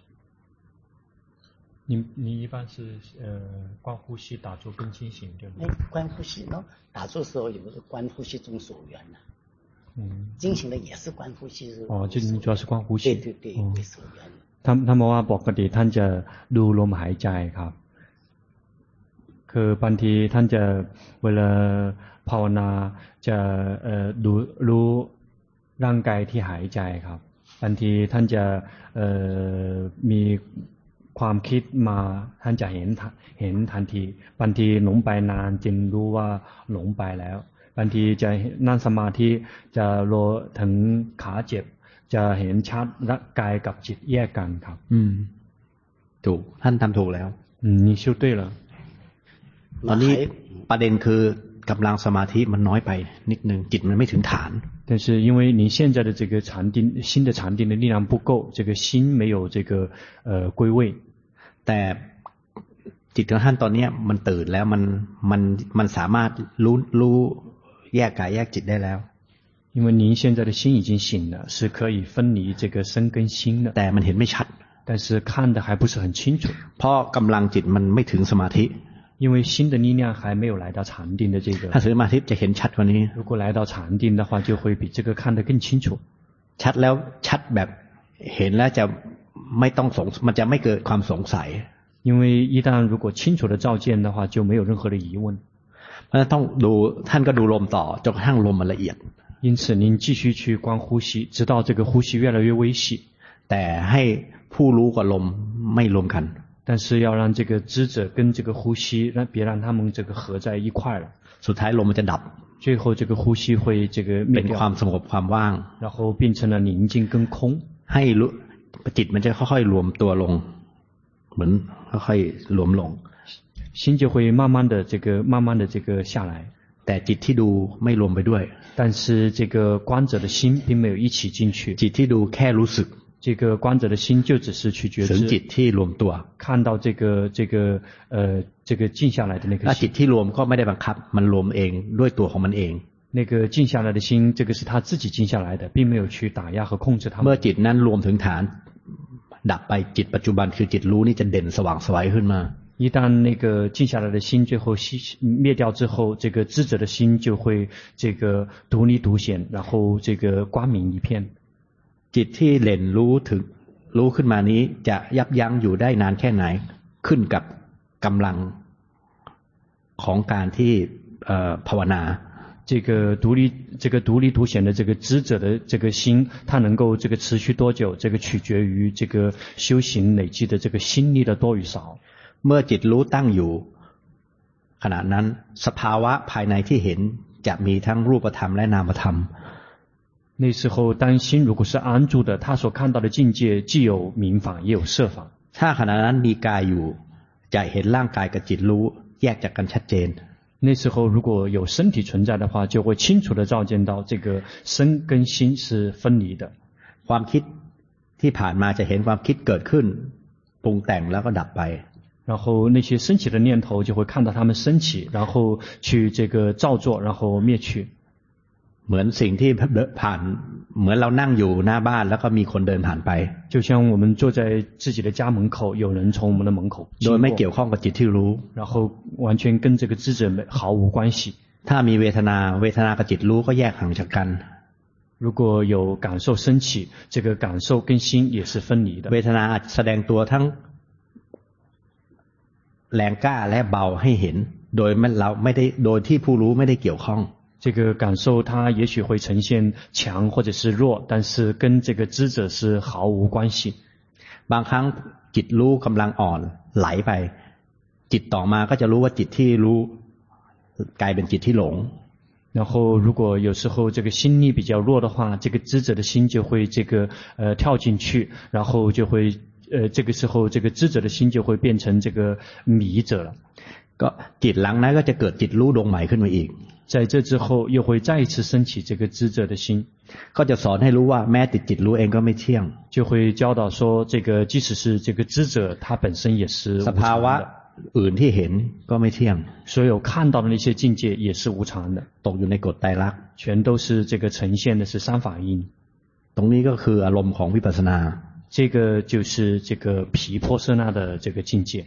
你你一般是呃观呼吸打坐更清醒对吗？ 哎，观呼吸呢，打坐时候有时候观呼吸中所缘呢、啊。 嗯， 精行的也是观呼吸。 哦，就你主要是观呼吸。 对对对，为所缘。 ท่านท่านบอกว่าปกติท่านจะดูลมหายใจครับคือบางทีท่านจะเวลาภาวนาจะเอ่อดูรู้ร่างกายที่หายใจครับบางทีท่านจะเอ่อมีความคิดมาท่านจะเห็นเห็นทันทีบางทีหลงไปนานจึงรู้ว่าหลงไปแล้วบางทีจะนั่งสมาธิจะรอถึงขาเจ็บจะเห็นชัดร่างกายกับจิตแยกกันครับอืมถูกท่านทำถูกแล้วอืมนี่修对了ตอนนี้ประเด็นคือกำลังสมาธิมันน้อยไปนิดนึงจิตมันไม่ถึงฐาน但是因为你现在的这个禅定新的禅定的力量不够这个心没有这个呃归位แต่จิตของท่านตอนนี้มันตื่นแล้วมันมันมันสามารถรู้รู้แยกกายแยกจิตได้แล้ว因为您现在的心已经醒了是可以分离这个身跟心的แต่มันเห็นไม่ชัด但是看的还不是很清楚เพราะกำลังจิตมันไม่ถึงสมาธิ因为心的力量还没有来到禅定的这个ถ้าสมาธิจะเห็นชัดกว่านี้如果来到禅定的话就会比这个看得更清楚ชัดแล้วชัดแบบเห็นแล้วจะไม่ต้องสงมันจะไม่เกิดความสงสัย因为一旦如果清楚的照见的话就没有任何的疑问เพราะฉะนั้นต้องดูท่านก็ดูลมต่อจนกระทั่งลมมันละเอียด因此您继续去观呼吸直到这个呼吸越来越微细แต่ให้ผู้รู้กับลมไม่รวมกัน但是要让这个知者跟这个呼吸让别让他们这个合在一块了สุดท้ายลมมันจะดับ最后这个呼吸会这个灭掉เป็นความสงบความว่าง然后变成了宁静跟空ให้จิตมันจะค่อยๆรวมตัวลงเหมือนค่อยๆรวมลง心就会慢慢的这个慢慢的这个下来แต่จิตที่ดูไม่รวมไปด้วย但是这个观者的心并没有一起进去จิตที่ดูแค่รู้สึก这个观者的心就只是去觉知จิตที่รวมตัว看到这个这个呃这个静下来的那个心จิตที่รวมก็ไม่ได้บังคับมันรวมเองด้วยตัวของมันเอง那个静下来的心这个是他自己静下来的并没有去打压和控制他们เมื่อจิตนั้นรวมถึงฐานดับไปจิตปัจจุบันคือจิตรู้นี่จะเด่นสว่างไสวขึ้นมา一旦那个静下来的心最后灭掉之后这个知者的心就会这个独立独显然后这个光明一片จิตที่เด่นรู้ถึงรู้ขึ้นมานี้จะยับยั้งอยู่ได้นานแค่ไหนขึ้นกับกำลังของการที่ภาวนา这个独立这个独立独显的这个知者的这个心它能够这个持续多久这个取决于这个修行累积的这个心力的多与少เมื่อจิตรู้ตั้งอยู่ขณะนั้นสภาวะภายในที่เห็นจะมีทั้งรูปธรรมและนามธรรม那时候当心如果是安住的他所看到的境界既有明法也有色法ถ้าขณะนั้นมีกายอยู่จะเห็นร่างกายกับจิตรู้แยกจากกันชัดเจน那时候如果有身体存在的话就会清楚地照见到这个身跟心是分离的ความคิดที่ผ่านมาจะเห็นความคิดเกิดขึ้นปรุงแต่งแล้วก็ดับไป然后那些升起的念头就会看到他们升起然后去这个造作然后灭去เหมือนสิ่งที่ผ่านเหมือนเรานั่งอยู่หน้าบ้านแล้วก็มีคนเดินผ่านไป就像我们坐在自己的家门口有人从我们的门口โดยไม่เกี่ยวข้องกับจิตที่รู้然后完全跟这个知者毫无关系ถ้ามีเวทนาเวทนากับจิตรู้ก็แยกห่างจากกัน如果有感受升起这个感受跟心也是分离的เวทนาแสดงตัวทั้งแรงกล้าและเบาให้เห็นโดยเราไม่ได้โดยที่ผู้รู้ไม่ได้เกี่ยวข้อง这个感受它也许会呈现强或者是弱但是跟这个知者是毫无关系บางครั้งจิตรู้กำลังอ่อนไหลไปจิตต่อมาก็จะรู้ว่าจิตที่รู้กลายเป็นจิตที่หลง然后如果有时候这个心力比较弱的话这个知者的心就会这个呃跳进去然后就会呃这个时候这个知者的心就会变成这个迷者了。 ก็จิตหลังนั้นก็จะเกิดจิตรู้ดวงใหม่ขึ้นมาอีก在这之后又会再一次升起这个知者的心， ก็จะสอนให้รู้ว่าแม้ติดจิตรู้เองก็ไม่เที่ยง就会教导说这个即使是这个知者他本身也是无常的， สภาวะอื่นที่เห็นก็ไม่เที่ยง所有看到的那些境界也是无常的， ตกอยู่ในกฎไตรลักษณ์全都是这个呈现的是三法印。 ตรงนี้ก็คืออารมณ์ของวิปัสสนา这个就是这个毗婆舍那的这个境界。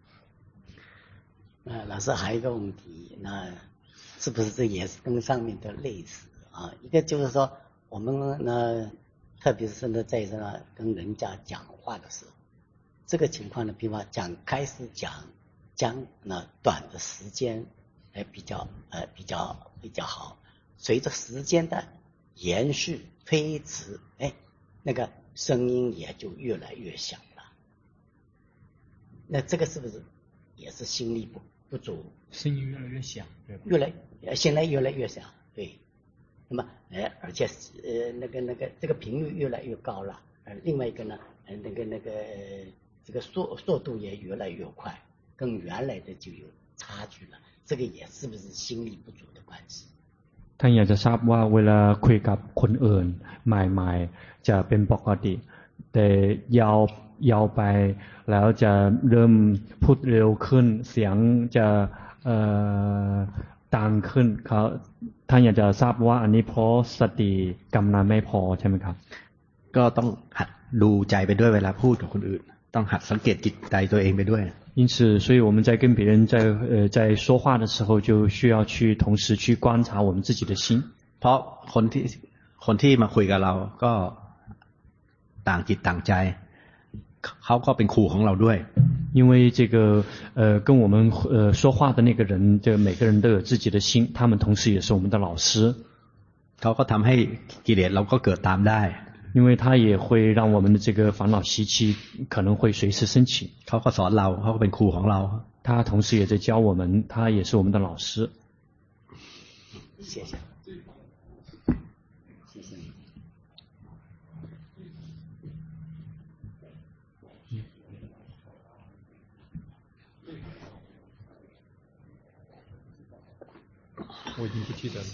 那老师还有一个问题，那是不是这也是跟上面的类似啊？一个就是说，我们呢，特别是呢，在这呢跟人家讲话的时候，这个情况呢，比方讲开始讲讲呢短的时间，哎比较呃比较比较好，随着时间的延续推迟，哎，那个声音也就越来越响了。那这个是不是也是心力不不足？ 声音越来越响，对吧？ 越来现在越来越响，对。那么，哎，而且呃那个那个这个频率越来越高了，呃，另外一个呢，呃那个那个这个速速度也越来越快，跟原来的就有差距了。这个也是不是心力不足的关系？ ท่านอยากจะทราบว่าเวลาคุยกับคนอื่นใหม่ๆจะเป็นปกติแต่ยาวยาวไปแล้วจะเริ่มพูดเร็วขึ้นเสียงจะเอ่อดังขึ้นเขาท่านอยากจะทราบว่าอันนี้เพราะสติกำลังไม่พอใช่ไหมครับก็ต้องหัดดูใจไปด้วยเวลาพูดกับคนอื่นต้องหัดสังเกตจิตใจตัวเองไปด้วย因此所以我们在跟别人在呃在说话的时候就需要去同时去观察我们自己的心เพราะคนที่คนที่มาคุยกับเราก็ต่างจิตต่างใจเขาก็เป็นครูของเราด้วย因为这个呃跟我们呃说话的那个人这个每个人都有自己的心他们同时也是我们的老师เขาก็ทำให้กิเลสเราก็เกิดตามได้因为它也会让我们的这个烦恼习气可能会随时升起เขาก็สอนเราเขาก็เป็นครูของเรา他同时也在教我们他也是我们的老师谢谢谢谢我已经不记得了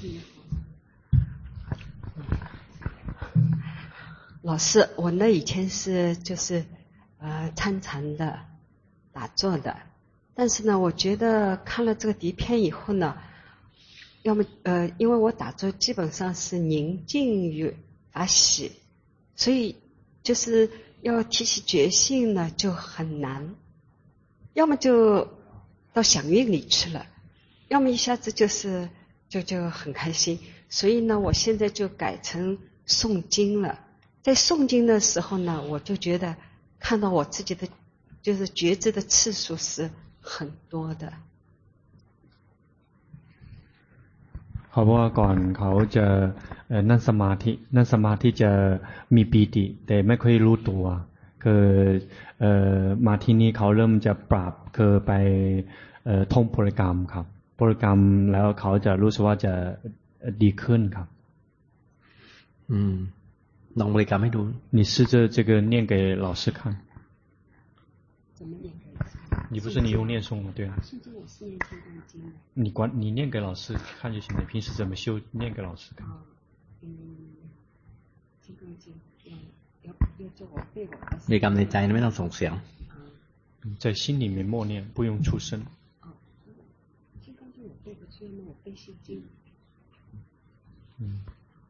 老师，我呢以前是就是呃参禅的、打坐的，但是呢，我觉得看了这个碟片以后呢，要么呃，因为我打坐基本上是宁静于法喜，所以就是要提起决心呢就很难，要么就到响应里去了，要么一下子就是就就很开心，所以呢，我现在就改成诵经了。在诵经的时候呢，我就觉得看到我自己的就是觉知的次数是很多的。 เขาบอกว่าก่อนเขาจะนั่งสมาธินั่งสมาธิจะมีปีติแต่ไม่ค่อยรู้ตัวคือเอ่อมาที่นี่เขาเริ่มจะปรับคือไปเอ่อท่องบริกรรมครับบริกรรมแล้วเขาจะรู้สึกว่าจะดีขึ้นครับอืมลองบริกรรมให้ดู你试着这个念给老师看怎么念你不是你用念诵吗对啊你管你念给老师看就行了平时怎么修念给老师看嗯这个经要要叫我背我บริกรรมในใจไม่ต้องส่งเสียง在心里面默念不用出声哦金刚经我背不出那我背心经嗯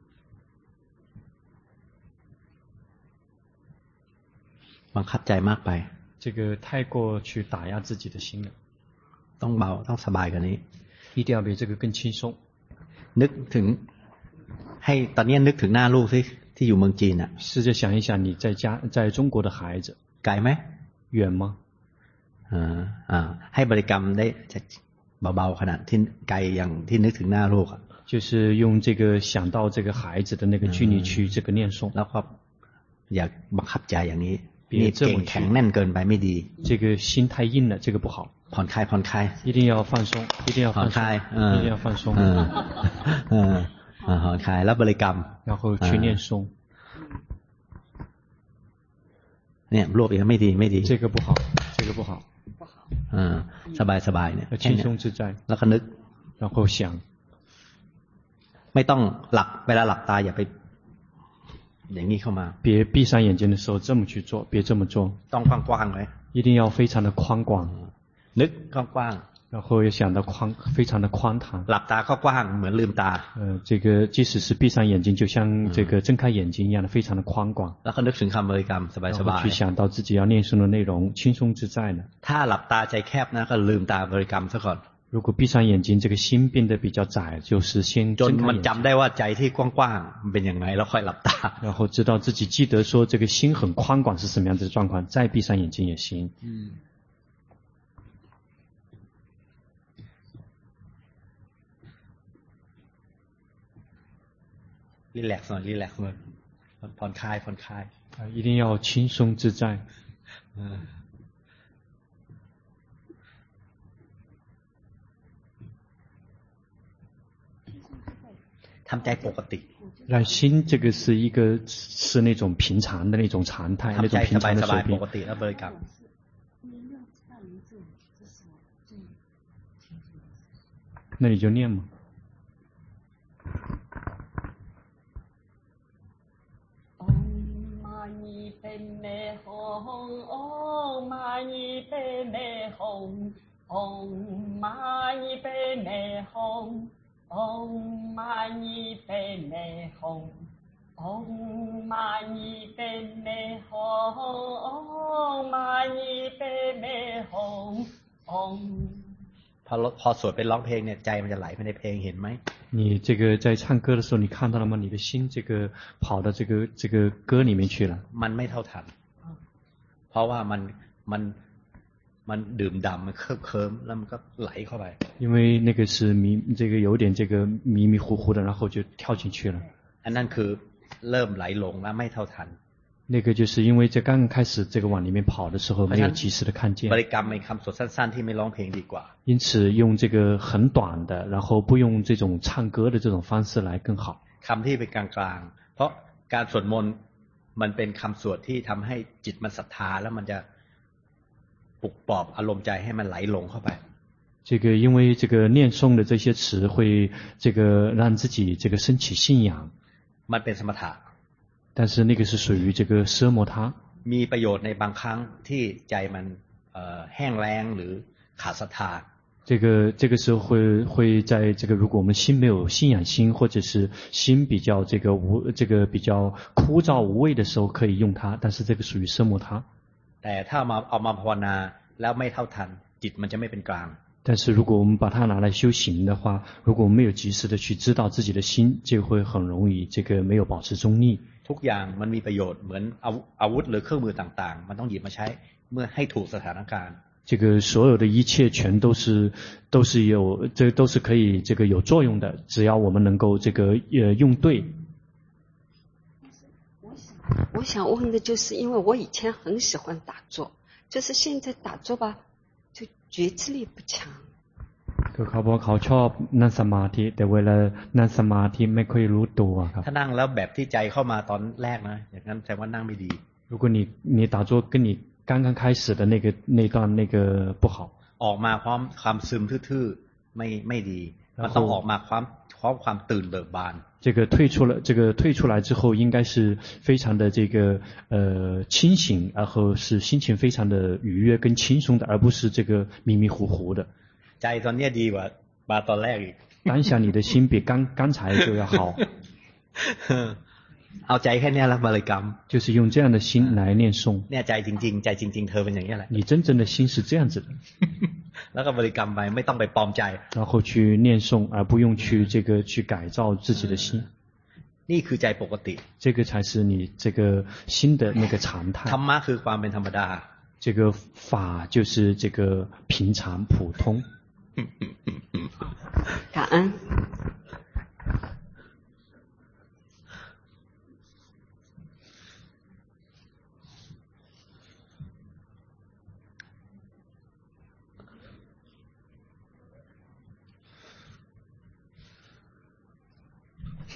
บังคับใจมากไป这个太过去打压自己的心了ต้องเบาต้องสบายกว่านี้一定要比这个更轻松นึกถึงให้ตอนนี้นึกถึงหน้าลูกที่ที่อยู่เมืองจีนอ่ะ试着想一想你在家在中国的孩子ไกลไหม远吗อ่าอ่าให้บริกรรมได้เบาๆขนาดที่ไกลอย่างที่นึกถึงหน้าลูกอ่ะ就是用这个想到这个孩子的那个距离去这个念诵แล้วก็อย่าบังคับใจอย่างนี้นี่เก่งแข็งแน่นเกินไปไม่ดี这个心太硬了这个不好ผ่อนคลายผ่อนคลาย一定要放松一定要放松一定要放松เออเออผ่อนคลายแล้วบริกรรม然后去念诵เนี่ยรวบอีกไม่ดีไม่ดี这个不好这个不好不好อืมสบายสบายเนี่ย轻松自在แล้วก็นึก然后想ไม่ต้องหลับเวลาหลับตาอย่าไปอย่างนี้เข้ามา别闭上眼睛的时候这么去做别这么做ต้องกว้างๆไว้一定要非常的宽广นึกกว้าง然后也想到宽非常的宽敞หลับตาก็กว้างเหมือนลืมตา呃这个即使是闭上眼睛就像这个睁开眼睛一样的非常的宽广แล้วก็นึกถึงคำบริกรรมสบายๆ去想到自己要念诵的内容轻松自在的ถ้าหลับตาใจแคบนะก็ลืมตาบริกรรมซะก่อน如果闭上眼睛这个心变得比较窄就是先จนมันจำได้ว่าใจที่กว้างๆมันเป็นอย่างไรแล้วค่อยหลับตา然后知道自己记得说这个心很宽广是什么样子的状况再闭上眼睛也行嗯รีแลกซ์หน่อยรีแลกซ์หน่อยผ่อนคลายผ่อนคลาย一定要轻松自在ทำใจปกติ让心这个是一个是那种平常的那种常态那种平常的水平ปกติแล้วบริกรรม那你就念嘛เป็นแม่หงโอ้มานีเป็นแม่หงองมานีเป็นแม่หงองมานีเป็นแม่หงองมานีเป็นแม่หงองมานีเป็นแม่หงองพอพอสวดเป็นร้องเพลงเนี่ยใจมันจะไหลไปในเพลงเห็นไหม你这个在唱歌的时候你看到了吗你的心这个跑到这个这个歌里面去了มันไม่เท่าทันเพราะว่ามันมันมันดื่มด่ำมันเคลิ้มเคลิ้มแล้วมันก็ไหลเข้าไป因为那个是迷这个有点这个迷迷糊糊的然后就跳进去了อันนั้นคือเริ่มไหลลงแล้วไม่เท่าทัน那个就是因为在刚刚开始这个往里面跑的时候没有及时的看见บริกรรมเป็นคำสวดสั้นๆที่ไม่ร้องเพลงดีกว่า因此用这个很短的然后不用这种唱歌的这种方式来更好คำที่เป็นกลางๆเพราะการสวดมนต์มันเป็นคำสวดที่ทำให้จิตมันศรัทธาแล้วมันจะปลุกปลอบอารมณ์ใจให้มันไหลลงเข้าไป这个因为这个念诵的这些词会这个让自己这个升起信仰มันเป็นสมถะ但是那个是属于这个奢摩他มีประโยชน์ในบางครั้งที่ใจมันแห้งแล้งหรือขาดศรัทธา这个这个时候会会在这个如果我们心没有信仰心或者是心比较这个无这个比较枯燥无味的时候可以用它但是这个属于奢摩他แต่ถ้ามาเอามาภาวนาแล้วไม่เท่าทันจิตมันจะไม่เป็นกลาง但是如果我们把它拿来修行的话如果我们没有及时的去知道自己的心就会很容易这个没有保持中立ทุกอย่างมันมีประโยชน์เหมือนอาวุธหรือเครื่องมือต่างๆมันต้องหยิบมาใช้เมื่อให้ถูกสถานการณ์这个所有的一切全都是都是有这都是可以这个有作用的只要我们能够这个呃用对我想问的就是因为我以前很喜欢打坐就是现在打坐吧就觉知力不强คือเขาบอกเขาชอบนั่งสมาธิแต่เวลานั่งสมาธิไม่ค่อยรู้ตัวครับถ้านั่งแล้วแบบที่ใจเข้ามาตอนแรกนะอย่างนั้นแสดงว่านั่งไม่ดี如果你你打坐跟你刚刚开始的那个那段那个不好ออกมาพร้อมความซึมทื่อๆไม่ไม่ดีมันต้องออกมาความพร้อมความตื่นเบิกบาน这个退出了这个退出来之后应该是非常的这个呃清醒然后是心情非常的愉悦跟轻松的而不是这个迷迷糊糊的ใจตอนนี้ดีกว่ามาตอนแรกอีก当下你的心比刚刚才就要好เอาใจแค่นี้แล้วบริกรรม就是用这样的心来念诵เนี่ยใจจริงๆใจจริงๆเธอเป็นอย่างนี้แหละ你真正的心是这样子的แล้วก็บริกรรมไปไม่ต้องไปปลอมใจ然后去念诵而不用去这个去改造自己的心นี่คือใจปกติ这个才是你这个心的那个常态ธรรมะคือความเป็นธรรมดา这个法就是这个平常普通感恩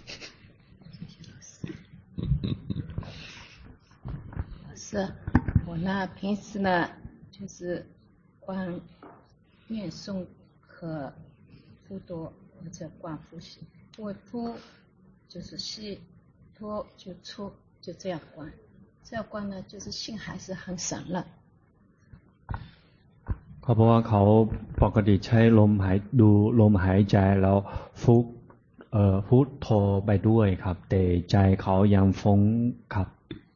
是我我呢平时呢就是观念诵和呼多或者观呼吸，因为呼就是吸，拖就出，就这样观。这样观呢，就是心还是很散乱。 เขาบอกว่าเขาปกติใช้ลมหายดูลมหายใจแล้วฟุกเอ่อพุทโธไปด้วยครับแต่ใจเขายังฟุ้งครับ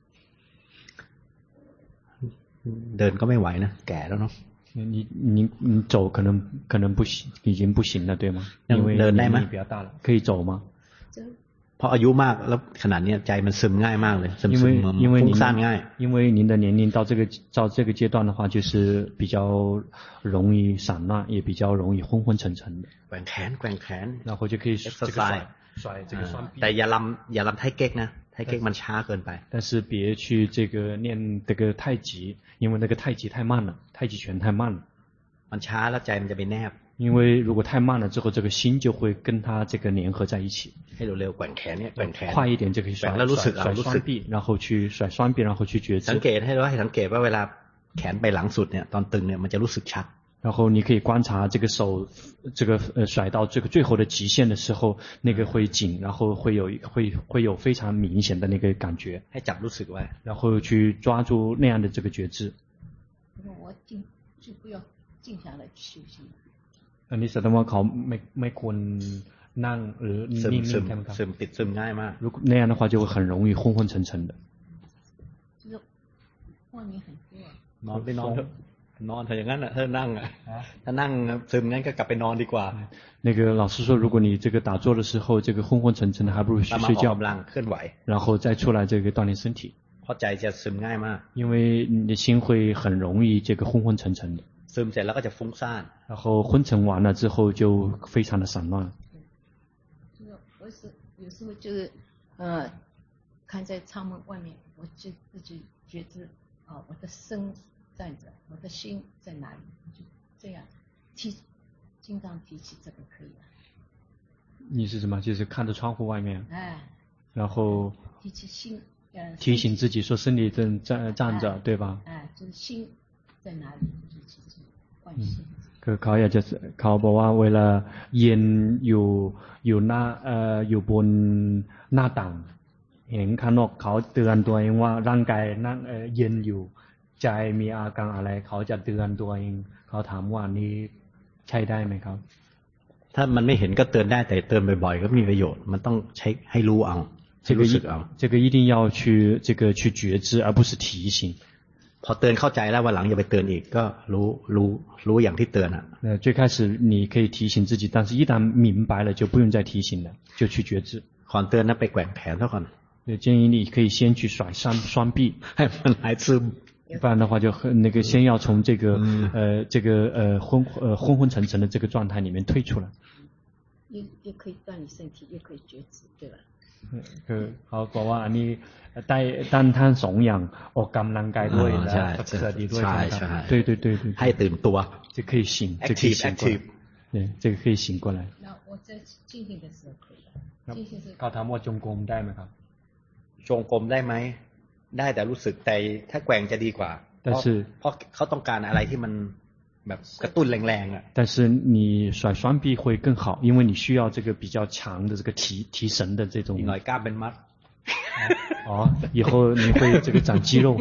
เดินก็ไม่ไหวนะแก่แล้วเนาะ你你你走可能可能不行，已经不行了，对吗？因为年龄比较大了，可以走吗？ เพราะอายุมากแล้วขนาดนี้ใจมันซึมง่ายมากเลยซึมซึมฟุ้งซ่านง่าย因为您的年龄到这个到这个阶段的话，就是比较容易散乱，也比较容易昏昏沉沉的。 แกว่งแขนแกว่งแขน然后就可以这个甩甩这个双臂。 แต่อย่าลำอย่าลำไทเก๊กนะไทเก๊กมันช้าเกินไป但是别去这个念这个太极，因为那个太极太慢了，太极拳太慢了。 มันช้าแล้วใจมันจะไปแนบ因为如果太慢了之后，这个心就会跟它这个粘合在一起。 ให้เร็วๆแกว่งแขนเนี่ยแกว่งแขน快一点就可以甩甩甩双臂，然后去甩双臂，然后去觉知。 สังเกตให้รู้ให้สังเกตว่าเวลาแขนไปหลังสุดเนี่ยตอนตึงเนี่ยมันจะรู้สึกชัด然后你可以观察这个手，这个呃甩到这个最后的极限的时候，那个会紧，然后会有会会有非常明显的那个感觉。 ให้จับรู้สึกไว้然后去抓住那样的这个觉知。 我静就不要静下来修行。 อันนี้แสดงว่าเขาไม่ไม่ควรนั่งหรือนิ่งๆใช่ไหมครับซึมติดซึมง่ายมาก如果那样的话就会很容易昏昏沉沉的就是外面很多นอนไปนอนเถอะนอนเถอะอย่างนั้นน่ะถ้านั่งอ่ะถ้านั่งซึมงั้นก็กลับไปนอนดีกว่า那个老师说如果你这个打坐的时候这个昏昏沉沉的还不如去睡觉然后再出来这个锻炼身体เพราะใจจะซึมง่ายมาก因为你的心会很容易这个昏昏沉沉的ซึมเสร็จแล้วก็จะฟุ้งซ่าน然后昏沉完了之后就非常的散乱就是我是有时候就是呃看在舱门外面我就自己觉知啊、呃、我的身站着我的心在哪里就这样提经常提起这个可以了你是什么就是看着窗户外面哎然后提起心呃提醒自己说身体正站站着对吧哎就是心在哪里就其实关系คือเขาอยากจะเขาบอกว่าเวลาเย็นอยู่อยู่หน้าเอ่ออยู่บนหน้าต่างเห็นข้างนอกเขาเตือนตัวเองว่าร่างกายนั่งเอ่อเย็นอยู่ใจมีอาการอะไรเขาจะเตือนตัวเองเขาถามว่านี้ใช้ได้ไหมครับถ้ามันไม่เห็นก็เตือนได้แต่เตือนบ่อยๆก็มีประโยชน์มันต้องใช้ให้รู้เอา这个一这个一定要去这个去觉知而不是提醒พอเตือนเข้าใจแล้ววันหลังอย่าไปเตือนอีกก็รู้รู้รู้อย่างที่เตือนอ่ะ呃最开始你可以提醒自己但是一旦明白了就不用再提醒了就去觉知ก่อนเตือนนะไปแกว่งแขนเท่าก่อน建议你可以先去甩双双臂ให้มันหายซึม不然的话就那个先要从这个呃这个呃昏呃昏昏沉沉的这个状态里面退出来也也可以锻炼身体也可以觉知对吧คือเขาบอกว่าอันนี้ได้ด้านท่านสองอย่างออกกำลังกายด้วยและฝึกสติด้วยใช่ไหม对对对对ให้ตื่นตัว就可以醒就可以醒过来对这个可以醒过来那我在静心的时候可以静心是เขาถามว่าจงกรมได้ไหมครับจงกรมได้ไหมได้แต่รู้สึกแต่ถ้าแกว่งจะดีกว่าเพราะเพราะเขาต้องการอะไรที่มันแบบกระตุ้นแรงๆอ่ะ但是你甩双臂会更好因为你需要这个比较强的这个提提神的这种อีกหน่อยกล้ามเป็นมัด哦以后你会这个长肌肉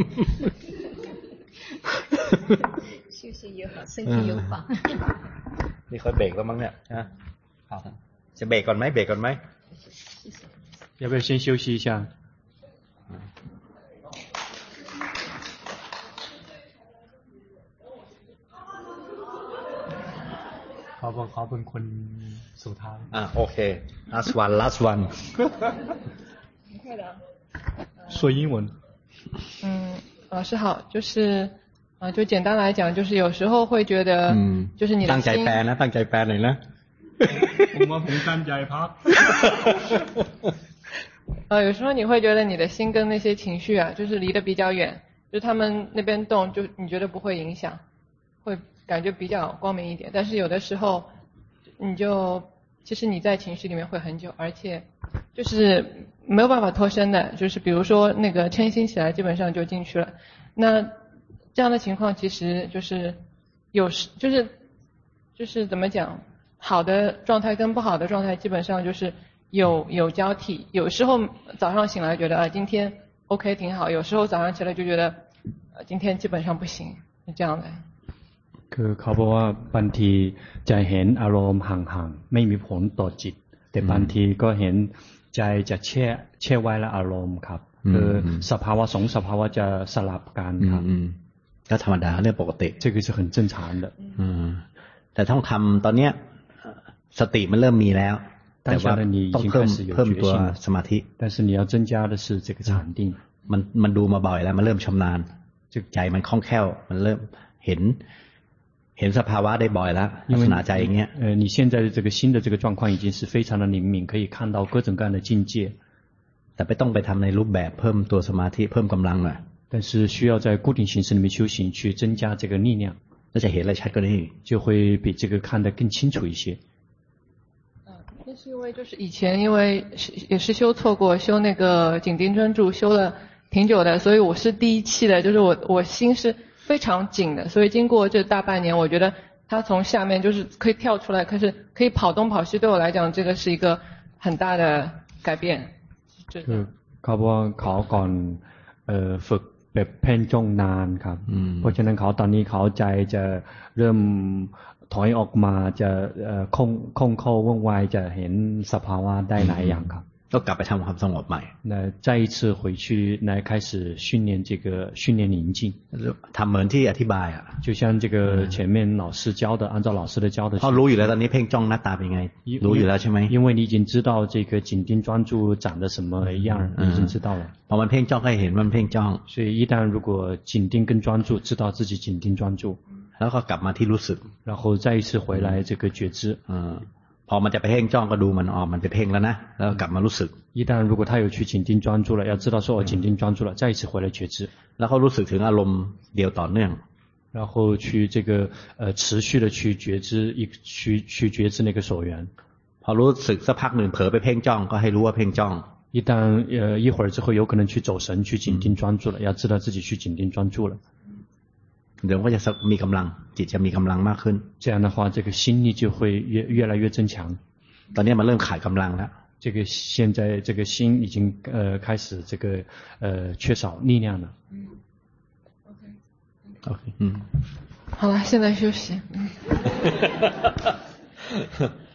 休息也好身体又棒นี่ค่อยเบรกแล้วมั้งเนี่ยฮะจะเบรกก่อนไหมเบรกก่อนไหม要不要先休息一下เขาบอกเขาเป็นคนสุดท้ายอ่ะโอเค last one last one 快的说英文嗯老师好就是啊就简单来讲就是有时候会觉得就是你的ตั้งใจแปลนะตั้งใจแปลหน่อยนะผมว่าผมตั้งใจพัก呃有时候你会觉得你的心跟那些情绪啊就是离得比较远就他们那边动就你觉得不会影响会感觉比较光明一点但是有的时候你就其实你在情绪里面会很久而且就是没有办法脱身的就是比如说那个嗔心起来基本上就进去了那这样的情况其实就是有时就是就是怎么讲，好的状态跟不好的状态基本上就是有有交替，有时候早上醒来觉得啊今天 OK 挺好，有时候早上起来就觉得呃今天基本上不行，是这样的。 คือเขาบอกว่าบางทีจะเห็นอารมณ์ห่างๆไม่มีผลต่อจิตแต่บางทีก็เห็นใจจะแช่แช่ไว้ละอารมณ์ครับคือสภาวะสองสภาวะจะสลับกันครับก็ธรรมดาเรื่องปกติ这个是很正常的แต่ต้องทำตอนเนี้ยสติมันเริ่มมีแล้วแต่ว่าต้องเพิ่มเพิ่มตัวสมาธิ但是你要增加的是这个禅定มันมันดูมาบ่อยแล้วมันเริ่มชำนาญใจมันคล่องแคล่วมันเริ่มเห็นเห็นสภาวะได้บ่อยแล้วลักษณะใจอย่างเงี้ย呃你现在的这个新的这个状况已经是非常的灵敏可以看到各种各样的境界แต่ไม่ต้องไปทำในรูปแบบเพิ่มตัวสมาธิเพิ่มกำลังหน่อย但是需要在固定形式里面修行去增加这个力量那จะเห็นอะไรชัดกว่านี้就会比这个看得更清楚一些那是因为就是以前因为也是修错过修那个紧盯专注修了挺久的，所以我是第一期的，就是我我心是非常紧的，所以经过这大半年我觉得它从下面就是可以跳出来，可是可以跑东跑西，对我来讲这个是一个很大的改变。 คือเขาบอกว่าเขาก่อนเอ่อฝึกแบบเพ่งจ้องนานครับเพราะฉะนั้นเขาตอนนี้เขาใจจะเริ่มถอยออกมาจะเอ่อคงคงเข้าว่องไวจะเห็นสภาวะได้หลายอย่างครับก็กลับไปทำความสงบใหม่那再一次回去来开始训练这个训练宁静ทำเหมือนที่อธิบายอ่ะ就像这个前面老师教的按照老师的教的เพราะรู้อยู่แล้วตอนนี้เพ่งจ้องหน้าตาเป็นไงรู้อยู่แล้วใช่ไหม因为你已经知道这个紧盯专注长得什么样你已经知道了พอมันเพ่งจ้องก็เห็นมันเพ่งจ้อง所以一旦如果紧盯跟专注知道自己紧盯专注แล้วก็กลับมาที่รู้สึก然后再一次回来这个觉知พอมันจะไปเพ่งจ้องก็ดูมันอ๋อมันไปเพ่งแล้วนะแล้วกลับมารู้สึก一旦如果他有去紧盯专注了要知道说我紧盯专注了再一次回来觉知แล้วก็รู้สึกถึงอารมณ์เดียวต่อเนื่อง然后去这个呃持续的去觉知一去去觉知那个所缘พอรู้สึกสักพักหนึ่งเผลอไปเพ่งจ้องก็ให้รู้ว่าเพ่งจ้อง一旦呃一会儿之后有可能去走神去紧盯专注了要知道自己去紧盯专注了เดี๋ยวก็จะมีกำลังจิตจะมีกำลังมากขึ้น这样的话这个心力就会越越来越增强ตอนนี้มันเริ่มขาดกำลังแล้ว这个现在这个心已经呃开始这个呃缺少力量了嗯 OK OK 嗯好了现在休息